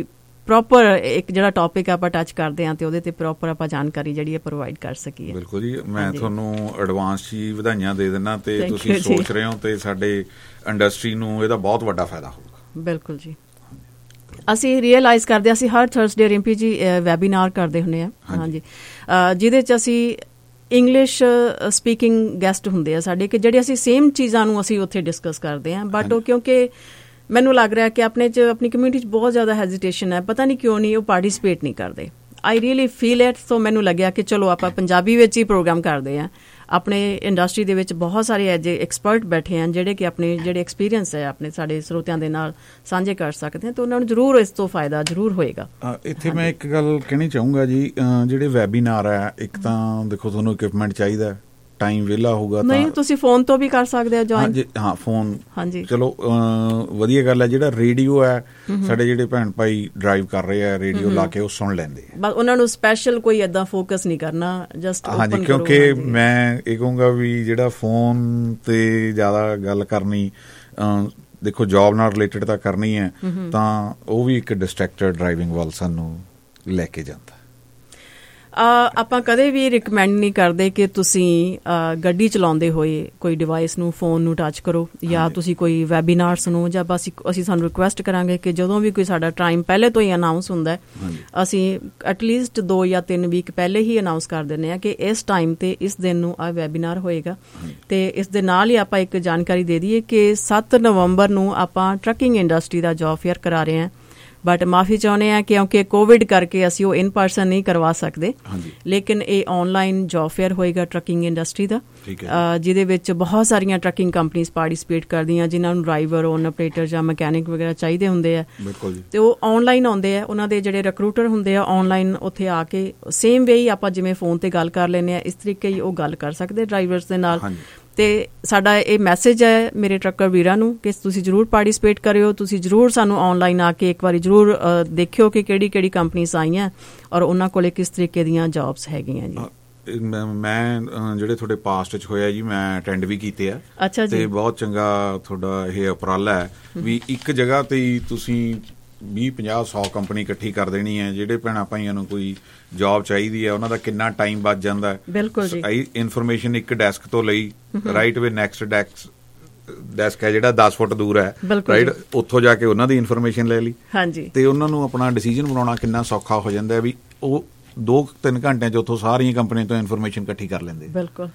ਪ੍ਰੋਪਰ ਇੱਕ ਜਿਹੜਾ ਟੌਪਿਕ ਆਪਾਂ ਟੱਚ ਕਰਦੇ ਹਾਂ ਤੇ ਉਹਦੇ ਤੇ ਪ੍ਰੋਪਰ ਆਪਾਂ ਜਾਣਕਾਰੀ ਜਿਹੜੀ ਹੈ ਪ੍ਰੋਵਾਈਡ ਕਰ ਸਕੀਏ। ਬਿਲਕੁਲ ਜੀ, ਮੈਂ ਤੁਹਾਨੂੰ ਐਡਵਾਂਸ ਹੀ ਵਧਾਈਆਂ ਦੇ ਦਿੰਦਾ ਤੇ ਤੁਸੀਂ ਸੋਚ ਰਹੇ ਹੋ ਤੇ ਸਾਡੇ ਇੰਡਸਟਰੀ ਨੂੰ ਇਹਦਾ ਬਹੁਤ ਵੱਡਾ ਫਾਇਦਾ ਹੋਊਗਾ। ਬਿਲਕੁਲ ਜੀ, ਅਸੀਂ ਰੀਅਲਾਈਜ਼ ਕਰਦੇ ਹਾਂ, ਅਸੀਂ ਹਰ ਥਰਸਡੇ ਰਿੰਪੀ ਜੀ ਵੈਬੀਨਾਰ ਕਰਦੇ ਹੁੰਦੇ ਹਾਂ। ਹਾਂਜੀ, ਜਿਹਦੇ 'ਚ ਅਸੀਂ ਇੰਗਲਿਸ਼ ਸਪੀਕਿੰਗ ਗੈਸਟ ਹੁੰਦੇ ਆ ਸਾਡੇ, ਕਿ ਜਿਹੜੇ ਅਸੀਂ ਸੇਮ ਚੀਜ਼ਾਂ ਨੂੰ ਅਸੀਂ ਉੱਥੇ ਡਿਸਕਸ ਕਰਦੇ ਹਾਂ, ਬਟ ਉਹ ਕਿਉਂਕਿ ਮੈਨੂੰ ਲੱਗ ਰਿਹਾ ਕਿ ਆਪਣੇ 'ਚ ਆਪਣੀ ਕਮਿਊਨਿਟੀ 'ਚ ਬਹੁਤ ਜ਼ਿਆਦਾ ਹੈਜ਼ੀਟੇਸ਼ਨ ਹੈ, ਪਤਾ ਨਹੀਂ ਕਿਉਂ ਨਹੀਂ ਉਹ ਪਾਰਟੀਸਪੇਟ ਨਹੀਂ ਕਰਦੇ। I really feel it. So ਮੈਨੂੰ ਲੱਗਿਆ ਕਿ ਚਲੋ ਆਪਾਂ ਪੰਜਾਬੀ ਵਿੱਚ ਹੀ ਪ੍ਰੋਗਰਾਮ ਕਰਦੇ ਹਾਂ। ਆਪਣੇ ਇੰਡਸਟਰੀ ਦੇ ਵਿੱਚ ਬਹੁਤ ਸਾਰੇ ਅਜੇ ਐਕਸਪਰਟ ਬੈਠੇ ਹਨ ਜਿਹੜੇ ਕਿ ਆਪਣੇ ਜਿਹੜੇ ਐਕਸਪੀਰੀਅੰਸ ਹੈ ਆਪਣੇ ਸਾਡੇ ਸਰੋਤਿਆਂ ਦੇ ਨਾਲ ਸਾਂਝੇ ਕਰ ਸਕਦੇ ਹਨ, ਤਾਂ ਉਹਨਾਂ ਨੂੰ ਜ਼ਰੂਰ ਇਸ ਤੋਂ ਫਾਇਦਾ ਜ਼ਰੂਰ ਹੋਏਗਾ। ਇੱਥੇ ਮੈਂ ਇੱਕ ਗੱਲ ਕਹਿਣੀ ਚਾਹੂੰਗਾ ਜੀ, ਜਿਹੜੇ ਵੈਬੀਨਾਰ ਹੈ, ਇੱਕ ਤਾਂ ਦੇਖੋ ਤੁਹਾਨੂੰ ਇਕਵਿਪਮੈਂਟ ਚਾਹੀਦਾ, ਟਾਈਮ ਵਿਹਲਾ ਹੋਊਗਾ ਨਹੀਂ ਤੁਸੀਂ ਫੋਨ ਤੋਂ ਵੀ ਕਰ ਸਕਦੇ ਹੋ ਜੁਆਇਨ। ਹਾਂ ਫੋਨ, ਹਾਂਜੀ ਚਲੋ ਵਧੀਆ ਗੱਲ ਹੈ। ਜਿਹੜਾ ਰੇਡੀਓ ਹੈ, ਸਾਡੇ ਜਿਹੜੇ ਭੈਣ ਭਾਈ ਡਰਾਈਵ ਕਰ ਰਹੇ ਆ, ਰੇਡੀਓ ਲਾ ਕੇ ਉਹ ਸੁਣ ਲੈਂਦੇ ਆ, ਬਸ ਉਹਨਾਂ ਨੂੰ ਸਪੈਸ਼ਲ ਕੋਈ ਏਦਾਂ ਫੋਕਸ ਨਹੀਂ ਕਰਨਾ, ਜਸਟ ਹਾਂਜੀ। ਕਿਉਂਕਿ ਮੈਂ ਇਹ ਕਹੂੰਗਾ ਵੀ ਜਿਹੜਾ ਫੋਨ ਤੇ ਜ਼ਿਆਦਾ ਗੱਲ ਕਰਨੀ, ਦੇਖੋ ਜੌਬ ਨਾਲ ਰਿਲੇਟਡ ਤਾਂ ਕਰਨੀ ਹੈ, ਤਾਂ ਉਹ ਵੀ ਇੱਕ ਡਿਸਟਰੈਕਟਡ ਡਰਾਈਵਿੰਗ ਵੱਲ ਸਾਨੂੰ ਲੈ ਕੇ ਜਾਂਦਾ। ਆਪਾਂ ਕਦੇ ਵੀ ਰਿਕਮੈਂਡ ਨਹੀਂ ਕਰਦੇ ਕਿ ਤੁਸੀਂ ਗੱਡੀ ਚਲਾਉਂਦੇ ਹੋਏ ਕੋਈ ਡਿਵਾਈਸ ਨੂੰ, ਫੋਨ ਨੂੰ ਟੱਚ ਕਰੋ, ਜਾਂ ਤੁਸੀਂ ਕੋਈ ਵੈਬੀਨਾਰਸ ਨੂੰ, ਜਾਂ ਬਸ ਅਸੀਂ ਸਾਨੂੰ ਰਿਕੁਐਸਟ ਕਰਾਂਗੇ ਕਿ ਜਦੋਂ ਵੀ ਕੋਈ ਸਾਡਾ ਟਾਈਮ ਪਹਿਲੇ ਤੋਂ ਹੀ ਅਨਾਊਂਸ ਹੁੰਦਾ, ਅਸੀਂ ਐਟਲੀਸਟ ਦੋ ਜਾਂ ਤਿੰਨ ਵੀਕ ਪਹਿਲੇ ਹੀ ਅਨਾਊਂਸ ਕਰ ਦਿੰਦੇ ਹਾਂ ਕਿ ਇਸ ਟਾਈਮ ਤੇ ਇਸ ਦਿਨ ਨੂੰ ਆਹ ਵੈਬੀਨਾਰ ਹੋਏਗਾ। ਤੇ ਇਸ ਦੇ ਨਾਲ ਹੀ ਆਪਾਂ ਇੱਕ ਜਾਣਕਾਰੀ ਦੇ ਦਈਏ ਕਿ ਸੱਤ ਨਵੰਬਰ ਨੂੰ ਆਪਾਂ ਟਰੱਕਿੰਗ ਇੰਡਸਟਰੀ ਦਾ ਜੌਬ ਫੇਅਰ ਕਰਾ ਰਹੇ ਹਾਂ, ਬਟ ਮਾਫੀ ਚਾਹੁੰਦੇ ਹਾਂ ਕਿਉਂਕਿ ਕੋਵਿਡ ਕਰਕੇ ਅਸੀਂ ਉਹ ਇਨ ਪਰਸਨ ਨਹੀਂ ਕਰਵਾ ਸਕਦੇ, ਲੇਕਿਨ ਇਹ ਆਨਲਾਈਨ ਜੌਬ ਫੇਅਰ ਹੋਏਗਾ ਟਰੱਕਿੰਗ ਇੰਡਸਟਰੀ ਦਾ, ਜਿਹਦੇ ਵਿੱਚ ਬਹੁਤ ਸਾਰੀਆਂ ਟਰੱਕਿੰਗ ਕੰਪਨੀਜ਼ ਪਾਰਟੀਸਪੇਟ ਕਰਦੀਆਂ, ਜਿਨ੍ਹਾਂ ਨੂੰ ਡਰਾਈਵਰ, ਓਨ ਆਪਰੇਟਰ ਜਾਂ ਮਕੈਨਿਕ ਵਗੈਰਾ ਚਾਹੀਦੇ ਹੁੰਦੇ ਆ, ਤੇ ਉਹ ਆਨਲਾਈਨ ਆਉਂਦੇ ਆ। ਉਹਨਾਂ ਦੇ ਜਿਹੜੇ ਰਿਕਰੂਟਰ ਹੁੰਦੇ ਆ ਆਨਲਾਈਨ ਉੱਥੇ ਆ ਕੇ ਸੇਮ ਵੇ ਹੀ ਆਪਾਂ ਜਿਵੇਂ ਫੋਨ ਤੇ ਗੱਲ ਕਰ ਲੈਂਦੇ ਆ, ਇਸ ਤਰੀਕੇ ਹੀ ਉਹ ਗੱਲ ਕਰ ਸਕਦੇ ਡਰਾਈਵਰਸ ਦੇ ਨਾਲ। ਤੇ ਸਾਡਾ ਇਹ ਮੈਸੇਜ ਹੈ ਮੇਰੇ ਟਰੱਕਰ ਵੀਰਾਂ ਨੂੰ ਕਿ ਤੁਸੀਂ ਜ਼ਰੂਰ ਪਾਰਟੀਸਪੇਟ ਕਰਿਓ, ਤੁਸੀਂ ਜ਼ਰੂਰ ਸਾਨੂੰ ਆਨਲਾਈਨ ਆ ਕੇ ਇੱਕ ਵਾਰੀ ਜ਼ਰੂਰ ਦੇਖਿਓ ਕਿ ਕਿਹੜੀ ਕਿਹੜੀ ਕੰਪਨੀਜ਼ ਆਈਆਂ ਔਰ ਉਹਨਾਂ ਕੋਲੇ ਕਿਸ ਤਰੀਕੇ ਦੀਆਂ ਜੌਬਸ ਹੈਗੀਆਂ ਜੀ। ਮੈਂ ਜਿਹੜੇ ਤੁਹਾਡੇ ਪਾਸਟ 'ਚ ਹੋਇਆ ਜੀ, ਮੈਂ ਅਟੈਂਡ ਵੀ ਕੀਤੇ ਆ। ਅੱਛਾ ਜੀ, ਤੇ ਬਹੁਤ ਚੰਗਾ ਤੁਹਾਡਾ ਇਹ ਉਪਰਾਲਾ ਹੈ ਵੀ ਇੱਕ ਜਗ੍ਹਾ ਤੇ ਹੀ ਤੁਸੀਂ ਵੀਹ ਪੰਜਾਹ ਸੌ ਕੰਪਨੀ ਇਕੱਠੀ ਕਰ ਦੇਣੀ ਹੈ। ਜਿਹੜੇ ਭੈਣਾਂ ਭਾਈਆਂ ਨੂੰ ਕੋਈ ਜੌਬ ਚਾਹੀਦੀ ਹੈ, ਉਹਨਾਂ ਦਾ ਕਿੰਨਾ ਟਾਈਮ ਬਚ ਜਾਂਦਾ ਹੈ। ਬਿਲਕੁਲ ਜੀ, ਇਨਫੋਰਮੇਸ਼ਨ ਇੱਕ ਡੈਸਕ ਤੋਂ ਲਈ, right way next desk desk ਹੈ ਜਿਹੜਾ ਦਸ ਫੁੱਟ ਦੂਰ ਹੈ, ਰਾਈਟ, ਉੱਥੋਂ ਜਾ ਕੇ ਉਹਨਾਂ ਦੀ ਇਨਫੋਰਮੇਸ਼ਨ ਲੈ ਲਈ। ਹਾਂਜੀ, ਤੇ ਉਹਨਾਂ ਨੂੰ ਆਪਣਾ ਡਿਸੀਜਨ ਬਣਾਉਣਾ ਕਿੰਨਾ ਸੌਖਾ ਹੋ ਜਾਂਦਾ ਵੀ ਉਹ ਦੋ ਤਿੰਨ ਘੰਟਿਆਂ 'ਚ ਉੱਥੋਂ ਸਾਰੀਆਂ ਕੰਪਨੀਆਂ ਤੋਂ ਇਨਫੋਰਮੇਸ਼ਨ ਇਕੱਠੀ ਕਰ ਲੈਂਦੇ। ਬਿਲਕੁਲ,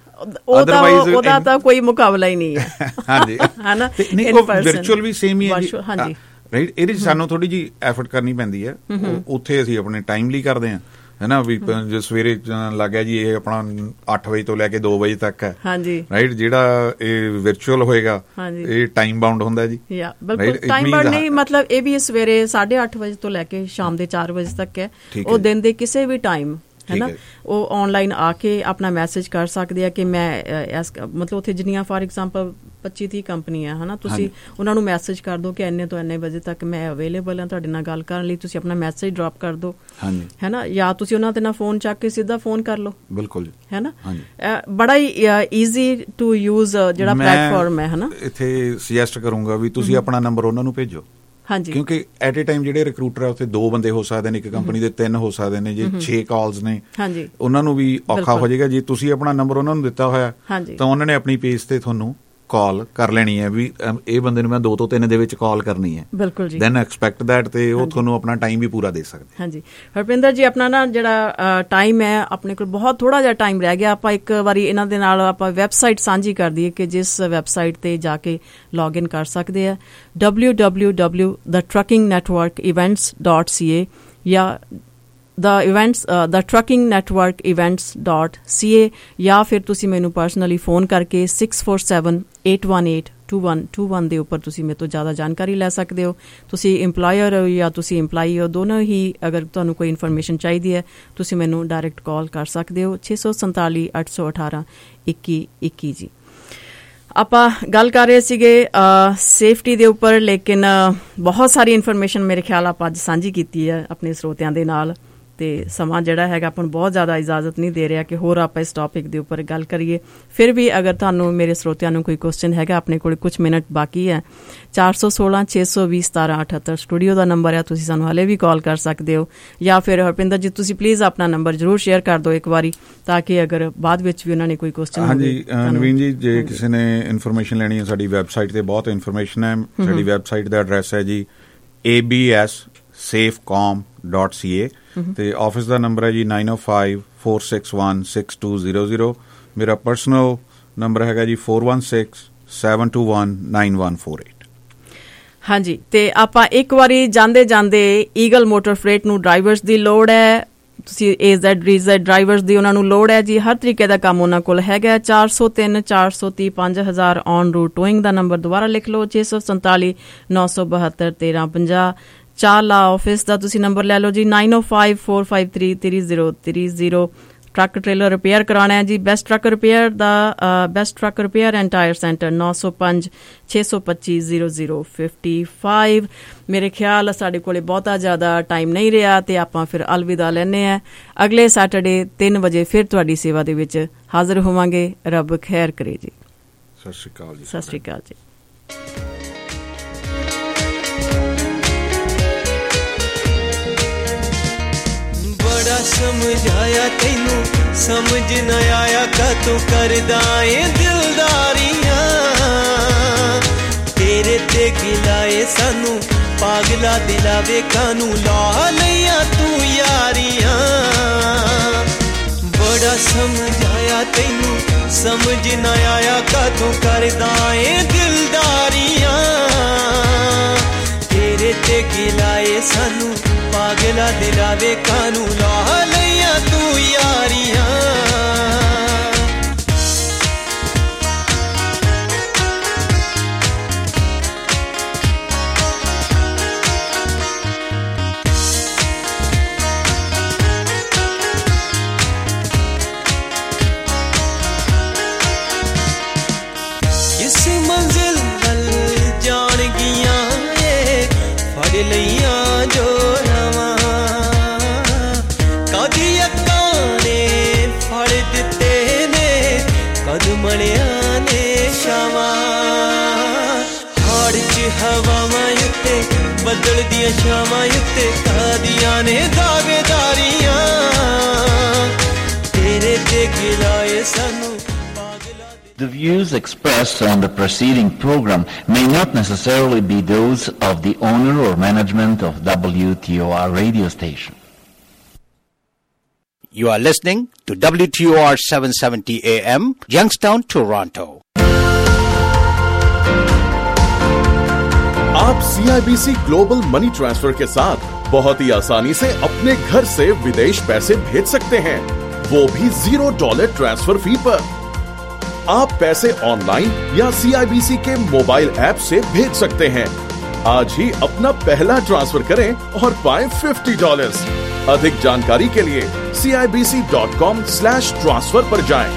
ਉਹਦਾ ਤਾਂ ਕੋਈ ਮੁਕਾਬਲਾ ਹੀ ਨਹੀਂ ਹੈ। ਹਾਂਜੀ, ਹਨਾ, ਵਿਰਚੁਅਲ ਵੀ ਸੇਮ ਹੀ ਹੈ ਜੀ। ਹਾਂਜੀ, ਰਾਈਟ, ਇਹਦੇ 'ਚ ਸਾਨੂੰ ਥੋੜੀ ਜਿਹੀ ਐਫਰਟ ਕਰਨੀ ਪੈਂਦੀ ਹੈ। ਉੱਥੇ ਅਸੀਂ ਆਪਣੇ ਟਾਈਮਲੀ ਕਰਦੇ ਹਾਂ, ਹੈ ਨਾ, ਵੀ ਜੇ ਸਵੇਰੇ ਲੱਗ ਗਿਆ ਜੀ ਇਹ ਆਪਣਾ ਅੱਠ ਵਜੇ ਤੋਂ ਲੈ ਕੇ ਦੋ ਵਜੇ ਤੱਕ ਹੈ, ਰਾਈਟ। ਜਿਹੜਾ ਇਹ ਵਿਰਚੁਅਲ ਹੋਏਗਾ ਇਹ ਟਾਈਮ ਬਾਉਂਡ ਹੁੰਦਾ ਜੀ। ਬਿਲਕੁਲ ਟਾਈਮ ਬਾਉਂਡ ਨਹੀਂ, ਮਤਲਬ ਇਹ ਵੀ ਸਵੇਰੇ ਸਾਢੇ ਅੱਠ ਵਜੇ ਤੋਂ ਲੈ ਕੇ ਸ਼ਾਮ ਦੇ ਚਾਰ ਵਜੇ ਤੱਕ ਹੈ। ਉਹ ਦਿਨ ਦੇ ਕਿਸੇ ਵੀ ਟਾਈਮ ਹੈ ਨਾ, ਉਹ ਆਨਲਾਈਨ ਆ ਕੇ ਆਪਣਾ ਮੈਸੇਜ ਕਰ ਸਕਦੇ ਆ ਕਿ ਮੈਂ ਮਤਲਬ ਉੱਥੇ ਜਿੰਨੀਆਂ ਫਾਰ ਐਗਜ਼ਾਮਪਲ ਪੱਚੀ ਤੀਹ ਕੰਪਨੀਆਂ ਹੈ ਨਾ, ਤੁਸੀਂ ਉਹਨਾਂ ਨੂੰ ਮੈਸੇਜ ਕਰ ਦਿਓ ਕਿ ਇੰਨੇ ਤੋਂ ਇੰਨੇ ਵਜੇ ਤੱਕ ਮੈਂ ਅਵੇਲੇਬਲ ਹਾਂ ਤੁਹਾਡੇ ਨਾਲ ਗੱਲ ਕਰਨ ਲਈ। ਤੁਸੀਂ ਆਪਣਾ ਮੈਸੇਜ ਡ੍ਰੌਪ ਕਰ ਦਿਓ, ਹੈ ਨਾ, ਜਾਂ ਤੁਸੀਂ ਉਹਨਾਂ ਦੇ ਨਾਲ ਫੋਨ ਚੱਕ ਕੇ ਸਿੱਧਾ ਫੋਨ ਕਰ ਲਓ। ਬਿਲਕੁਲ, ਹੈ ਨਾ, ਬੜਾ ਹੀ ਈਜ਼ੀ ਟੂ ਯੂਜ਼ ਜਿਹੜਾ ਪਲੇਟਫਾਰਮ ਹੈ। ਹੈ ਨਾ, ਇੱਥੇ ਸੁਜੈਸਟ ਕਰੂੰਗਾ ਵੀ ਤੁਸੀਂ ਆਪਣਾ ਨੰਬਰ ਉਹਨਾਂ ਨੂੰ ਭੇਜੋ। ਹਾਂਜੀ, ਕਿਉਂਕਿ ਐਟ ਏ ਟਾਈਮ ਜਿਹੜੇ ਰਿਕਰੂਟਰ ਆ ਉੱਥੇ ਦੋ ਬੰਦੇ ਹੋ ਸਕਦੇ ਨੇ, ਇੱਕ ਕੰਪਨੀ ਦੇ ਤਿੰਨ ਹੋ ਸਕਦੇ ਨੇ। ਜੇ ਛੇ ਕਾਲਸ ਨੇ, ਉਹਨਾਂ ਨੂੰ ਵੀ ਔਖਾ ਹੋ ਜਾਏਗਾ। ਜੇ ਤੁਸੀਂ ਆਪਣਾ ਨੰਬਰ ਉਹਨਾਂ ਨੂੰ ਦਿੱਤਾ ਹੋਇਆ ਤਾਂ ਉਹਨਾਂ ਨੇ ਆਪਣੀ ਪੇਜ ਤੇ ਤੁਹਾਨੂੰ ਕਾਲ ਕਰ ਲੈਣੀ ਹੈ ਵੀ ਇਹ ਬੰਦੇ ਨੂੰ ਮੈਂ ਦੋ ਤੋਂ ਤਿੰਨ ਦੇ ਵਿੱਚ ਕਾਲ ਕਰਨੀ ਹੈ। ਬਿਲਕੁਲ ਜੀ, ਦੈਨ ਐਕਸਪੈਕਟ ਦੈਟ, ਤੇ ਉਹ ਤੁਹਾਨੂੰ ਆਪਣਾ ਟਾਈਮ ਵੀ ਪੂਰਾ ਦੇ ਸਕਦੇ। ਹਾਂਜੀ ਹਰਪਿੰਦਰ ਜੀ, ਆਪਣਾ ਨਾ ਜਿਹੜਾ ਟਾਈਮ ਹੈ ਆਪਣੇ ਕੋਲ ਬਹੁਤ ਥੋੜਾ ਜਿਹਾ ਟਾਈਮ ਰਹਿ ਗਿਆ। ਆਪਾਂ ਇੱਕ ਵਾਰੀ ਇਹਨਾਂ ਦੇ ਨਾਲ ਆਪਾਂ ਵੈਬਸਾਈਟ ਸਾਂਝੀ ਕਰ ਦਈਏ ਕਿ ਜਿਸ ਵੈਬਸਾਈਟ ਤੇ ਜਾ ਕੇ ਲੌਗ ਇਨ ਕਰ ਸਕਦੇ ਆ, W W W the trucking network events dot C A ਜਾਂ the events uh, the trucking network events dot c a, ਜਾਂ ਫਿਰ ਤੁਸੀਂ ਮੈਨੂੰ ਪਰਸਨਲੀ ਫੋਨ ਕਰਕੇ six four seven eight one eight two one to one ਦੇ ਉੱਪਰ ਤੁਸੀਂ ਮੇਰੇ ਤੋਂ ਜ਼ਿਆਦਾ ਜਾਣਕਾਰੀ ਲੈ ਸਕਦੇ ਹੋ। ਤੁਸੀਂ ਇੰਪਲਾਇਰ ਹੋ ਜਾਂ ਤੁਸੀਂ ਇੰਪਲਾਈ ਹੋ, ਦੋਨੋਂ ਹੀ ਅਗਰ ਤੁਹਾਨੂੰ ਕੋਈ ਇਨਫੋਰਮੇਸ਼ਨ ਚਾਹੀਦੀ ਹੈ ਤੁਸੀਂ ਮੈਨੂੰ ਡਾਇਰੈਕਟ ਕਾਲ ਕਰ ਸਕਦੇ ਹੋ ਛੇ ਸੌ ਸੰਤਾਲੀ ਅੱਠ ਸੌ ਅਠਾਰਾਂ ਇੱਕੀ ਇੱਕੀ ਜੀ। ਆਪਾਂ ਗੱਲ ਕਰ ਰਹੇ ਸੀਗੇ ਸੇਫਟੀ ਦੇ ਉੱਪਰ, ਲੇਕਿਨ ਬਹੁਤ ਸਾਰੀ ਇਨਫੋਰਮੇਸ਼ਨ ਮੇਰੇ ਖਿਆਲ ਆਪਾਂ ਅੱਜ ਸਾਂਝੀ ਕੀਤੀ ਹੈ ਆਪਣੇ ਸਰੋਤਿਆਂ ਦੇ ਨਾਲ। ਤੇ ਸਮਾਂ ਜਿਹੜਾ ਹੈਗਾ ਆਪਾਂ ਨੂੰ ਬਹੁਤ ਜ਼ਿਆਦਾ ਇਜਾਜ਼ਤ ਨਹੀਂ ਦੇ ਰਿਹਾ ਕਿ ਹੋਰ ਆਪਾਂ ਇਸ ਟੌਪਿਕ ਦੇ ਉੱਪਰ ਗੱਲ ਕਰੀਏ। ਫਿਰ ਵੀ ਅਗਰ ਤੁਹਾਨੂੰ ਮੇਰੇ ਸਰੋਤਿਆਂ ਨੂੰ ਕੋਈ ਕੁਐਸਚਨ ਹੈਗਾ, ਆਪਣੇ ਕੋਲ ਕੁਝ ਮਿੰਟ ਬਾਕੀ ਹੈ, ਚਾਰ ਸੌ ਸੋਲਾਂ ਛੇ ਸੌ ਵੀਹ ਸਤਾਰਾਂ ਅਠੱਤਰ ਸਟੂਡੀਓ ਦਾ ਨੰਬਰ ਹੈ, ਤੁਸੀਂ ਸਾਨੂੰ ਹਾਲੇ ਵੀ ਕਾਲ ਕਰ ਸਕਦੇ ਹੋ। ਜਾਂ ਫਿਰ ਹਰਪਿੰਦਰ ਜੀ ਤੁਸੀਂ ਪਲੀਜ਼ ਆਪਣਾ ਨੰਬਰ ਜ਼ਰੂਰ ਸ਼ੇਅਰ ਕਰ ਦਿਓ ਇੱਕ ਵਾਰੀ, ਤਾਂ ਕਿ ਅਗਰ ਬਾਅਦ ਵਿੱਚ ਵੀ ਉਹਨਾਂ ਨੇ ਕੋਈ ਕੁਐਸਚਨ। ਹਾਂਜੀ ਨਵੀਨ ਜੀ, ਜੇ ਕਿਸੇ ਨੇ ਇਨਫੋਰਮੇਸ਼ਨ ਲੈਣੀ ਹੈ ਸਾਡੀ ਵੈਬਸਾਈਟ ਤੇ ਬਹੁਤ ਇਨਫੋਰਮੇਸ਼ਨ ਹੈ। ਸਾਡੀ ਵੈਬਸਾਈਟ ਦਾ ਐਡਰੈਸ ਹੈ ਜੀ A B S Safecom dot C A ਤੇ ਆਫਿਸ ਦਾ ਨੰਬਰ ਹੈ ਜੀ ਨਾਈਨ ਓ five four six one six two zero zero. ਮੇਰਾ ਪਰਸਨਲ ਨੰਬਰ ਹੈਗਾ ਜੀ four one six seven two one nine one four eight. ਹਾਂਜੀ, ਤੇ ਆਪਾਂ ਇੱਕ ਵਾਰੀ ਜਾਂਦੇ ਜਾਂਦੇ ਈਗਲ ਮੋਟਰ ਫਰੇਟ ਨੂੰ ਡਰਾਈਵਰਸ ਦੀ ਲੋੜ ਹੈ, ਤੁਸੀਂ ਏ ਜ਼ੈਡ ਰੀ ਜ਼ੈਡ ਡਰਾਈਵਰਸ ਦੀ ਉਹਨਾਂ ਨੂੰ ਲੋੜ ਹੈ ਜੀ। ਹਰ ਤਰੀਕੇ ਦਾ ਕੰਮ ਉਹਨਾਂ ਕੋਲ ਹੈਗਾ। ਚਾਰ ਸੌ ਤਿੰਨ ਚਾਰ ਸੌ ਤੀਹ ਪੰਜ ਹਜ਼ਾਰ ਔਨ ਰੂਟ ਟੋਇੰਗ ਦਾ ਨੰਬਰ ਦੁਬਾਰਾ ਲਿਖ ਲਓ, ਛੇ ਸੌ ਸੰਤਾਲੀ ਨੌ ਸੌ ਬਹੱਤਰ ਤੇਰਾਂ ਪੰਜਾਹ। ਚਾਲਾ ਆਫਿਸ ਦਾ ਤੁਸੀਂ ਨੰਬਰ ਲੈ ਲਓ ਜੀ ਨਾਈਨ ਓ five four five three three zero three zero. Truck trailer repair ਕਰਾਉਣਾ ਹੈ ਜੀ, ਬੈਸਟ ਟਰੱਕ ਰਿਪੇਅਰ ਦਾ best truck repair and tyre centre ਨੌ ਸੌ ਪੰਜ ਛੇ ਸੌ ਪੱਚੀ ਜ਼ੀਰੋ ਜ਼ੀਰੋ ਫਿਫਟੀ ਫਾਈਵ। ਮੇਰੇ ਖਿਆਲ ਸਾਡੇ ਕੋਲ ਬਹੁਤਾ ਜ਼ਿਆਦਾ ਟਾਈਮ ਨਹੀਂ ਰਿਹਾ ਤੇ ਆਪਾਂ ਫਿਰ ਅਲਵਿਦਾ ਲੈਂਦੇ ਹਾਂ। ਅਗਲੇ ਸੈਟਰਡੇ ਤਿੰਨ ਵਜੇ ਫਿਰ ਤੁਹਾਡੀ ਸੇਵਾ ਦੇ ਵਿੱਚ ਹਾਜ਼ਰ ਹੋਵਾਂਗੇ। ਰੱਬ ਖੈਰ ਕਰੇ ਜੀ। ਸਤਿ ਸ਼੍ਰੀ ਅਕਾਲ ਜੀ। ਸਤਿ ਸ਼੍ਰੀ ਅਕਾਲ ਜੀ। ਬੜਾ ਸਮਝਾਇਆ ਤੈਨੂੰ ਸਮਝ ਨਾ ਆਇਆ, ਕਾਤੋਂ ਕਰਦਾ ਏ ਦਿਲਦਾਰੀਆਂ, ਤੇਰੇ ਤੇ ਗਿਲਾਏ ਸਾਨੂੰ ਪਾਗਲਾ ਦਿਲਾਵੇ, ਕਾਨੂੰ ਲਾ ਲਈਆਂ ਤੂੰ ਯਾਰੀਆਂ। ਬੜਾ ਸਮਝਾਇਆ ਤੈਨੂੰ ਸਮਝ ਨਾ ਆਇਆ, ਕਾਤੋਂ ਕਰਦਾ ਏ ਦਿਲਦਾਰੀਆਂ, ਤੇਰੇ ਤੇ ਗਿਲਾਏ ਸਾਨੂੰ ਪਾਗਲਾ ਦਿਲਾਵੇ, ਕਾਨੂੰ ਲਾ ਲਈਆਂ ਤੂੰ ਯਾਰੀਆਂ। ਇਸ ਮੰਜ਼ਿਲ ਵੱਲ ਜਾਣ ਗਈਆਂ ਏ, ਫੜ ਲਈਆਂ ਜੋ ਰਵਾਂ, ਕਦੀ ਅੱਖਾਂ ਨੇ ਫੜ ਦਿੱਤੇ ਨੇ, ਕਦ ਮਲਿਆਂ ਨੇ ਛਾਵਾਂ, ਹਾੜ ਚ ਹਵਾਵਾਂ ਉੱਤੇ ਬੱਦਲ ਦੀਆਂ ਛਾਵਾਂ ਉੱਤੇ, ਕਾਦੀਆਂ ਨੇ ਦਾਵੇਦਾਰੀਆਂ, ਤੇਰੇ ਤੇ ਗਿਲਾਏ ਸਾਨੂੰ। The views expressed on the preceding program may not necessarily be those of the owner or management of W T O R radio station. You are listening to W T O R seven seventy A M, Youngstown, Toronto. आप C I B C global money transfer के साथ बहुत ही आसानी से अपने घर से विदेश पैसे भेज सकते हैं, वो भी जीरो डॉलर ट्रांसफर फी पर। आप पैसे ऑनलाइन या C I B C के मोबाइल ऐप से भेज सकते हैं। आज ही अपना पहला ट्रांसफर करें और पाएं फिफ्टी डॉलर्स। अधिक जानकारी के लिए C I B C dot com slash transfer पर जाएं।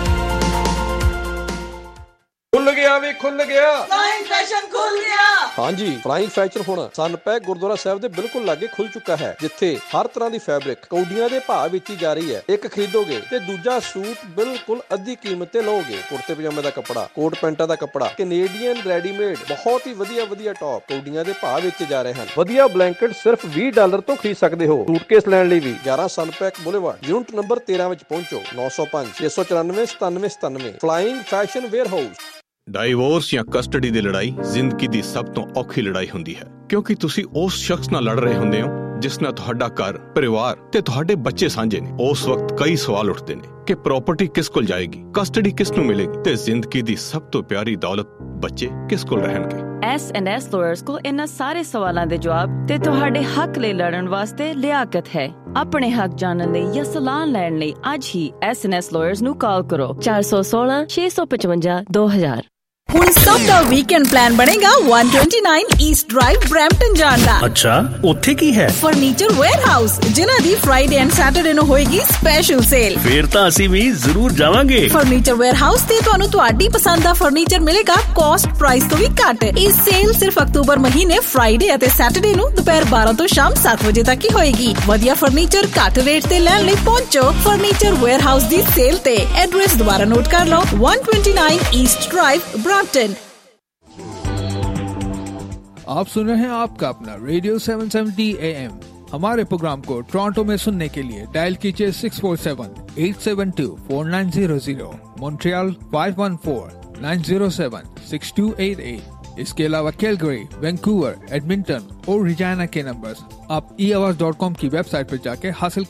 खुल गया भी खुल गया फ्लाइंग फैशन खुल गया। हाँ जी, फ्लाइंग फैशन हुण सनपैक गुरुद्वारा साहिब दे बिल्कुल लागे खुल चुका है, जिथे हर तरह की फैब्रिक कौडियां दे भाव बेची जा रही है। एक खरीदोगे ते दूजा सूट बिल्कुल अद्धी कीमत ते लओगे। कुर्ते पजामे दा कपड़ा, कोट पैंटा दा कपड़ा, कैनेडियन रेडीमेड बहुत ही वधिया वधिया टॉप कौडियां दे भाव बेचे जा रहे हैं। वधिया ब्लैंकेट सिर्फ बीस डॉलर तो खरीद सकते हो। सूटकेस लैण लई भी ग्यारह सनपैक बुलेवार्ड यूनिट नंबर तेरह विच पहुंचो। नौ सौ पांच छे सौ चौरानवे सतानवे सतानवे flying fashion warehouse. Divorce ਜਾਂ ਕਸਟਡੀ ਦੀ ਲੜਾਈ ਜ਼ਿੰਦਗੀ ਦੀ ਸਭ ਤੋਂ ਔਖੀ ਲੜਾਈ ਹੁੰਦੀ ਹੈ, ਕਿਉਂਕਿ ਤੁਸੀਂ ਉਸ ਸ਼ਖਸ ਨਾਲ ਲੜ ਰਹੇ ਹੁੰਦੇ ਹੋ ਜਿਸ ਨਾਲ ਤੁਹਾਡਾ ਘਰ, ਪਰਿਵਾਰ ਤੇ ਤੁਹਾਡੇ ਬੱਚੇ ਸਾਂਝੇ ਨੇ। ਉਸ ਵਕਤ ਕਈ ਸਵਾਲ ਉੱਠਦੇ ਨੇ ਕਿ ਪ੍ਰਾਪਰਟੀ ਕਿਸ ਕੋਲ ਜਾਏਗੀ, ਕਸਟਡੀ ਕਿਸ ਨੂੰ ਮਿਲੇਗੀ ਤੇ ਜ਼ਿੰਦਗੀ ਦੀ ਸਭ ਤੋਂ ਪਿਆਰੀ ਦੌਲਤ ਬੱਚੇ ਕਿਸ ਕੋਲ ਰਹਿਣਗੇ। ਐਸ ਐਂਡ ਐਸ ਲਾਇਰਸ ਕੋਲ ਇਹਨਾਂ ਸਾਰੇ ਸਵਾਲਾਂ ਦੇ ਜਵਾਬ ਤੇ ਤੁਹਾਡੇ ਹੱਕ ਲਈ ਲੜਨ ਵਾਸਤੇ ਲਿਆਕਤ ਹੈ। ਆਪਣੇ ਹੱਕ ਜਾਣਨ ਲਈ ਜਾਂ ਸਲਾਹ ਲੈਣ ਲਈ ਅੱਜ ਹੀ ਐਸ ਐਂਡ ਐਸ ਲਾਇਰਸ ਨੂੰ ਕਾਲ ਕਰੋ ਚਾਰ ਸੌ ਸੋਲਾਂ ਛੇ ਸੌ ਪਚਵੰਜਾ ਦੋ ਹਜ਼ਾਰ। ਹੁਣ ਸਭ ਦਾ ਵੀਕਐਂਡ ਪਲਾਨ ਬਣੇਗਾ ਇੱਕ ਸੌ ਉਨੱਤੀ ਈਸਟ ਡਰਾਈਵ ਬਰੈਂਪਟਨ ਜਾਣ ਦਾ। ਅੱਛਾ, ਉੱਥੇ ਕੀ ਹੈ? ਫਰਨੀਚਰ ਵੇਅਰਹਾਊਸ, ਜਿਨ੍ਹਾਂ ਦੀ ਫਰਾਈਡੇ ਐਂਡ ਸੈਟਰਡੇ ਨੂੰ ਹੋਏਗੀ ਸਪੈਸ਼ਲ ਸੇਲ। ਫੇਰ ਤਾਂ ਅਸੀਂ ਵੀ ਜ਼ਰੂਰ ਜਾਵਾਂਗੇ। ਫਰਨੀਚਰ ਵੇਅਰਹਾਊਸ ਤੇ ਤੁਹਾਨੂੰ ਤੁਹਾਡੀ ਪਸੰਦ ਦਾ ਫਰਨੀਚਰ ਮਿਲੇਗਾ ਕਾਸਟ ਪ੍ਰਾਈਸ ਤੋਂ ਵੀ ਘੱਟ। ਇਹ ਸੇਲ ਸਿਰਫ ਅਕਤੂਬਰ ਮਹੀਨੇ ਫਰਾਈਡੇ ਅਤੇ ਸੈਟਰਡੇ ਨੂੰ ਦੁਪਹਿਰ ਬਾਰਾਂ ਤੋਂ ਸ਼ਾਮ ਸੱਤ ਵਜੇ ਤੱਕ ਹੀ ਹੋਏਗੀ। ਵਧੀਆ ਫਰਨੀਚਰ ਘੱਟ ਰੇਟ ਤੇ ਲੈਣ ਲਈ ਪਹੁੰਚੋ ਫਰਨੀਚਰ ਵੇਅਰਹਾਊਸ ਦੀ ਸੇਲ ਤੇ। ਐਡਰੈਸ ਦੁਬਾਰਾ ਨੋਟ कर लो, एक सौ उनतीस ईस्ट ड्राइव ब्रैम्पटन। आप सुन रहे हैं आपका अपना रेडियो सात सौ सत्तर ए एम। हमारे प्रोग्राम को टोरंटो में सुनने के लिए डायल कीजिए six four seven eight seven two four nine zero zero, Montreal five one four nine zero seven six two eight eight. इसके अलावा कैलगरी, वैंकूवर, एडमिंटन और रिजाना के नंबर्स आप ई आवाज डॉट कॉम की वेबसाइट पर जाके हासिल